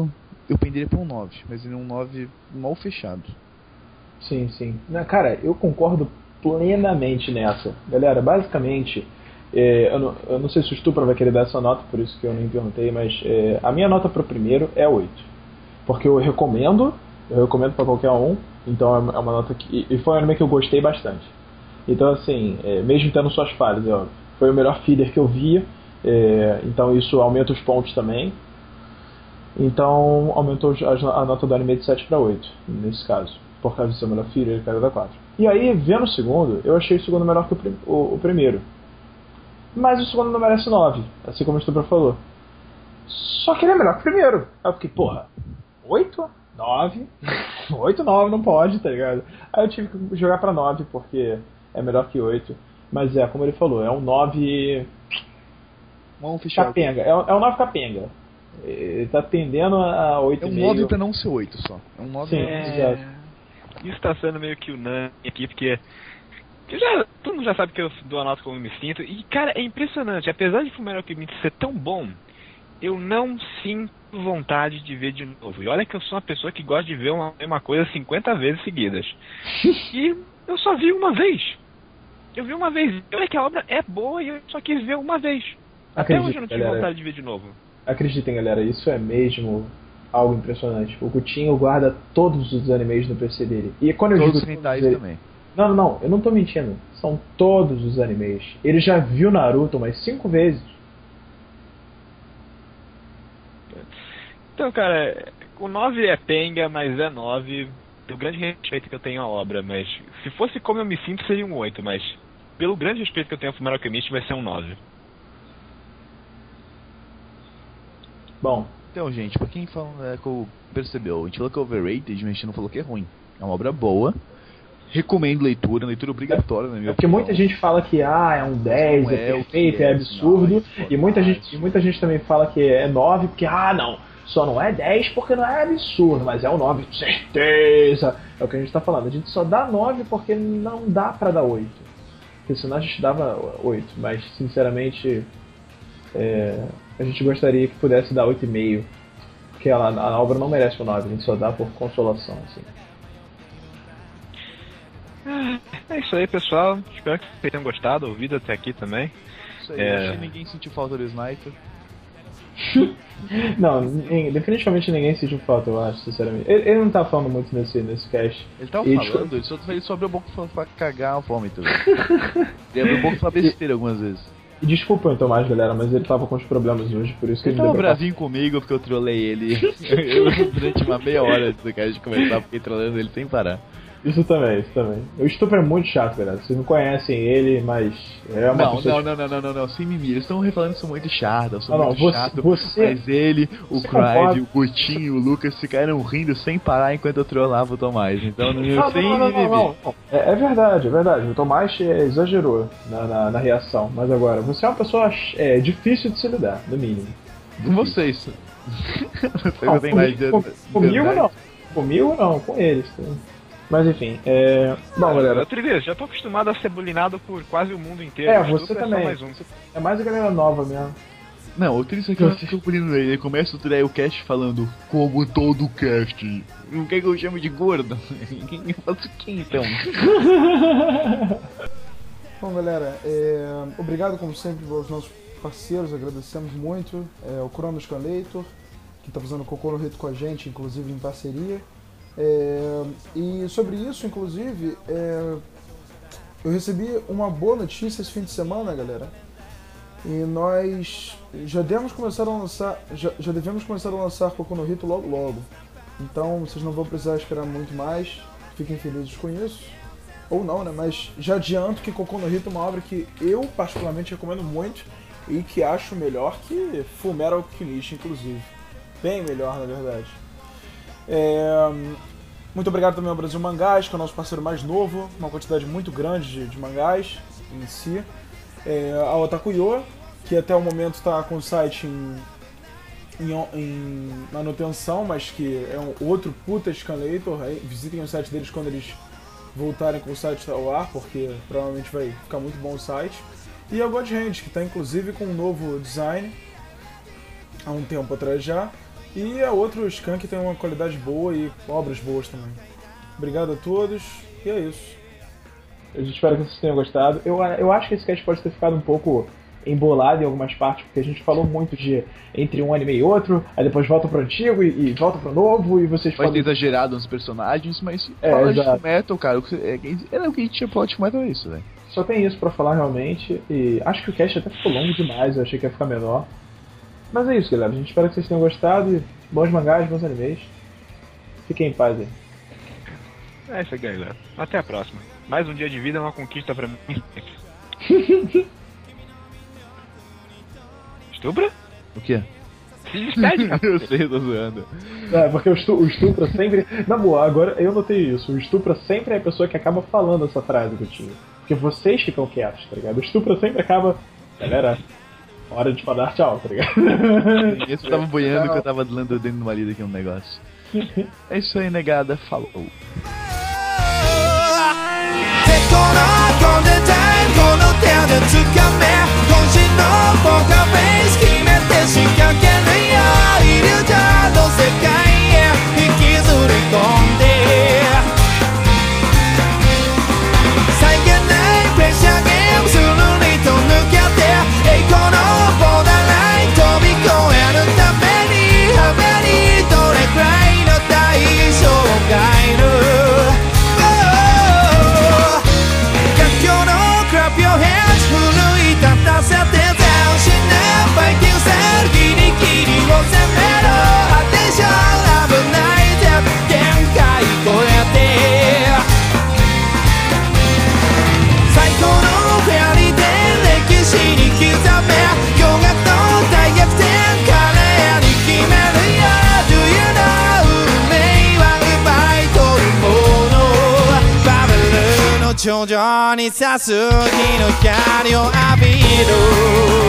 eu penderia pra um 9, mas ele é um 9 mal fechado. Sim, sim. Cara, eu concordo plenamente nessa. Galera, basicamente, eu não sei se o Stupra vai querer dar essa nota, por isso que eu nem perguntei, mas a minha nota pro primeiro é 8. Porque eu recomendo pra qualquer um, então é uma nota que... E foi um anime que eu gostei bastante. Então, assim, mesmo tendo suas falhas, foi o melhor filler que eu via, então isso aumenta os pontos também. Então, aumentou a nota do anime de 7 para 8, nesse caso. Por causa de ser o melhor filler, ele caiu da 4. E aí, vendo o segundo, eu achei o segundo melhor que o primeiro. Mas o segundo não merece 9, assim como o Stupra falou. Só que ele é melhor que o primeiro. Aí eu fiquei, porra, 8? 9? 8, 9 não pode, tá ligado? Aí eu tive que jogar pra 9, porque é melhor que 8. Mas como ele falou, é um 9... capenga. É um 9 capenga. Ele tá tendendo a 8,5. É um 9 pra não ser 8 só. É um 9 Sim, exato. Isso tá sendo meio que unânime aqui, porque todo mundo já sabe que eu dou a nota como eu me sinto. E, cara, é impressionante. Apesar de Fullmetal Alchemist ser tão bom, eu não sinto vontade de ver de novo. E olha que eu sou uma pessoa que gosta de ver uma mesma coisa 50 vezes seguidas. E eu só vi uma vez. Eu vi uma vez. Olha que a obra é boa e eu só quis ver uma vez. Até hoje eu não tive vontade de ver de novo. Acreditem, galera, isso é mesmo algo impressionante. O Coutinho guarda todos os animes no PC dele. E quando eu Todos digo os hentais também. Não, eu não tô mentindo. São todos os animes. Ele já viu Naruto umas 5 vezes. Então, cara, o 9 é penga, mas é 9. Do grande respeito que eu tenho à obra, mas se fosse como eu me sinto, seria um 8, mas pelo grande respeito que eu tenho ao Fullmetal Alchemist, vai ser um 9. Bom, Então, gente, pra quem percebeu, a gente falou que é overrated, mas a gente não falou que é ruim. É uma obra boa. Recomendo leitura obrigatória, na minha porque opinião. muita gente fala que é um 10, Não é é o que perfeito, é é, absurdo. não, E muita gente também fala que é 9, porque, não, só não é 10 porque não é absurdo, mas é um 9 com certeza. É o que a gente tá falando. A gente só dá 9 porque não dá pra dar 8. Porque senão a gente dava 8, mas sinceramente a gente gostaria que pudesse dar 8,5. Porque a obra não merece o 9, a gente só dá por consolação, assim. É isso aí, pessoal. Espero que vocês tenham gostado, ouvido até aqui também. Isso aí, acho que ninguém sentiu falta do Sniper. Não, definitivamente ninguém sentiu falta, eu acho, sinceramente. Ele não tá falando muito nesse cast. Ele tava E, falando, ele só abriu a boca pra cagar o vômito. Ele abriu a boca pra besteira algumas vezes. E desculpa então mais, galera, mas ele tava com os problemas hoje, por isso que Ele ele tava bravinho comigo porque eu trolei ele. Eu, durante uma meia hora antes do cast começar, fiquei trolando ele sem parar. Isso também. O Stupra é muito chato, galera. Vocês não conhecem ele, mas é uma pessoa... Não, sem mimimi. Eles estão falando que eu sou muito chato, eu sou muito você, chato. você- Mas ele, o você Crive, concorda? o Gutinho e o Lucas ficaram rindo sem parar enquanto eu trollava o Tomás. Então sem mimimi. Não. É verdade. O Tomás exagerou na reação. Mas agora, você é uma pessoa difícil de se lidar, no mínimo. Com vocês. Vocês não têm mais de Comigo não, com eles. Mas enfim, bom, galera. Trilha, já tô acostumado a ser bulinado por quase o mundo inteiro. Você Estupra é só também. mais um. É mais a galera nova mesmo. Não, o Tris aqui eu fico pulindo ele. Ele começa o cast falando como todo cast. Não quer que eu chame de gordo? Eu faço o que então? Bom, galera, obrigado como sempre aos nossos parceiros, agradecemos muito. O Cronos Canleitor, que está fazendo Cocô no Rito com a gente, inclusive em parceria. E sobre isso, inclusive, eu recebi uma boa notícia esse fim de semana, galera. E nós já devemos começar a lançar Cocô no Rito logo. Então vocês não vão precisar esperar muito mais. Fiquem felizes com isso. Ou não, né? Mas já adianto que Cocô no Rito é uma obra que eu particularmente recomendo muito e que acho melhor que Fullmetal Alchemist, inclusive. Bem melhor, na verdade. Muito obrigado também ao Brasil Mangás, que é o nosso parceiro mais novo, uma quantidade muito grande de mangás em si. A Otakuyo, que até o momento está com o site em manutenção, mas que é um outro puta Scanlator. Visitem o site deles quando eles voltarem com o site ao ar, porque provavelmente vai ficar muito bom o site. E a God Hand, que está inclusive com um novo design há um tempo atrás já. E é outro Scan que tem uma qualidade boa e obras boas também. Obrigado a todos, e é isso. Eu espero que vocês tenham gostado. Eu acho que esse cast pode ter ficado um pouco embolado em algumas partes, porque a gente falou muito de entre um anime e outro, aí depois volta pro antigo e volta pro novo, e vocês Pode falam... ter exagerado nos personagens, mas fala de Full Metal, cara, era o que a gente tinha plot Full Metal, é isso, velho. Só tem isso pra falar realmente, e acho que o cast até ficou longo demais, eu achei que ia ficar menor. Mas é isso, galera, a gente espera que vocês tenham gostado, e bons mangás, bons animes. Fiquem em paz aí. É isso aí, galera. Até a próxima. Mais um dia de vida é uma conquista pra mim. Estupra? O quê? Se despede, cara. Eu sei, tô zoando. É, porque o estupra sempre... Na boa, agora eu notei isso. O estupra sempre é a pessoa que acaba falando essa frase que eu tinha. Porque vocês ficam quietos, tá ligado? O estupra sempre acaba... Galera, hora de falar tchau, tá ligado? Esse tava boiando que eu tava dando dentro do marido aqui um negócio. É isso aí, negada. Falou. このゴールデンタイムこの手で掴め渾身のポーカーフェイス決めて仕掛けるよイリュージョンの世界へ引きずり込んで際限ないプレッシャーゲームスルリと抜けて栄光のボーダーライン飛び越えるためにはめにどれくらいの代償がいるClap your hands 奮い立たせて全身でファイティングセルギリギリを攻めろアテンション危ないぜ限界超えて最高のフェアリーで歴史に刻め驚愕の大逆転華麗に決めるよ Do you know 運命は奪い取るものバブルの頂上に刺す日の光を浴びる